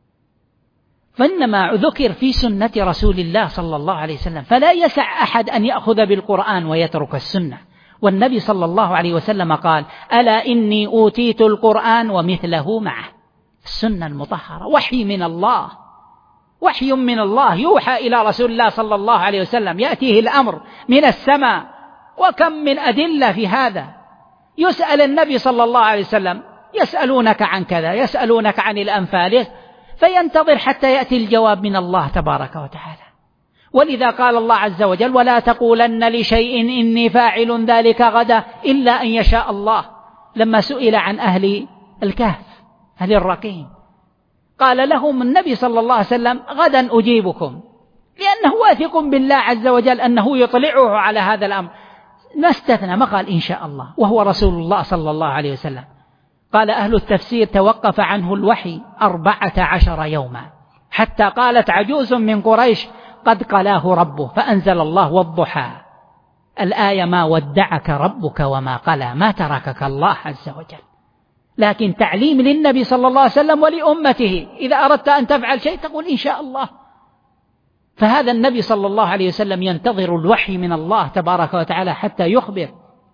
فإنما ذكر في سنة رسول الله صلى الله عليه وسلم. فلا يسع أحد أن يأخذ بالقرآن ويترك السنة. والنبي صلى الله عليه وسلم قال: ألا إني أوتيت القرآن ومثله معه. السنة المطهرة وحي من الله، وحي من الله يوحى إلى رسول الله صلى الله عليه وسلم، يأتيه الأمر من السماء. وكم من أدلة في هذا. يسأل النبي صلى الله عليه وسلم: يسألونك عن كذا، يسألونك عن الأنفال، فينتظر حتى يأتي الجواب من الله تبارك وتعالى. ولذا قال الله عز وجل: ولا تقولن لشيء إني فاعل ذلك غدا إلا أن يشاء الله. لما سئل عن أهل الكهف أهل الرقيم قال لهم النبي صلى الله عليه وسلم: غدا أجيبكم، لأنه واثق بالله عز وجل أنه يطلعه على هذا الأمر. ما استثنى، ما قال إن شاء الله، وهو رسول الله صلى الله عليه وسلم. قال أهل التفسير: توقف عنه الوحي أربعة عشر يوما، حتى قالت عجوز من قريش: قد قلاه ربه، فأنزل الله والضحى. الآية: ما ودعك ربك وما قلى، ما تركك الله عز وجل. لكن تعليم للنبي صلى الله عليه وسلم ولأمته: إذا أردت أن تفعل شيء تقول إن شاء الله. فهذا النبي صلى الله عليه وسلم ينتظر الوحي من الله تبارك وتعالى حتى يخبر،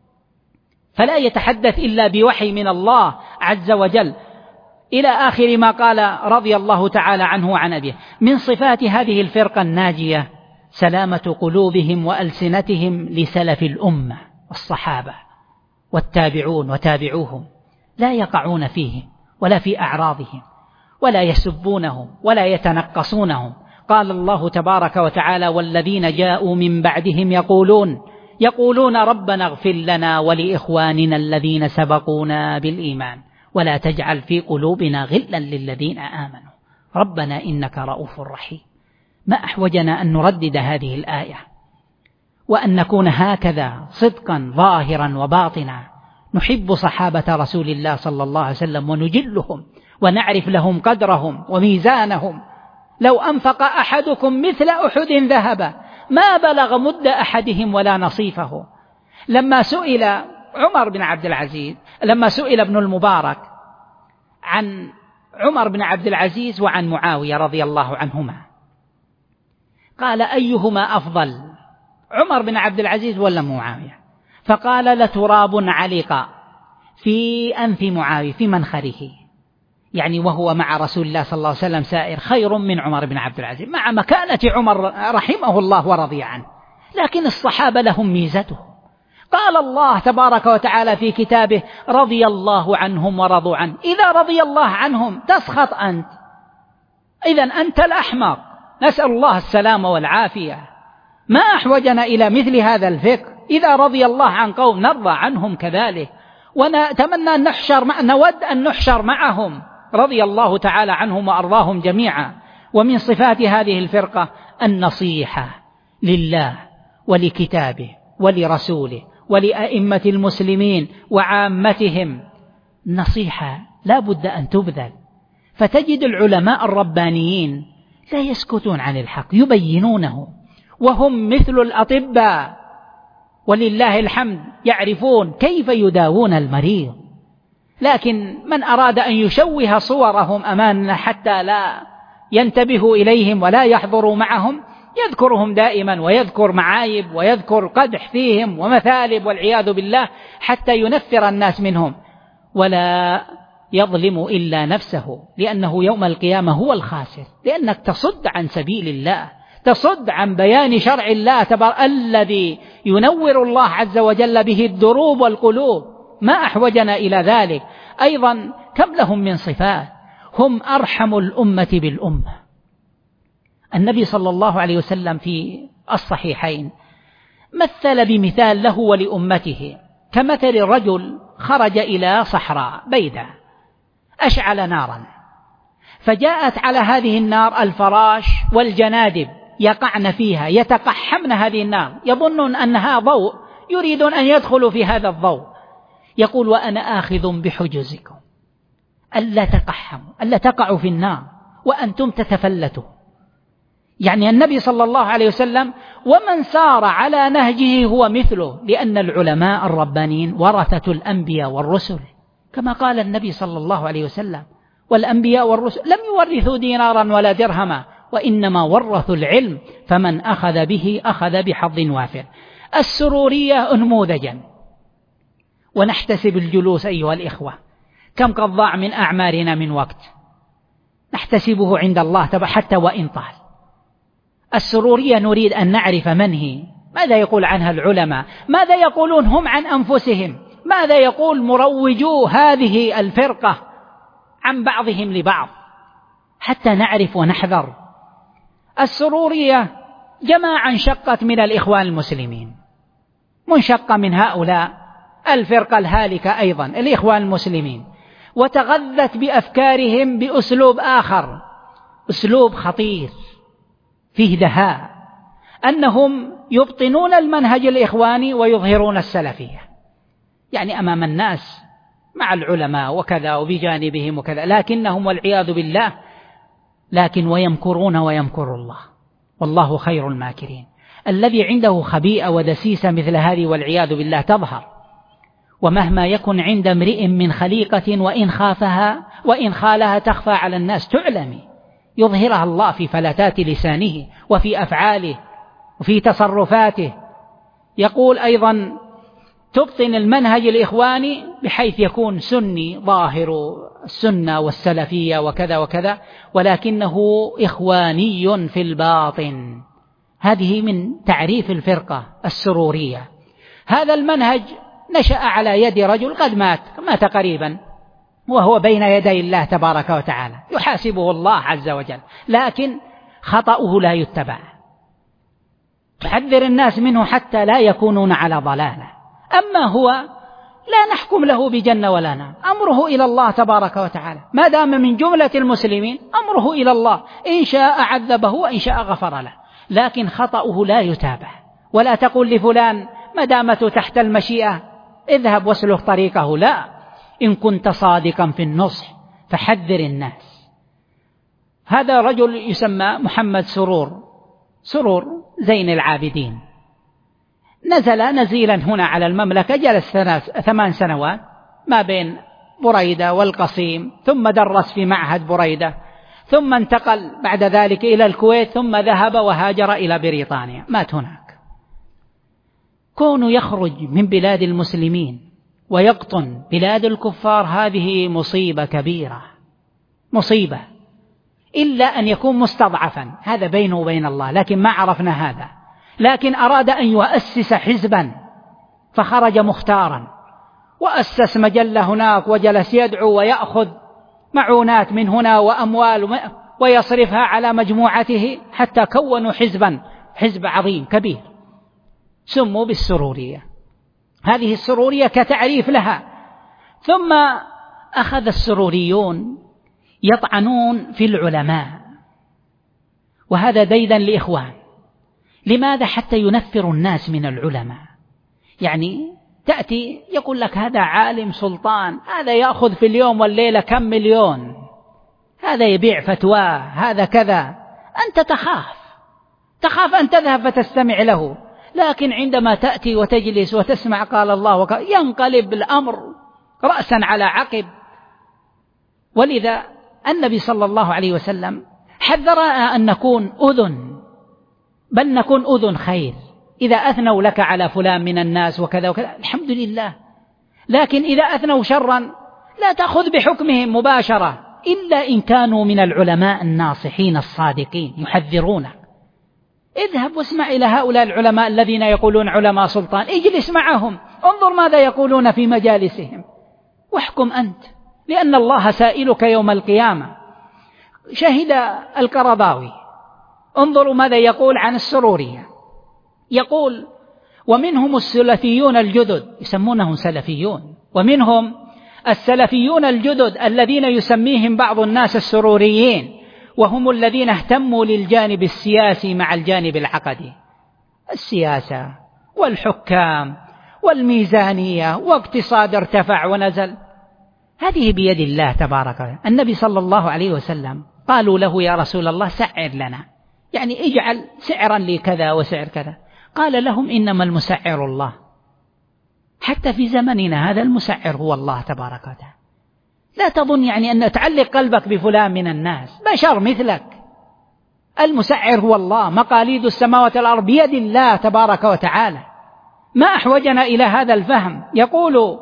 فلا يتحدث إلا بوحي من الله عز وجل، إلى آخر ما قال رضي الله تعالى عنه وعن أبيه. من صفات هذه الفرقة الناجية سلامة قلوبهم وألسنتهم لسلف الأمة الصحابة والتابعون وتابعوهم، لا يقعون فيهم ولا في أعراضهم، ولا يسبونهم ولا يتنقصونهم. قال الله تبارك وتعالى: والذين جاءوا من بعدهم يقولون يقولون ربنا اغفر لنا ولإخواننا الذين سبقونا بالإيمان ولا تجعل في قلوبنا غلا للذين آمنوا ربنا إنك رؤوف رحيم. ما أحوجنا أن نردد هذه الآية وأن نكون هكذا صدقا ظاهرا وباطنا، نحب صحابة رسول الله صلى الله عليه وسلم ونجلهم ونعرف لهم قدرهم وميزانهم. لو أنفق أحدكم مثل أحد ذهبا ما بلغ مد أحدهم ولا نصيفه. لما سئل عمر بن عبد العزيز لما سئل ابن المبارك عن عمر بن عبد العزيز وعن معاوية رضي الله عنهما، قال أيهما أفضل، عمر بن عبد العزيز ولا معاوية؟ فقال لتراب علق في أنف معاوية في منخره، يعني وهو مع رسول الله صلى الله عليه وسلم سائر خير من عمر بن عبد العزيز مع مكانة عمر رحمه الله ورضي عنه. لكن الصحابة لهم ميزته. قال الله تبارك وتعالى في كتابه رضي الله عنهم ورضوا عنه. إذا رضي الله عنهم تسخط أنت، إذن أنت الأحمق، نسأل الله السلامة والعافية. ما أحوجنا إلى مثل هذا الفكر. إذا رضي الله عن قوم نرضى عنهم كذلك، ونتمنى أن نحشر مع نود أن نحشر معهم رضي الله تعالى عنهم وأرضاهم جميعا. ومن صفات هذه الفرقة النصيحة لله ولكتابه ولرسوله ولأئمة المسلمين وعامتهم. نصيحة لا بد أن تبذل، فتجد العلماء الربانيين لا يسكتون عن الحق، يبينونه، وهم مثل الأطباء ولله الحمد يعرفون كيف يداوون المريض. لكن من أراد أن يشوه صورهم أمامنا حتى لا ينتبهوا إليهم ولا يحضروا معهم يذكرهم دائما ويذكر معايب ويذكر قدح فيهم ومثالب والعياذ بالله حتى ينفر الناس منهم، ولا يظلم إلا نفسه، لأنه يوم القيامة هو الخاسر، لأنك تصد عن سبيل الله، تصد عن بيان شرع الله تبارك الذي ينور الله عز وجل به الدروب والقلوب. ما أحوجنا إلى ذلك. أيضا كم لهم من صفات، هم أرحم الأمة بالأمة. النبي صلى الله عليه وسلم في الصحيحين مثل بمثال له ولأمته كمثل رجل خرج إلى صحراء بيداء أشعل نارا، فجاءت على هذه النار الفراش والجنادب يقعن فيها يتقحمن هذه النار، يظنون أنها ضوء، يريدون أن يدخلوا في هذا الضوء. يقول وأنا آخذ بحجزكم ألا تقحموا، ألا تقعوا في النار وأنتم تتفلتوا. يعني النبي صلى الله عليه وسلم ومن سار على نهجه هو مثله، لأن العلماء الربانيين ورثة الأنبياء والرسل، كما قال النبي صلى الله عليه وسلم والأنبياء والرسل لم يورثوا دينارا ولا درهما، وإنما ورثوا العلم، فمن أخذ به أخذ بحظ وافر. السرورية أنموذجا، ونحتسب الجلوس أيها الإخوة، كم قد ضاع من أعمارنا من وقت نحتسبه عند الله حتى وإن طال. السرورية نريد أن نعرف من هي، ماذا يقول عنها العلماء، ماذا يقولون هم عن أنفسهم، ماذا يقول مروجو هذه الفرقة عن بعضهم لبعض، حتى نعرف ونحذر. السرورية جماعة انشقت من الإخوان المسلمين، منشقة من هؤلاء الفرقة الهالكة أيضا الإخوان المسلمين، وتغذت بأفكارهم بأسلوب آخر، أسلوب خطير فيه دهاء، أنهم يبطنون المنهج الإخواني ويظهرون السلفية، يعني أمام الناس مع العلماء وكذا وبجانبهم وكذا، لكنهم والعياذ بالله لكن ويمكرون ويمكر الله والله خير الماكرين. الذي عنده خبيئة ودسيسة مثل هذه والعياذ بالله تظهر، ومهما يكن عند امرئ من خليقة وإن خافها وإن خالها تخفى على الناس تعلمي، يظهرها الله في فلتات لسانه وفي أفعاله وفي تصرفاته. يقول أيضا تبطن المنهج الإخواني بحيث يكون سني ظاهر السنة والسلفية وكذا وكذا، ولكنه إخواني في الباطن. هذه من تعريف الفرقة السرورية. هذا المنهج نشأ على يد رجل قد مات مات قريبا وهو بين يدي الله تبارك وتعالى يحاسبه الله عز وجل، لكن خطأه لا يتبع. فحذر الناس منه حتى لا يكونون على ضلالة. أما هو لا نحكم له بجنة ولا نار، أمره إلى الله تبارك وتعالى، ما دام من جملة المسلمين أمره إلى الله، إن شاء عذبه وإن شاء غفر له، لكن خطأه لا يتابع. ولا تقول لفلان ما دامت تحت المشيئة اذهب واسلك طريقه، لا، إن كنت صادقا في النصح فحذر الناس. هذا رجل يسمى محمد سرور سرور زين العابدين، نزل نزيلا هنا على المملكة، جلس ثمان سنوات ما بين بريدة والقصيم، ثم درس في معهد بريدة، ثم انتقل بعد ذلك إلى الكويت، ثم ذهب وهاجر إلى بريطانيا، مات هناك. كونه يخرج من بلاد المسلمين ويقطن بلاد الكفار هذه مصيبة كبيرة، مصيبة، إلا أن يكون مستضعفا، هذا بينه وبين الله، لكن ما عرفنا هذا. لكن أراد أن يؤسس حزبا فخرج مختارا، وأسس مجلة هناك، وجلس يدعو ويأخذ معونات من هنا وأموال ويصرفها على مجموعته، حتى كونوا حزبا، حزب عظيم كبير سموا بالسرورية. هذه السرورية كتعريف لها. ثم أخذ السروريون يطعنون في العلماء، وهذا ديدا لإخوان. لماذا؟ حتى ينفروا الناس من العلماء. يعني تأتي يقول لك هذا عالم سلطان، هذا يأخذ في اليوم والليلة كم مليون، هذا يبيع فتواه، هذا كذا، أنت تخاف تخاف أن تذهب فتستمع له. لكن عندما تأتي وتجلس وتسمع قال الله وقال، ينقلب الأمر رأسا على عقب. ولذا النبي صلى الله عليه وسلم حذرنا أن نكون أذن، بل نكون أذن خير. إذا أثنوا لك على فلان من الناس وكذا وكذا الحمد لله، لكن إذا أثنوا شرا لا تأخذ بحكمهم مباشرة، إلا إن كانوا من العلماء الناصحين الصادقين يحذرونك. اذهب واسمع إلى هؤلاء العلماء الذين يقولون علماء سلطان، اجلس معهم، انظر ماذا يقولون في مجالسهم، واحكم أنت، لأن الله سائلك يوم القيامة. شهد القرضاوي، انظروا ماذا يقول عن السرورية، يقول: ومنهم السلفيون الجدد، يسمونهم سلفيون، ومنهم السلفيون الجدد الذين يسميهم بعض الناس السروريين، وهم الذين اهتموا للجانب السياسي مع الجانب العقدي، السياسة والحكام والميزانية واقتصاد ارتفع ونزل، هذه بيد الله تبارك وتعالى. النبي صلى الله عليه وسلم قالوا له: يا رسول الله سعر لنا، يعني اجعل سعرا لكذا وسعر كذا. قال لهم: إنما المسعر الله. حتى في زمننا هذا المسعر هو الله تبارك وتعالى. لا تظن يعني أن تعلق قلبك بفلان من الناس، بشر مثلك. المسعر هو الله، مقاليد السماوات والأرض بيد الله تبارك وتعالى. ما أحوجنا إلى هذا الفهم. يقول: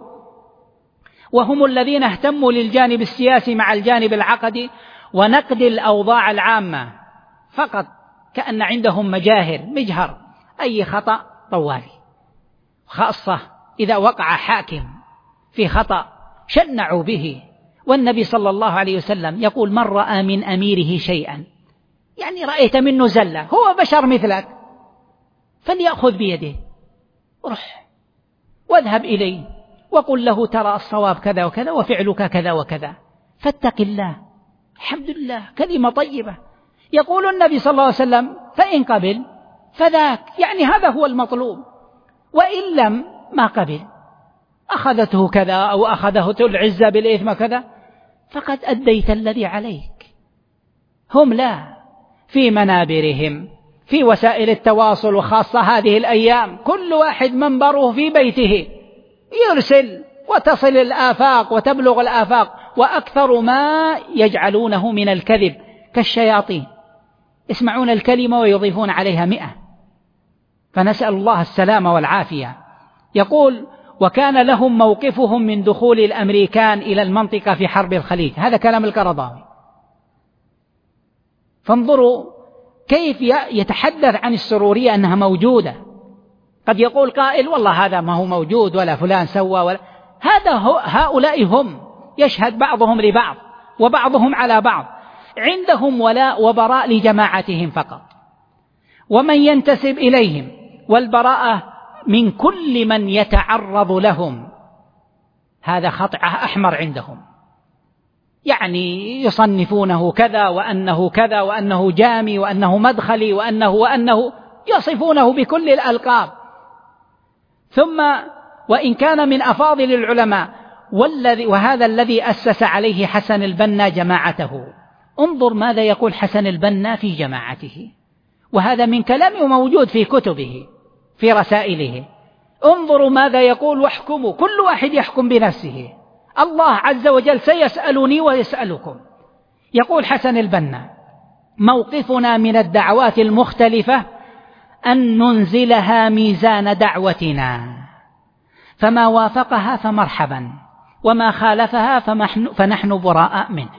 وهم الذين اهتموا للجانب السياسي مع الجانب العقدي ونقد الأوضاع العامة فقط، كأن عندهم مجاهر مجهر، أي خطأ طوالي، خاصة إذا وقع حاكم في خطأ شنعوا به. والنبي صلى الله عليه وسلم يقول: من رأى من أميره شيئا، يعني رأيت منه زلة، هو بشر مثلك، فليأخذ بيده، روح واذهب إليه وقل له: ترى الصواب كذا وكذا وفعلك كذا وكذا، فاتق الله. الحمد لله، كلمة طيبة. يقول النبي صلى الله عليه وسلم: فإن قبل فذاك، يعني هذا هو المطلوب، وإن لم ما قبل، أخذته كذا أو أخذته العزة بالإثم كذا، فقد أديت الذي عليك. هم لا، في منابرهم، في وسائل التواصل، وخاصة هذه الأيام كل واحد منبره في بيته، يرسل وتصل الآفاق وتبلغ الآفاق، وأكثر ما يجعلونه من الكذب كالشياطين، يسمعون الكلمة ويضيفون عليها مئة، فنسأل الله السلامة والعافية. يقول: وكان لهم موقفهم من دخول الأمريكان إلى المنطقة في حرب الخليج. هذا كلام القرضاوي. فانظروا كيف يتحدث عن السرورية أنها موجودة. قد يقول قائل: والله هذا ما هو موجود ولا فلان سوى ولا، هذا هو، هؤلاء هم، يشهد بعضهم لبعض وبعضهم على بعض، عندهم ولاء وبراء لجماعتهم فقط، ومن ينتسب إليهم، والبراءة من كل من يتعرض لهم هذا خط أحمر عندهم، يعني يصنفونه كذا وأنه كذا وأنه جامي وأنه مدخلي وأنه وأنه يصفونه بكل الألقاب. ثم وإن كان من أفاضل العلماء والذي وهذا الذي أسس عليه حسن البنا جماعته، انظر ماذا يقول حسن البنا في جماعته، وهذا من كلامه موجود في كتبه في رسائله. انظروا ماذا يقول واحكموا، كل واحد يحكم بنفسه، الله عز وجل سيسألني ويسألكم. يقول حسن البنا: موقفنا من الدعوات المختلفة أن ننزلها ميزان دعوتنا، فما وافقها فمرحبا، وما خالفها فنحن براء منه.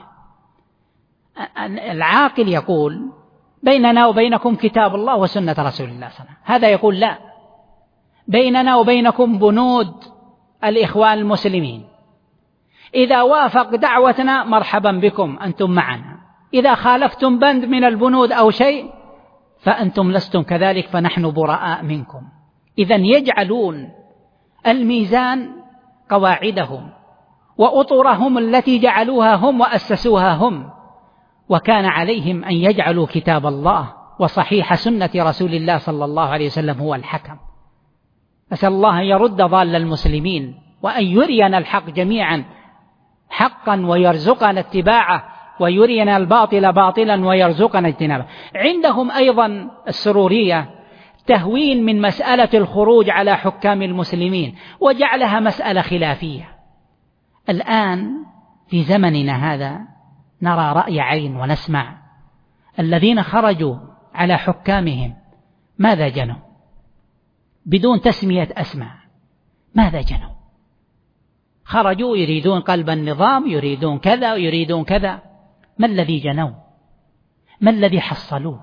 العاقل يقول بيننا وبينكم كتاب الله وسنة رسول الله صلى الله عليه وسلم، هذا يقول لا، بيننا وبينكم بنود الإخوان المسلمين، إذا وافق دعوتنا مرحبا بكم أنتم معنا، إذا خالفتم بند من البنود أو شيء فأنتم لستم كذلك فنحن براء منكم. إذن يجعلون الميزان قواعدهم وأطرهم التي جعلوها هم وأسسوها هم، وكان عليهم أن يجعلوا كتاب الله وصحيح سنة رسول الله صلى الله عليه وسلم هو الحكم. أسأل الله أن يرد ضال المسلمين وأن يرينا الحق جميعا حقا ويرزقنا اتباعه، ويرينا الباطل باطلا ويرزقنا اجتنابه. عندهم أيضا السرورية تهوين من مسألة الخروج على حكام المسلمين وجعلها مسألة خلافية. الآن في زمننا هذا نرى رأي عين ونسمع الذين خرجوا على حكامهم ماذا جنوا بدون تسمية أسماء، ماذا جنوا؟ خرجوا يريدون قلب النظام، يريدون كذا ويريدون كذا، ما الذي جنوا؟ ما الذي حصلوه؟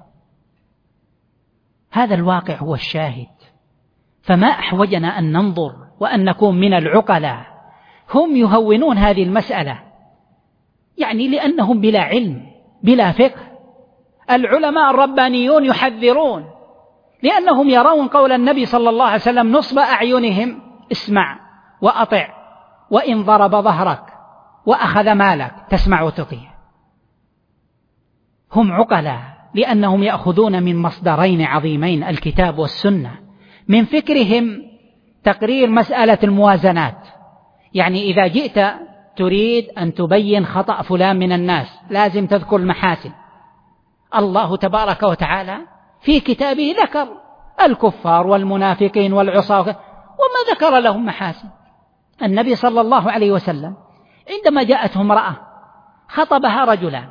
هذا الواقع هو الشاهد. فما أحوجنا أن ننظر وأن نكون من العقلاء. هم يهونون هذه المسألة يعني لأنهم بلا علم بلا فقه. العلماء الربانيون يحذرون لأنهم يرون قول النبي صلى الله عليه وسلم نصب أعينهم: اسمع وأطع، وإن ضرب ظهرك وأخذ مالك تسمع وتطيع. هم عقلاء لأنهم يأخذون من مصدرين عظيمين الكتاب والسنة. من فكرهم تقرير مسألة الموازنات، يعني إذا جئت تريد أن تبين خطأ فلان من الناس لازم تذكر المحاسن. الله تبارك وتعالى في كتابه ذكر الكفار والمنافقين والعصاة وما ذكر لهم محاسن. النبي صلى الله عليه وسلم عندما جاءته امرأة خطبها رجلان،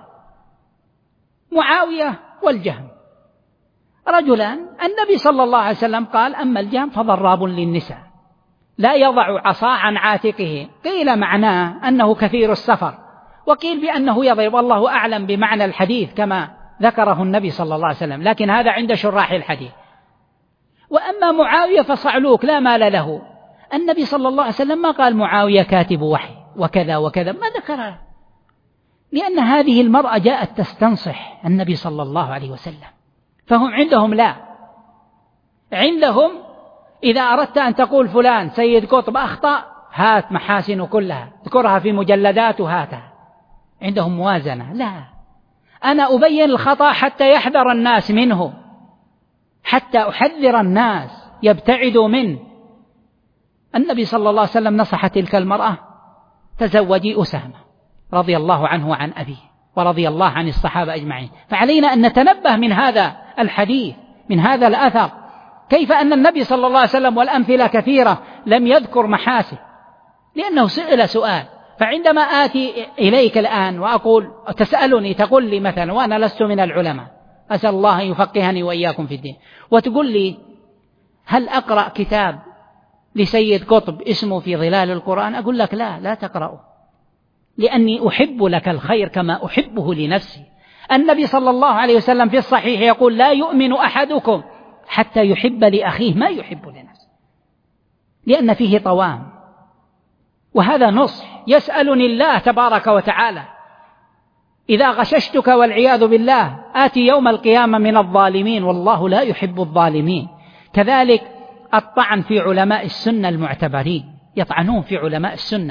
معاوية والجهم، رجلان، النبي صلى الله عليه وسلم قال: أما الجهم فضراب للنساء لا يضع عصا عن عاتقه. قيل معناه أنه كثير السفر، وقيل بأنه يضرب، الله أعلم بمعنى الحديث كما ذكره النبي صلى الله عليه وسلم، لكن هذا عند شراح الحديث. وأما معاوية فصعلوك لا مال له. النبي صلى الله عليه وسلم ما قال معاوية كاتب وحي وكذا وكذا، ما ذكرها، لأن هذه المرأة جاءت تستنصح النبي صلى الله عليه وسلم. فهم عندهم لا، عندهم إذا أردت أن تقول فلان سيد قطب أخطأ هات محاسن كلها، اذكرها في مجلدات وهاتها. عندهم موازنة. لا، أنا أبين الخطأ حتى يحذر الناس منه، حتى أحذر الناس يبتعدوا منه. النبي صلى الله عليه وسلم نصح تلك المرأة: تزوجي أسامة رضي الله عنه وعن أبيه ورضي الله عن الصحابة أجمعين. فعلينا أن نتنبه من هذا الحديث، من هذا الأثر، كيف أن النبي صلى الله عليه وسلم والأمثلة كثيرة لم يذكر محاسن، لأنه سئل سؤال. فعندما آتي إليك الآن وأقول تسألني، تقول لي مثلا وأنا لست من العلماء، أسأل الله أن يفقهني وإياكم في الدين، وتقول لي هل أقرأ كتاب لسيد قطب اسمه في ظلال القرآن؟ أقول لك لا، لا تقرأه، لأني أحب لك الخير كما أحبه لنفسي. النبي صلى الله عليه وسلم في الصحيح يقول: لا يؤمن أحدكم حتى يحب لأخيه ما يحب لنفسه، لأن فيه طوام. وهذا نصح يسألني الله تبارك وتعالى: إذا غششتك والعياذ بالله آتي يوم القيامة من الظالمين، والله لا يحب الظالمين. كذلك الطعن في علماء السنة المعتبرين، يطعنون في علماء السنة،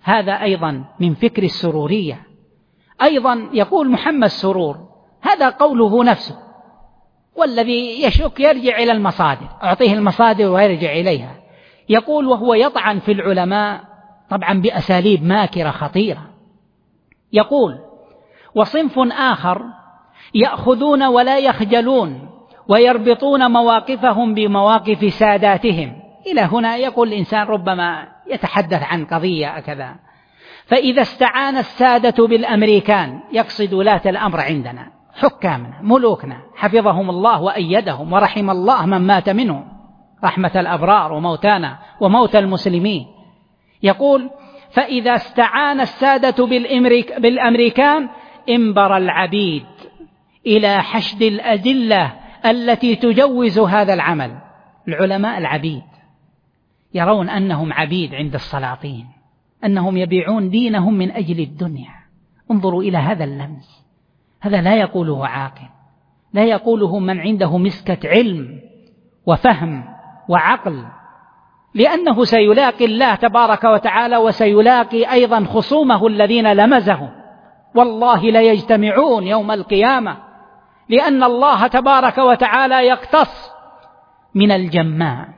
هذا أيضا من فكر السرورية. أيضا يقول محمد سرور، هذا قوله نفسه، والذي يشك يرجع إلى المصادر، أعطيه المصادر ويرجع إليها. يقول وهو يطعن في العلماء طبعا بأساليب ماكرة خطيرة. يقول وصنف آخر يأخذون ولا يخجلون ويربطون مواقفهم بمواقف ساداتهم. إلى هنا يقول الإنسان ربما يتحدث عن قضية كذا، فإذا استعان السادة بالأمريكان، يقصد ولاة الأمر عندنا، حكامنا ملوكنا حفظهم الله وأيدهم ورحم الله من مات منهم رحمة الأبرار وموتانا وموت المسلمين. يقول فإذا استعان السادة بالأمريكان انبر العبيد إلى حشد الأدلة التي تجوز هذا العمل. العلماء العبيد يرون أنهم عبيد عند السلاطين، أنهم يبيعون دينهم من أجل الدنيا. انظروا إلى هذا اللمس، هذا لا يقوله عاقل، لا يقوله من عنده مسكة علم وفهم وعقل، لأنه سيلاقي الله تبارك وتعالى وسيلاقي أيضا خصومه الذين لمزهم، والله لا يجتمعون يوم القيامة، لأن الله تبارك وتعالى يقتص من الجماع،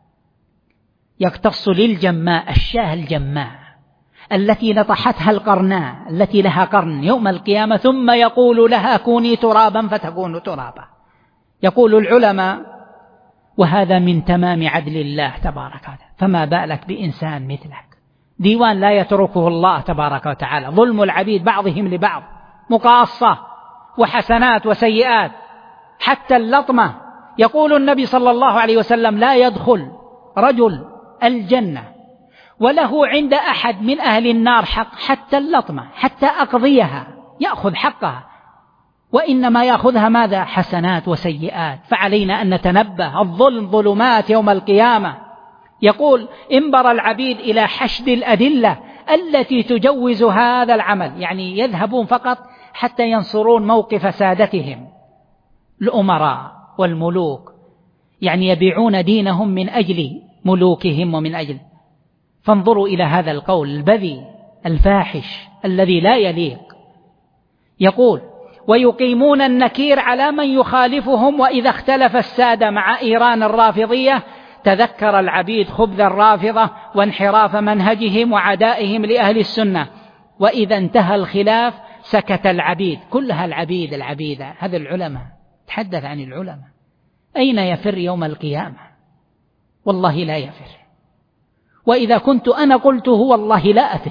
يقتص للجماع الشاه الجماع التي نطحتها القرناء التي لها قرن يوم القيامة، ثم يقول لها كوني ترابا فتكون ترابا. يقول العلماء وهذا من تمام عدل الله تبارك وتعالى، فما بالك بإنسان مثلك، ديوان لا يتركه الله تبارك وتعالى، ظلم العبيد بعضهم لبعض، مقاصة وحسنات وسيئات حتى اللطمة. يقول النبي صلى الله عليه وسلم لا يدخل رجل الجنة وله عند أحد من أهل النار حق حتى اللطمة، حتى أقضيها يأخذ حقها، وإنما يأخذها ماذا؟ حسنات وسيئات. فعلينا أن نتنبه، الظلم ظلمات يوم القيامة. يقول انبر العبيد إلى حشد الأدلة التي تجوز هذا العمل، يعني يذهبون فقط حتى ينصرون موقف سادتهم الأمراء والملوك، يعني يبيعون دينهم من أجل ملوكهم ومن أجل. فانظروا إلى هذا القول البذيء الفاحش الذي لا يليق. يقول ويقيمون النكير على من يخالفهم، وإذا اختلف السادة مع إيران الرافضية تذكر العبيد خبث الرافضة وانحراف منهجهم وعدائهم لأهل السنة، وإذا انتهى الخلاف سكت العبيد. كلها العبيد العبيدة. هذا العلماء، تحدث عن العلماء، أين يفر يوم القيامة؟ والله لا يفر، وإذا كنت أنا قلته والله لا أفر.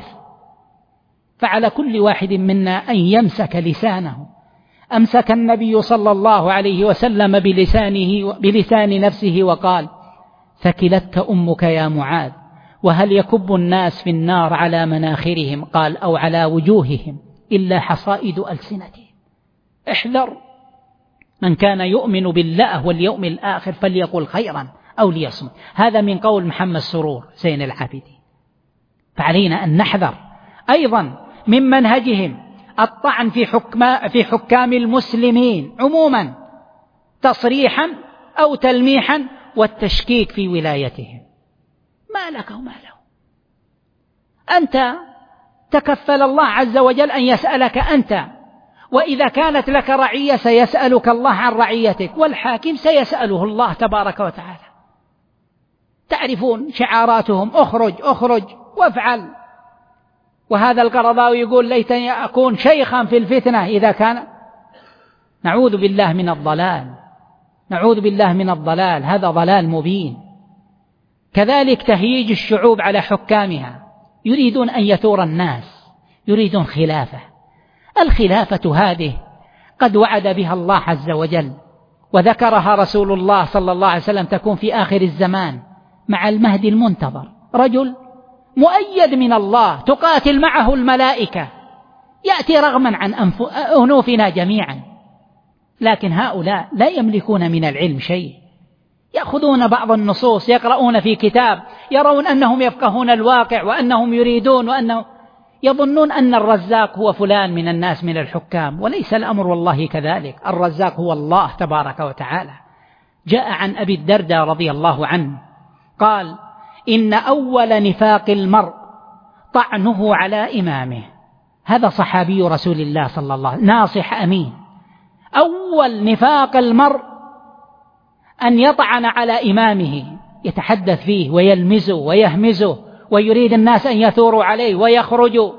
فعلى كل واحد منا أن يمسك لسانه. أمسك النبي صلى الله عليه وسلم بلسانه بلسان نفسه وقال ثكلتك أمك يا معاذ، وهل يكب الناس في النار على مناخرهم؟ قال أو على وجوههم إلا حصائد ألسنتهم. احذر، من كان يؤمن بالله واليوم الآخر فليقل خيرا أو ليصمت. هذا من قول محمد سرور زين العابدين. فعلينا أن نحذر. أيضا من منهجهم الطعن في حكام في حكام المسلمين عموما تصريحا أو تلميحا، والتشكيك في ولايتهم. ما لك وما له؟ أنت تكفل الله عز وجل أن يسألك أنت، وإذا كانت لك رعية سيسألك الله عن رعيتك، والحاكم سيسأله الله تبارك وتعالى. تعرفون شعاراتهم اخرج اخرج وافعل. وهذا القرضاوي يقول ليتني أكون شيخا في الفتنة إذا كان. نعوذ بالله من الضلال، نعوذ بالله من الضلال، هذا ضلال مبين. كذلك تهييج الشعوب على حكامها، يريدون أن يثور الناس، يريدون خلافة. الخلافة هذه قد وعد بها الله عز وجل وذكرها رسول الله صلى الله عليه وسلم، تكون في آخر الزمان مع المهدي المنتظر، رجل مؤيد من الله تقاتل معه الملائكة، يأتي رغما عن أنوفنا جميعا. لكن هؤلاء لا يملكون من العلم شيء، يأخذون بعض النصوص يقرؤون في كتاب، يرون أنهم يفقهون الواقع وأنهم يريدون، وأنهم يظنون أن الرزاق هو فلان من الناس من الحكام، وليس الأمر والله كذلك. الرزاق هو الله تبارك وتعالى. جاء عن أبي الدرداء رضي الله عنه قال إن أول نفاق المرء طعنه على إمامه. هذا صحابي رسول الله صلى الله عليه وسلم، ناصح أمين. أول نفاق المرء أن يطعن على إمامه، يتحدث فيه ويلمزه ويهمزه ويريد الناس أن يثوروا عليه ويخرجوا.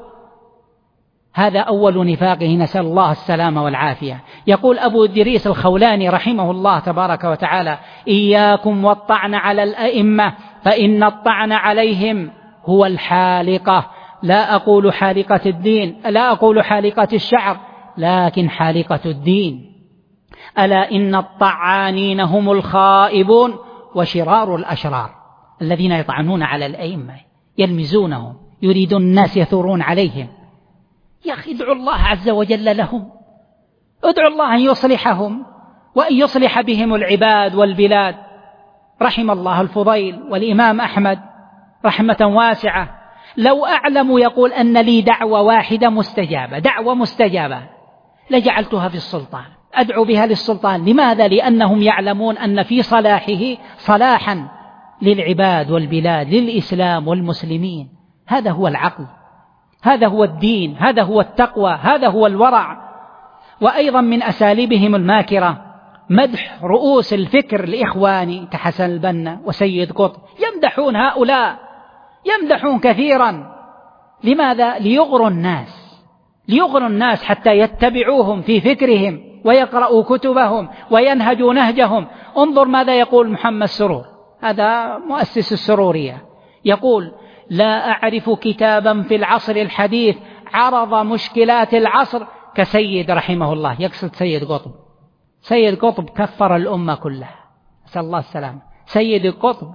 هذا أول نفاقه، نسأل الله السلامة والعافية. يقول أبو إدريس الخولاني رحمه الله تبارك وتعالى: إياكم والطعن على الأئمة فإن الطعن عليهم هو الحالقة. لا أقول حالقة الدين، لا أقول حالقة الشعر، لكن حالقة الدين. ألا إن الطعانين هم الخائبون وشرار الأشرار، الذين يطعنون على الأئمة يلمزونهم، يريدون الناس يثورون عليهم. يا أخي ادعوا الله عز وجل لهم، ادعوا الله أن يصلحهم وأن يصلح بهم العباد والبلاد. رحم الله الفضيل والإمام أحمد رحمة واسعة. لو أعلم يقول أن لي دعوة واحدة مستجابة، دعوة مستجابة، لجعلتها في السلطان، أدعو بها للسلطان. لماذا؟ لأنهم يعلمون أن في صلاحه صلاحا للعباد والبلاد، للإسلام والمسلمين. هذا هو العقل، هذا هو الدين، هذا هو التقوى، هذا هو الورع. وأيضا من أساليبهم الماكرة مدح رؤوس الفكر الإخواني كحسن البنا وسيد قطب، يمدحون هؤلاء، يمدحون كثيرا. لماذا؟ ليغروا الناس، ليغروا الناس حتى يتبعوهم في فكرهم ويقرأوا كتبهم وينهجوا نهجهم. انظر ماذا يقول محمد سرور، هذا مؤسس السرورية، يقول: لا أعرف كتابا في العصر الحديث عرض مشكلات العصر كسيد رحمه الله. يقصد سيد قطب. سيد قطب كفر الأمة كلها، نسأل الله السلامة. سيد قطب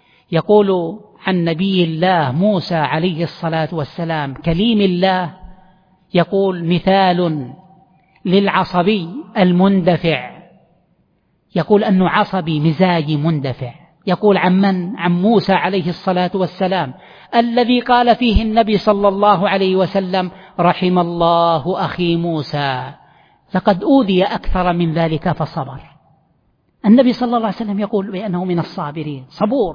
يقول عن نبي الله موسى عليه الصلاة والسلام كليم الله، يقول: مثال للعصبي المندفع. يقول أنه عصبي مزاجي مندفع. يقول عن من؟ عن موسى عليه الصلاة والسلام، الذي قال فيه النبي صلى الله عليه وسلم: رحم الله أخي موسى لقد أوذي أكثر من ذلك فصبر. النبي صلى الله عليه وسلم يقول بأنه من الصابرين، صبور.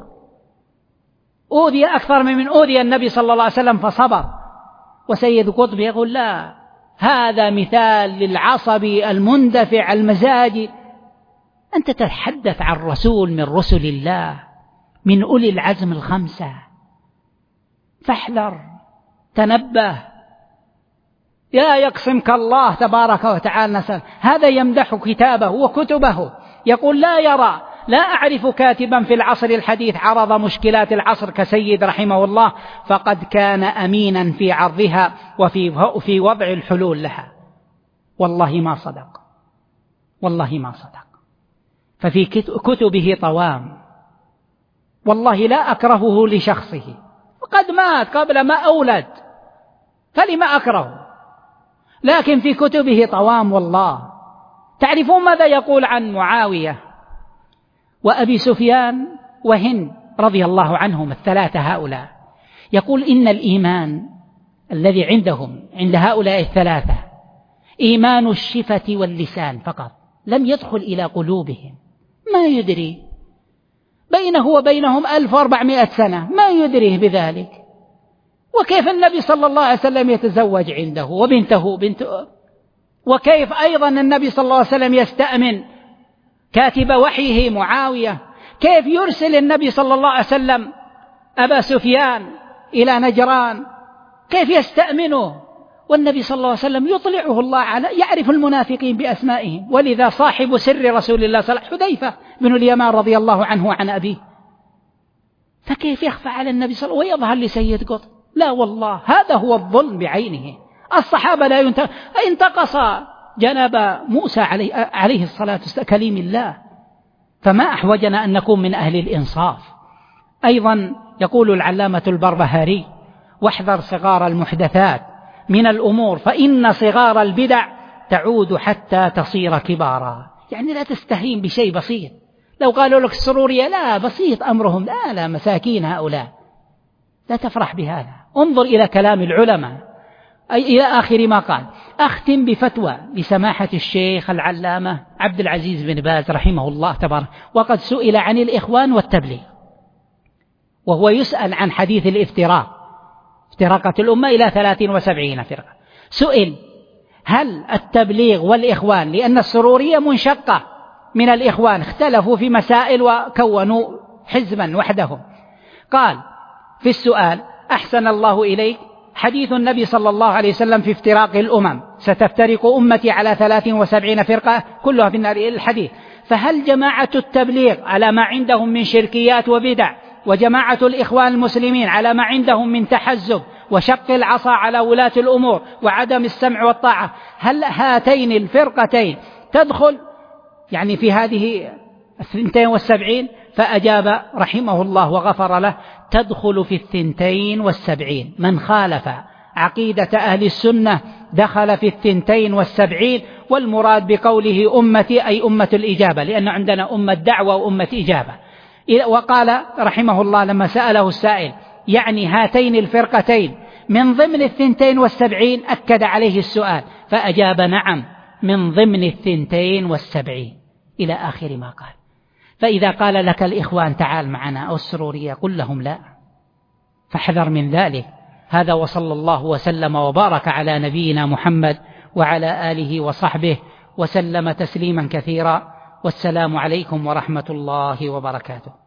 أوذي أكثر من أوذي النبي صلى الله عليه وسلم فصبر. وسيد قطب يقول: لا، هذا مثال للعصبي المندفع المزاجي. أنت تتحدث عن رسول من رسل الله، من أولي العزم الخمسة، فاحذر، تنبه، يا يقسمك الله تبارك وتعالى. نسأل. هذا يمدح كتابه وكتبه، يقول: لا يرى لا أعرف كاتبا في العصر الحديث عرض مشكلات العصر كسيد رحمه الله، فقد كان أمينا في عرضها وفي في وضع الحلول لها. والله ما صدق، والله ما صدق. ففي كتبه طوام، والله لا أكرهه لشخصه، وقد مات قبل ما أولد، فلما أكرهه؟ لكن في كتبه طوام والله. تعرفون ماذا يقول عن معاوية وأبي سفيان وهند رضي الله عنهم الثلاثة هؤلاء؟ يقول: إن الإيمان الذي عندهم، عند هؤلاء الثلاثة، إيمان الشفة واللسان فقط، لم يدخل إلى قلوبهم. ما يدري، بينه وبينهم ألف وأربعمائة سنة، ما يدريه بذلك. وكيف النبي صلى الله عليه وسلم يتزوج عنده وبنته بنته، وكيف أيضا النبي صلى الله عليه وسلم يستأمن كاتب وحيه معاوية، كيف يرسل النبي صلى الله عليه وسلم أبا سفيان إلى نجران، كيف يستأمنه والنبي صلى الله عليه وسلم يطلعه الله على يعرف المنافقين بأسمائهم. ولذا صاحب سر رسول الله صلى الله عليه وسلم حذيفة بن اليمان رضي الله عنه وعن أبيه، فكيف يخفى على النبي صلى الله عليه وسلم ويظهر لسيد قطب؟ لا والله، هذا هو الظلم بعينه. الصحابة لا ينتقص جناب موسى عليه, عليه الصلاة والسلام كليم الله، فما أحوجنا أن نكون من أهل الإنصاف. أيضا يقول العلامة البربهاري: واحذر صغار المحدثات من الأمور فإن صغار البدع تعود حتى تصير كبارا. يعني لا تستهين بشيء بسيط. لو قالوا لك السرورية لا بسيط أمرهم، لا لا مساكين هؤلاء، لا تفرح بهذا. انظر إلى كلام العلماء أي إلى آخر ما قال. أختم بفتوى لسماحة الشيخ العلامة عبد العزيز بن باز رحمه الله تبارك، وقد سئل عن الإخوان والتبليغ، وهو يسأل عن حديث الافتراق، افترقت الأمة إلى ثلاث وسبعين فرقة. سئل: هل التبليغ والإخوان، لأن السرورية منشقة من الإخوان، اختلفوا في مسائل وكونوا حزبا وحدهم، قال في السؤال: أحسن الله إليك، حديث النبي صلى الله عليه وسلم في افتراق الأمم: ستفترق أمتي على ثلاث وسبعين فرقة كلها في النار، الحديث، فهل جماعة التبليغ على ما عندهم من شركيات وبدع، وجماعة الإخوان المسلمين على ما عندهم من تحزب وشق العصا على ولاة الأمور وعدم السمع والطاعة، هل هاتين الفرقتين تدخل يعني في هذه الثنتين والسبعين؟ فأجاب رحمه الله وغفر له: تدخل في الثنتين والسبعين، من خالف عقيدة أهل السنة دخل في الثنتين والسبعين، والمراد بقوله أمتي أي أمة الإجابة، لأن عندنا أمة دعوة وأمة إجابة. وقال رحمه الله لما سأله السائل: يعني هاتين الفرقتين من ضمن الثنتين والسبعين؟ أكد عليه السؤال فأجاب: نعم، من ضمن الثنتين والسبعين، إلى آخر ما قال. فإذا قال لك الإخوان تعال معنا أو السرورية، قل لهم لا، فاحذر من ذلك. هذا، وصلى الله وسلم وبارك على نبينا محمد وعلى آله وصحبه وسلم تسليما كثيرا، والسلام عليكم ورحمة الله وبركاته.